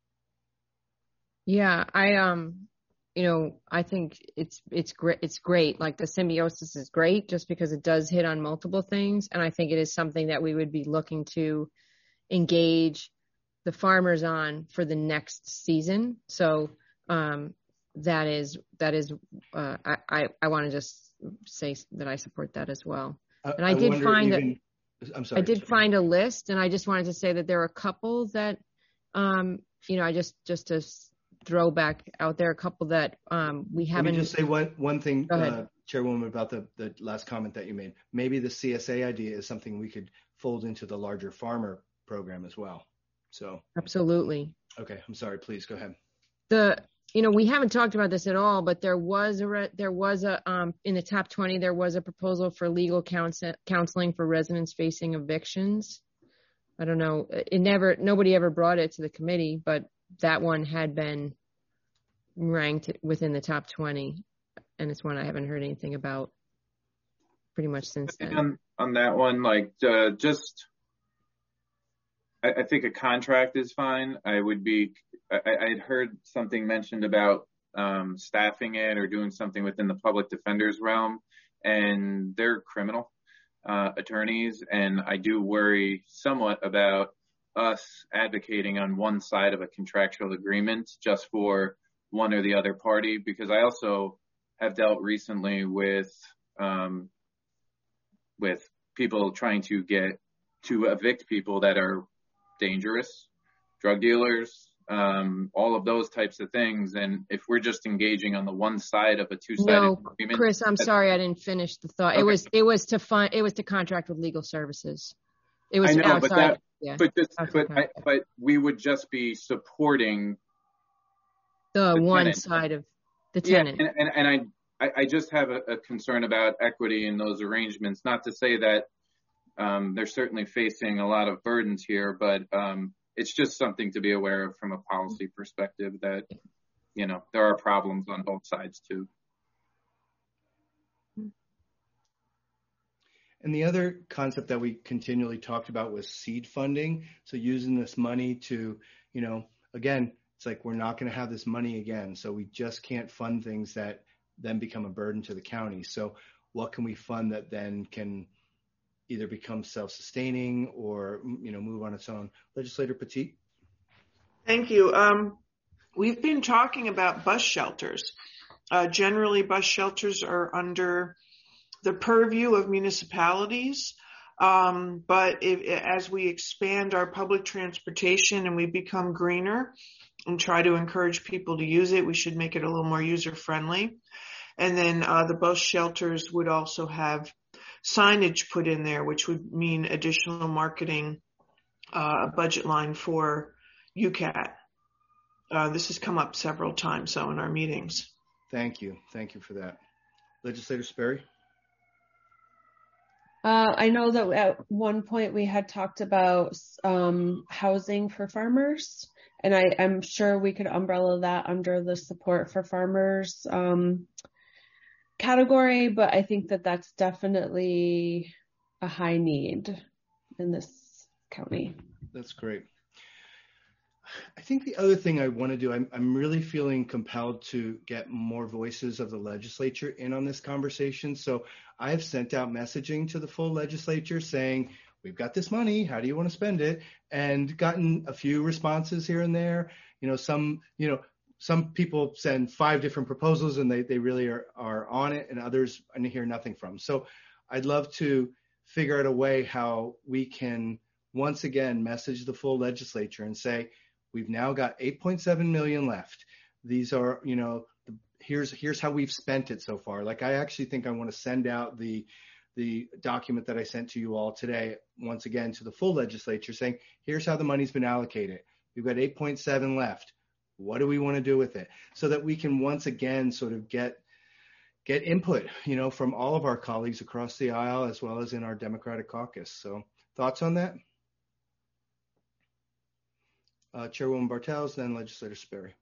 [SPEAKER 4] Yeah, I, um, you know, I think it's, it's great. It's great. Like the symbiosis is great just because it does hit on multiple things. And I think it is something that we would be looking to engage the farmers on for the next season. So, um, that is, that is, uh, I, I, I want to just say that I support that as well. And I, I did find even, a, I'm sorry, I did sorry. find a list, and I just wanted to say that there are a couple that, um, you know, I just, just to throw back out there, a couple that, um, we haven't.
[SPEAKER 1] Let me just say one, one thing, uh, Chairwoman, about the, the last comment that you made. Maybe the C S A idea is something we could fold into the larger farmer program as well. So
[SPEAKER 4] absolutely.
[SPEAKER 1] Okay, I'm sorry. Please go ahead.
[SPEAKER 4] The you know we haven't talked about this at all, but there was a re- there was a um in the top twenty there was a proposal for legal counsel- counseling for residents facing evictions. I don't know. It never nobody ever brought it to the committee, but that one had been ranked within the top twenty, and it's one I haven't heard anything about pretty much since then.
[SPEAKER 7] On, on that one, like uh, just. I think a contract is fine. I would be, I, I'd heard something mentioned about um, staffing it or doing something within the public defender's realm, and they're criminal uh, attorneys. And I do worry somewhat about us advocating on one side of a contractual agreement just for one or the other party, because I also have dealt recently with, um, with people trying to get to evict people that are dangerous, drug dealers, um, all of those types of things. And if we're just engaging on the one side of a two-sided
[SPEAKER 4] no,
[SPEAKER 7] agreement,
[SPEAKER 4] Chris, I'm sorry I didn't finish the thought. Okay. It was it was to find it was to contract with legal services. It was
[SPEAKER 7] I know,
[SPEAKER 4] outside.
[SPEAKER 7] But, that,
[SPEAKER 4] yeah,
[SPEAKER 7] but, this, but, I, but we would just be supporting
[SPEAKER 4] the,
[SPEAKER 7] the
[SPEAKER 4] one
[SPEAKER 7] tenant.
[SPEAKER 4] side of the tenant.
[SPEAKER 7] Yeah, and, and, and I, I just have a, a concern about equity in those arrangements. Not to say that Um, they're certainly facing a lot of burdens here, but um, it's just something to be aware of from a policy perspective that, you know, there are problems on both sides too.
[SPEAKER 1] And the other concept that we continually talked about was seed funding. So using this money to, you know, again, it's like we're not going to have this money again. So we just can't fund things that then become a burden to the county. So what can we fund that then can either become self-sustaining or, you know, move on its own? Legislator Petit.
[SPEAKER 6] Thank you. Um, we've been talking about bus shelters. Uh, generally, bus shelters are under the purview of municipalities. Um, but if, as we expand our public transportation and we become greener and try to encourage people to use it, we should make it a little more user-friendly. And then uh, the bus shelters would also have signage put in there, which would mean additional marketing uh, budget line for U C A T. Uh, this has come up several times, so in our meetings.
[SPEAKER 1] Thank you. Thank you for that. Legislator Sperry?
[SPEAKER 12] Uh, I know that at one point we had talked about um, housing for farmers, and I, I'm sure we could umbrella that under the support for farmers um, category, but I think that that's definitely a high need in this county.
[SPEAKER 1] That's great. I think the other thing I want to do, I'm, I'm really feeling compelled to get more voices of the legislature in on this conversation. So I've sent out messaging to the full legislature saying, we've got this money, how do you want to spend it? And gotten a few responses here and there. You know, some, you know, some people send five different proposals and they, they really are, are on it, and others I hear nothing from. So I'd love to figure out a way how we can once again message the full legislature and say, we've now got eight point seven million left. These are, you know, here's here's how we've spent it so far. Like, I actually think I want to send out the the document that I sent to you all today, once again, to the full legislature saying, here's how the money's been allocated. We've got eight point seven left. What do we want to do with it? So that we can once again sort of get get input, you know, from all of our colleagues across the aisle, as well as in our Democratic caucus. So thoughts on that? Uh, Chairwoman Bartels, then Legislator Sperry.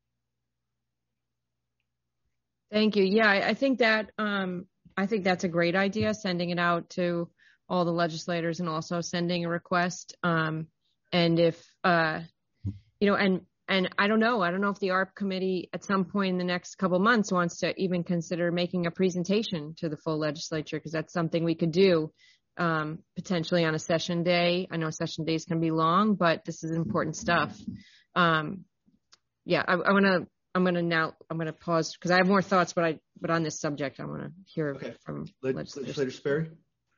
[SPEAKER 4] Thank you. Yeah, I, I think that um, I think that's a great idea, sending it out to all the legislators and also sending a request. Um, and if, uh, you know, and and I don't know, I don't know if the A R P committee at some point in the next couple months wants to even consider making a presentation to the full legislature, because that's something we could do um, potentially on a session day. I know session days can be long, but this is important stuff. Um, yeah, I, I want to. I'm going to now, I'm going to pause because I have more thoughts, but I, but on this subject, I want to hear okay. from
[SPEAKER 1] Legislator Sperry.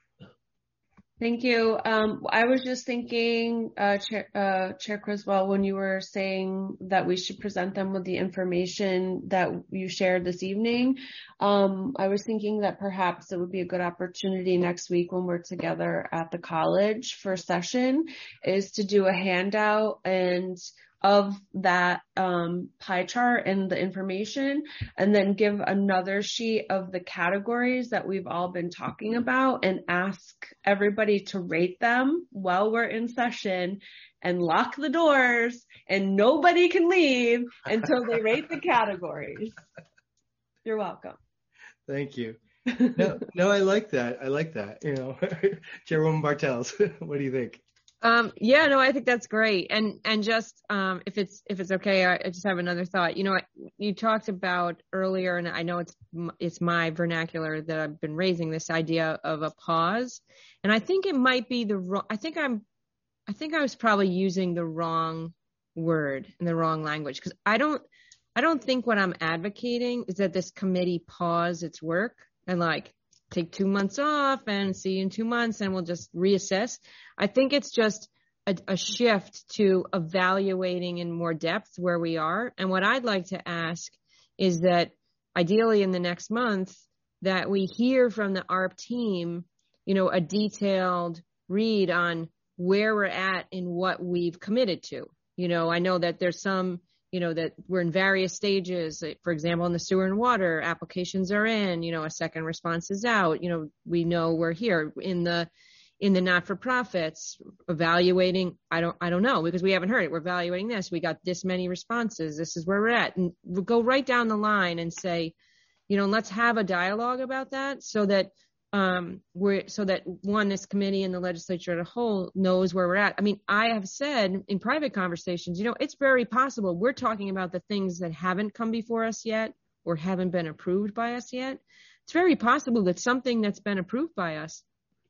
[SPEAKER 12] Thank you. Um, I was just thinking, uh, Chair, uh, Chair Criswell, when you were saying that we should present them with the information that you shared this evening, um, I was thinking that perhaps it would be a good opportunity next week when we're together at the college for session is to do a handout and of that um, pie chart and the information, and then give another sheet of the categories that we've all been talking about and ask everybody to rate them while we're in session and lock the doors and nobody can leave until they rate the categories. You're welcome.
[SPEAKER 1] Thank you. No, no, I like that. I like that. You know, Chairwoman Bartels, what do you think?
[SPEAKER 4] Um, yeah, no, I think that's great. And, and just, um, if it's, if it's okay, I, I just have another thought. You know, you talked about earlier, and I know it's, it's my vernacular that I've been raising, this idea of a pause. And I think it might be the wrong, I think I'm, I think I was probably using the wrong word in the wrong language, because I don't, I don't think what I'm advocating is that this committee pause its work and like, take two months off and see you in two months and we'll just reassess. I think it's just a, a shift to evaluating in more depth where we are. And what I'd like to ask is that ideally in the next month that we hear from the A R P team, you know, a detailed read on where we're at in what we've committed to. You know, I know that there's some, you know, that we're in various stages. For example, in the sewer and water, applications are in, you know, a second response is out. You know, we know we're here in the, in the not-for-profits evaluating. I don't, I don't know, because we haven't heard it. We're evaluating this. We got this many responses. This is where we're at. And we'll go right down the line and say, you know, let's have a dialogue about that so that, um, we're, so that one, this committee and the legislature as a whole knows where we're at. I mean, I have said in private conversations, you know, it's very possible we're talking about the things that haven't come before us yet or haven't been approved by us yet. It's very possible that something that's been approved by us,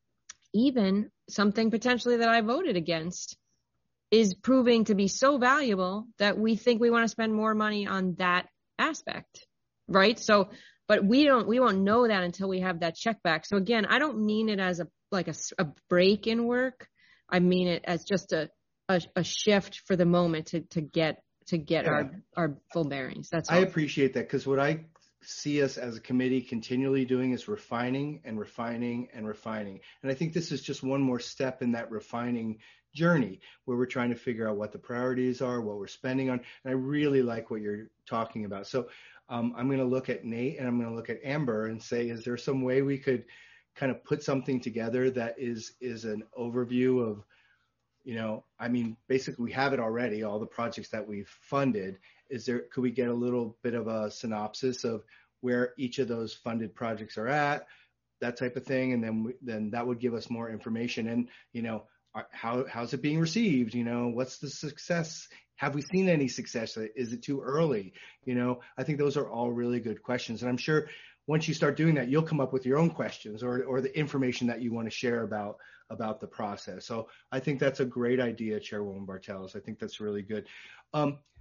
[SPEAKER 4] even something potentially that I voted against, is proving to be so valuable that we think we want to spend more money on that aspect, right? So, but we don't, we won't know that until we have that check back. So again, I don't mean it as a, like a, a break in work. I mean it as just a, a, a shift for the moment to, to get, to get yeah. our, our full bearings. That's all.
[SPEAKER 1] I appreciate that, because what I see us as a committee continually doing is refining and refining and refining. And I think this is just one more step in that refining journey where we're trying to figure out what the priorities are, what we're spending on. And I really like what you're talking about. So um, I'm going to look at Nate and I'm going to look at Amber and say, is there some way we could kind of put something together that is, is an overview of, you know, I mean, basically we have it already, all the projects that we've funded. Is there, could we get a little bit of a synopsis of where each of those funded projects are at, that type of thing? And then, we, then that would give us more information. And, you know, how, how's it being received? You know, what's the success? Have we seen any success? Is it too early? You know, I think those are all really good questions. And I'm sure once you start doing that, you'll come up with your own questions or, or the information that you want to share about, about the process. So I think that's a great idea, Chairwoman Bartels. I think that's really good. Um,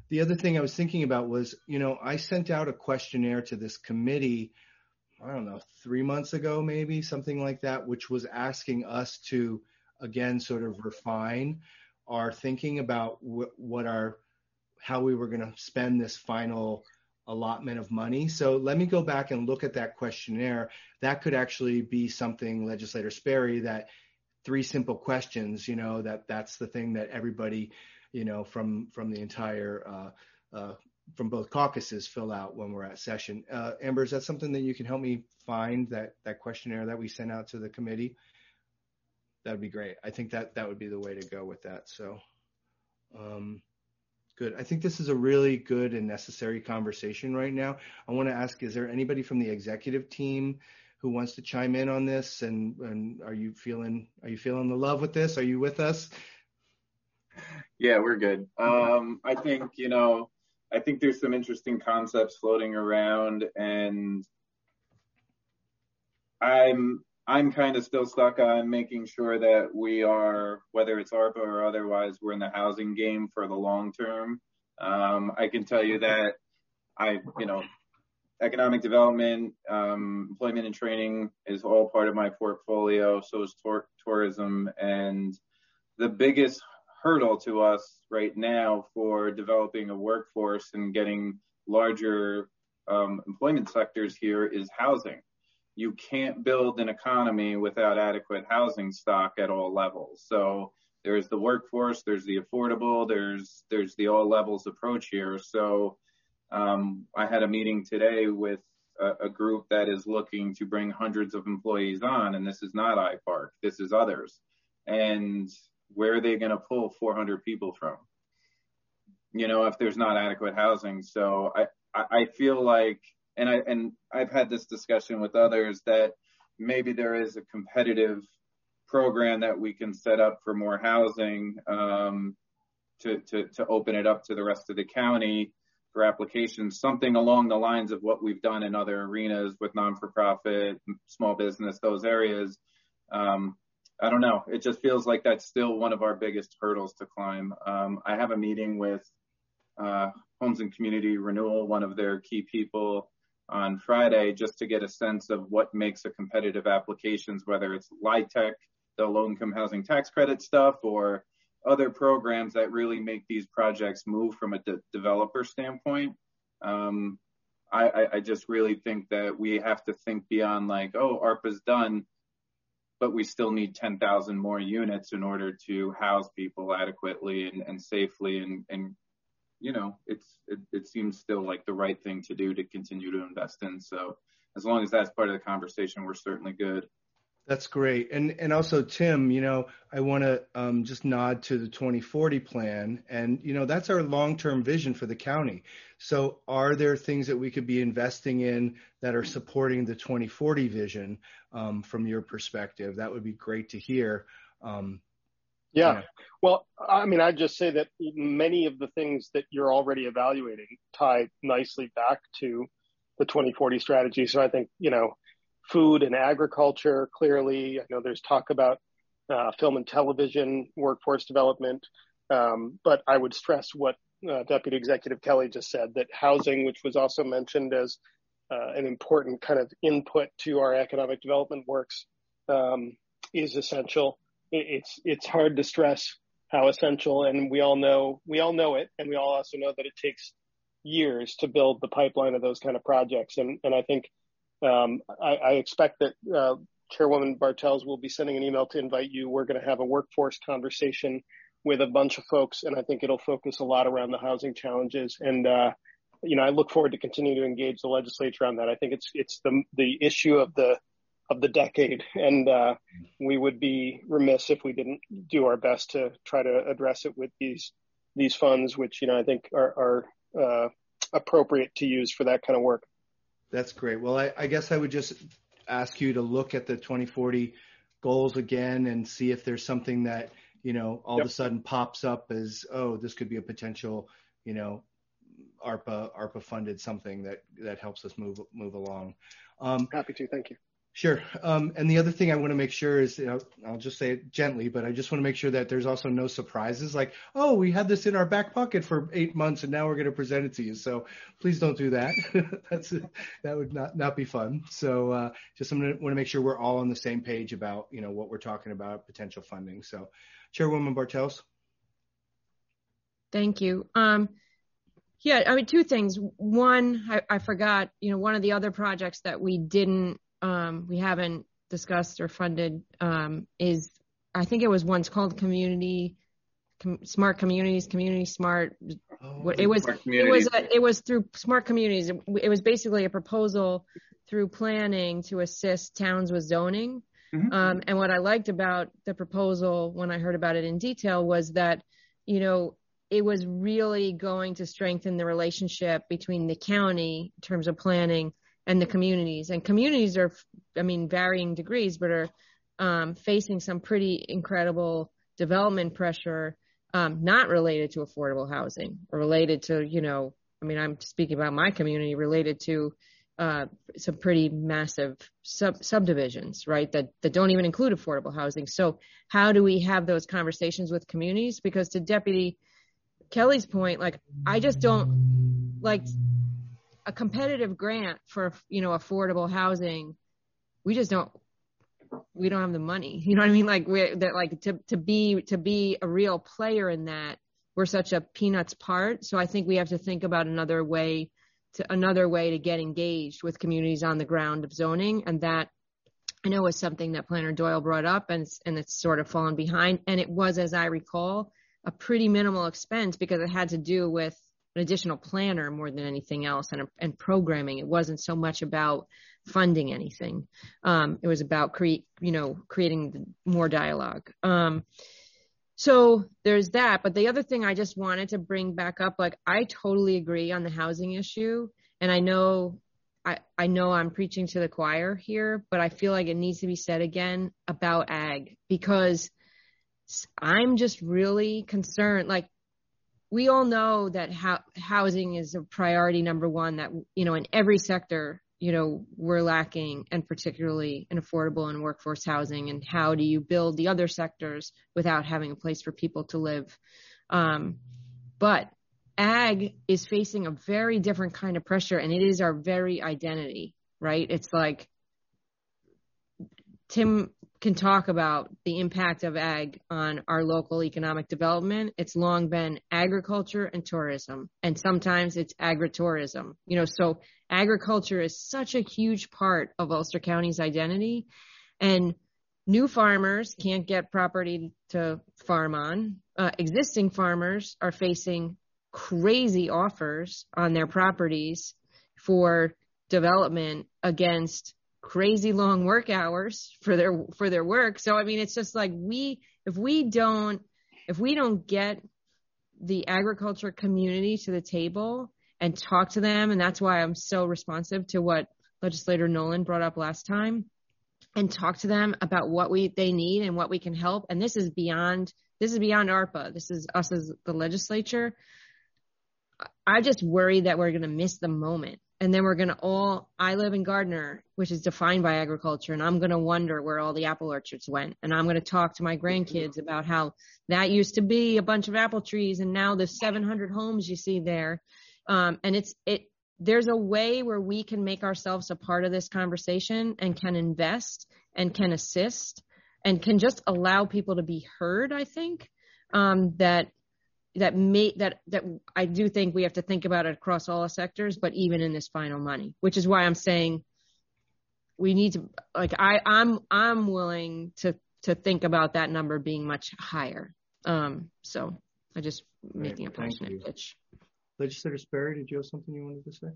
[SPEAKER 1] the other thing I was thinking about was, you know, I sent out a questionnaire to this committee, I don't know, three months ago, maybe something like that, which was asking us to, again, sort of refine our thinking about wh- what our, how we were going to spend this final allotment of money. So let me go back and look at that questionnaire. That could actually be something, Legislator Sperry, that three simple questions, you know, that that's the thing that everybody, you know, from, from the entire, uh, uh, from both caucuses fill out when we're at session. Uh, Amber, is that something that you can help me find, that, that questionnaire that we sent out to the committee? That'd be great. I think that that would be the way to go with that. So, um, good. I think this is a really good and necessary conversation right now. I want to ask, is there anybody from the executive team who wants to chime in on this? And, and are you feeling, are you feeling the love with this? Are you with us?
[SPEAKER 7] Yeah, we're good. Um, I think, you know, I think there's some interesting concepts floating around, and I'm, I'm kind of still stuck on making sure that we are, whether it's ARPA or otherwise, we're in the housing game for the long term. Um, I can tell you that I, you know, economic development, um, employment and training is all part of my portfolio. So is tor- tourism. And the biggest hurdle to us right now for developing a workforce and getting larger um, employment sectors here is housing. You can't build an economy without adequate housing stock at all levels. So there's the workforce, there's the affordable, there's there's the all levels approach here. So um, I had a meeting today with a, a group that is looking to bring hundreds of employees on, and this is not I PARC, this is others. And where are they going to pull four hundred people from? You know, if there's not adequate housing. So I, I, I feel like, and I and I've had this discussion with others, that maybe there is a competitive program that we can set up for more housing, um, to, to, to open it up to the rest of the county for applications, something along the lines of what we've done in other arenas with non-for-profit, small business, those areas. Um, I don't know. It just feels like that's still one of our biggest hurdles to climb. Um, I have a meeting with uh, Homes and Community Renewal, one of their key people, on Friday, just to get a sense of what makes a competitive applications, whether it's LIHTC, the low-income housing tax credit stuff, or other programs that really make these projects move from a de- developer standpoint. Um, I, I, I just really think that we have to think beyond like, oh, ARPA's done, but we still need ten thousand more units in order to house people adequately and, and safely. And, and, you know, it's it, it seems still like the right thing to do to continue to invest in. So as long as that's part of the conversation, we're certainly good.
[SPEAKER 1] That's great. And and also, Tim, you know, I want to um, just nod to the twenty forty plan. And, you know, that's our long-term vision for the county. So are there things that we could be investing in that are supporting the twenty forty vision um, from your perspective? That would be great to hear. Um,
[SPEAKER 14] yeah.
[SPEAKER 1] yeah.
[SPEAKER 14] Well, I mean, I'd just say that many of the things that you're already evaluating tie nicely back to the twenty forty strategy. So I think, you know, food and agriculture, clearly, I know there's talk about uh, film and television, workforce development, um, but I would stress what uh, Deputy Executive Kelly just said, that housing, which was also mentioned as uh, an important kind of input to our economic development works, um, is essential. It, it's it's hard to stress how essential, and we all know we all know it, and we all also know that it takes years to build the pipeline of those kind of projects, and and I think. Um, I, I expect that uh, Chairwoman Bartels will be sending an email to invite you. We're going to have a workforce conversation with a bunch of folks, and I think it'll focus a lot around the housing challenges. And uh, you know, I look forward to continuing to engage the legislature on that. I think it's it's the the issue of the of the decade, and uh, we would be remiss if we didn't do our best to try to address it with these these funds, which you know I think are, are uh, appropriate to use for that kind of work.
[SPEAKER 1] That's great. Well, I, I guess I would just ask you to look at the twenty forty goals again and see if there's something that, you know, all yep. of a sudden pops up as, oh, this could be a potential, you know, ARPA, ARPA funded something that, that helps us move, move along. Um,
[SPEAKER 14] Happy to. Thank you.
[SPEAKER 1] Sure. Um, and the other thing I want to make sure is, you know, I'll just say it gently, but I just want to make sure that there's also no surprises like, oh, we had this in our back pocket for eight months and now we're going to present it to you. So please don't do that. That's that would not, not be fun. So uh, just I'm going to want to make sure we're all on the same page about, you know, what we're talking about, potential funding. So Chairwoman Bartels.
[SPEAKER 4] Thank you. Um, yeah, I mean, two things. One, I, I forgot, you know, one of the other projects that we didn't Um, we haven't discussed or funded um, is, I think it was once called community, com, smart communities, community smart.
[SPEAKER 1] Oh,
[SPEAKER 4] it was, it was, a, it was through smart communities. It, it was basically a proposal through planning to assist towns with zoning. Mm-hmm. Um, and what I liked about the proposal when I heard about it in detail was that, you know, it was really going to strengthen the relationship between the county in terms of planning and the communities. And communities are, I mean, varying degrees, but are um, facing some pretty incredible development pressure, um, not related to affordable housing or related to, you know, I mean, I'm speaking about my community, related to uh, some pretty massive sub subdivisions, right, that, that don't even include affordable housing. So how do we have those conversations with communities? Because to Deputy Kelly's point, like, I just don't, like, a competitive grant for, you know, affordable housing, we just don't, we don't have the money. You know what I mean? Like we that like to, to be, to be a real player in that, we're such a peanuts part. So I think we have to think about another way to another way to get engaged with communities on the ground of zoning. And that I know was something that Planner Doyle brought up, and, and it's sort of fallen behind. And it was, as I recall, a pretty minimal expense because it had to do with an additional planner more than anything else, and, and programming. It wasn't so much about funding anything. Um, it was about create, you know, creating more dialogue. Um, so there's that. But the other thing I just wanted to bring back up, like, I totally agree on the housing issue. And I know, I, I know I'm preaching to the choir here, but I feel like it needs to be said again about ag, because I'm just really concerned. Like, we all know that ho housing is a priority number one, that, you know, in every sector, you know, we're lacking, and particularly in affordable and workforce housing. And how do you build the other sectors without having a place for people to live? Um, but ag is facing a very different kind of pressure, and it is our very identity, right? It's like, Tim can talk about the impact of ag on our local economic development. It's long been agriculture and tourism, and sometimes it's agritourism. You know, so agriculture is such a huge part of Ulster County's identity, and new farmers can't get property to farm on. Uh, existing farmers are facing crazy offers on their properties for development against crazy long work hours for their for their work. So I mean, it's just like, we if we don't if we don't get the agriculture community to the table and talk to them, and that's why I'm so responsive to what Legislator Nolan brought up last time, and talk to them about what we they need and what we can help. And this is beyond this is beyond ARPA. This is us as the legislature. I just worry that we're going to miss the moment. And then we're going to all, I live in Gardner, which is defined by agriculture, and I'm going to wonder where all the apple orchards went. And I'm going to talk to my grandkids about how that used to be a bunch of apple trees, and now there's seven hundred homes you see there. Um, and it's, it, there's a way where we can make ourselves a part of this conversation, and can invest and can assist and can just allow people to be heard, I think, um, that that may that that I do think we have to think about it across all sectors, but even in this final money, which is why I'm saying we need to, like, I I'm I'm willing to to think about that number being much higher. Um, so I just
[SPEAKER 1] Right.
[SPEAKER 4] making a
[SPEAKER 1] Thank
[SPEAKER 4] passionate
[SPEAKER 1] you.
[SPEAKER 4] pitch.
[SPEAKER 1] Legislator Sperry, did you have something you wanted to say?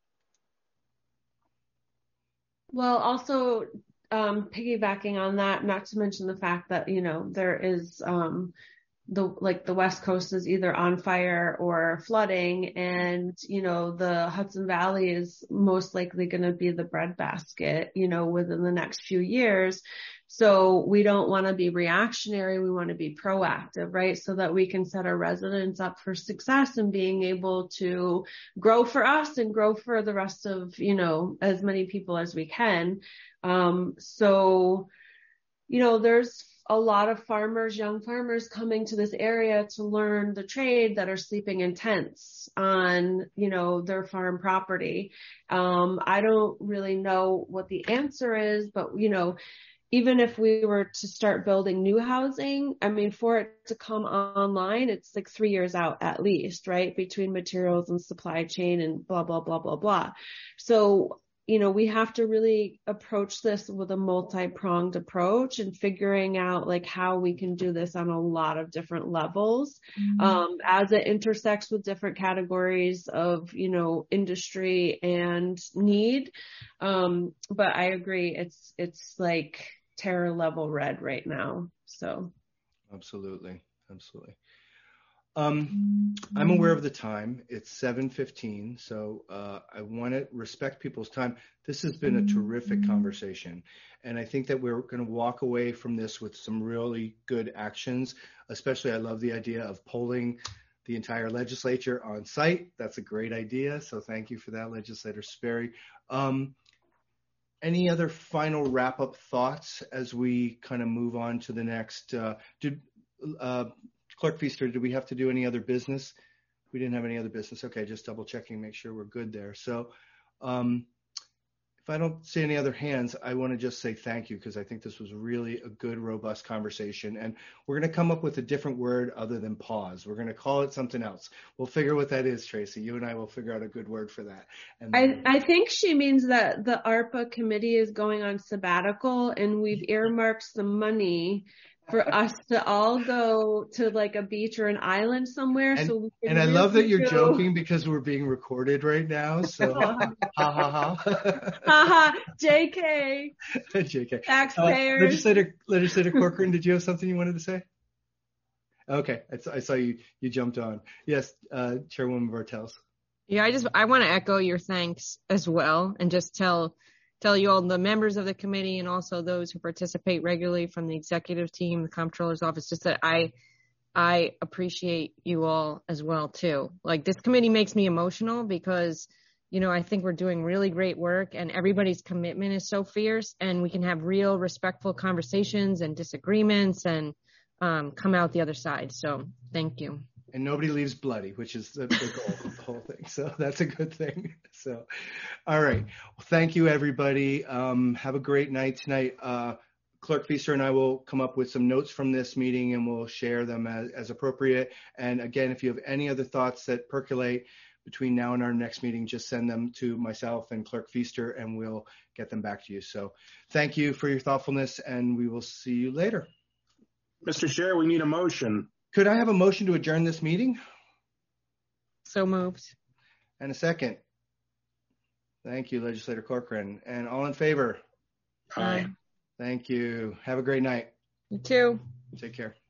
[SPEAKER 12] Well, also um, piggybacking on that, not to mention the fact that, you know, there is um, the, like the West Coast is either on fire or flooding, and, you know, the Hudson Valley is most likely going to be the breadbasket, you know, within the next few years. So we don't want to be reactionary. We want to be proactive, right? So that we can set our residents up for success and being able to grow for us and grow for the rest of, you know, as many people as we can. Um, so, you know, there's a lot of farmers, young farmers coming to this area to learn the trade that are sleeping in tents on, you know, their farm property. Um, I don't really know what the answer is, but, you know, even if we were to start building new housing, I mean, for it to come online, it's like three years out at least, right? Between materials and supply chain and blah, blah, blah, blah, blah. So, you know, we have to really approach this with a multi-pronged approach and figuring out like how we can do this on a lot of different levels, mm-hmm. um, as it intersects with different categories of, you know, industry and need. Um, but I agree. It's, it's like terror level red right now. So.
[SPEAKER 1] Absolutely. Absolutely. Um, I'm aware of the time. It's seven fifteen, so uh, I want to respect people's time. This has been a terrific conversation, and I think that we're going to walk away from this with some really good actions. Especially, I love the idea of polling the entire legislature on site. That's a great idea, so thank you for that, Legislator Sperry. Um, any other final wrap-up thoughts as we kind of move on to the next? Uh, did uh, Clerk Feaster, do we have to do any other business? We didn't have any other business. Okay, just double checking, make sure we're good there. So um, if I don't see any other hands, I want to just say thank you because I think this was really a good, robust conversation. And we're going to come up with a different word other than pause. We're going to call it something else. We'll figure what that is, Tracy. You and I will figure out a good word for that. And
[SPEAKER 12] I, I think she means that the ARPA committee is going on sabbatical and we've earmarked some money for us to all go to like a beach or an island somewhere.
[SPEAKER 1] And,
[SPEAKER 12] so we can
[SPEAKER 1] and I love that you're
[SPEAKER 12] go...
[SPEAKER 1] joking because we're being recorded right now. So ha ha ha.
[SPEAKER 12] Ha ha. J K.
[SPEAKER 1] J K.
[SPEAKER 12] Taxpayers.
[SPEAKER 1] Uh, Legislator, Legislator Corcoran, did you have something you wanted to say? Okay. I, I saw you, you jumped on. Yes. Uh, Chairwoman Bartels.
[SPEAKER 4] Yeah, I just, I want to echo your thanks as well and just tell tell you all, the members of the committee and also those who participate regularly from the executive team, the comptroller's office, just that I, I appreciate you all as well too. Like this committee makes me emotional because, you know, I think we're doing really great work and everybody's commitment is so fierce and we can have real respectful conversations and disagreements and um, come out the other side. So thank you.
[SPEAKER 1] And nobody leaves bloody, which is the, the goal of the whole thing. So that's a good thing. So, all right. Well, thank you, everybody. Um, have a great night tonight. Uh, Clerk Feaster and I will come up with some notes from this meeting and we'll share them as, as appropriate. And again, if you have any other thoughts that percolate between now and our next meeting, just send them to myself and Clerk Feaster and we'll get them back to you. So thank you for your thoughtfulness and we will see you later.
[SPEAKER 3] Mister Chair, we need a motion.
[SPEAKER 1] Could I have a motion to adjourn this meeting?
[SPEAKER 4] So moved.
[SPEAKER 1] And a second. Thank you, Legislator Corcoran. And all in favor?
[SPEAKER 3] Aye.
[SPEAKER 1] Thank you. Have a great night.
[SPEAKER 4] You too.
[SPEAKER 1] Take care.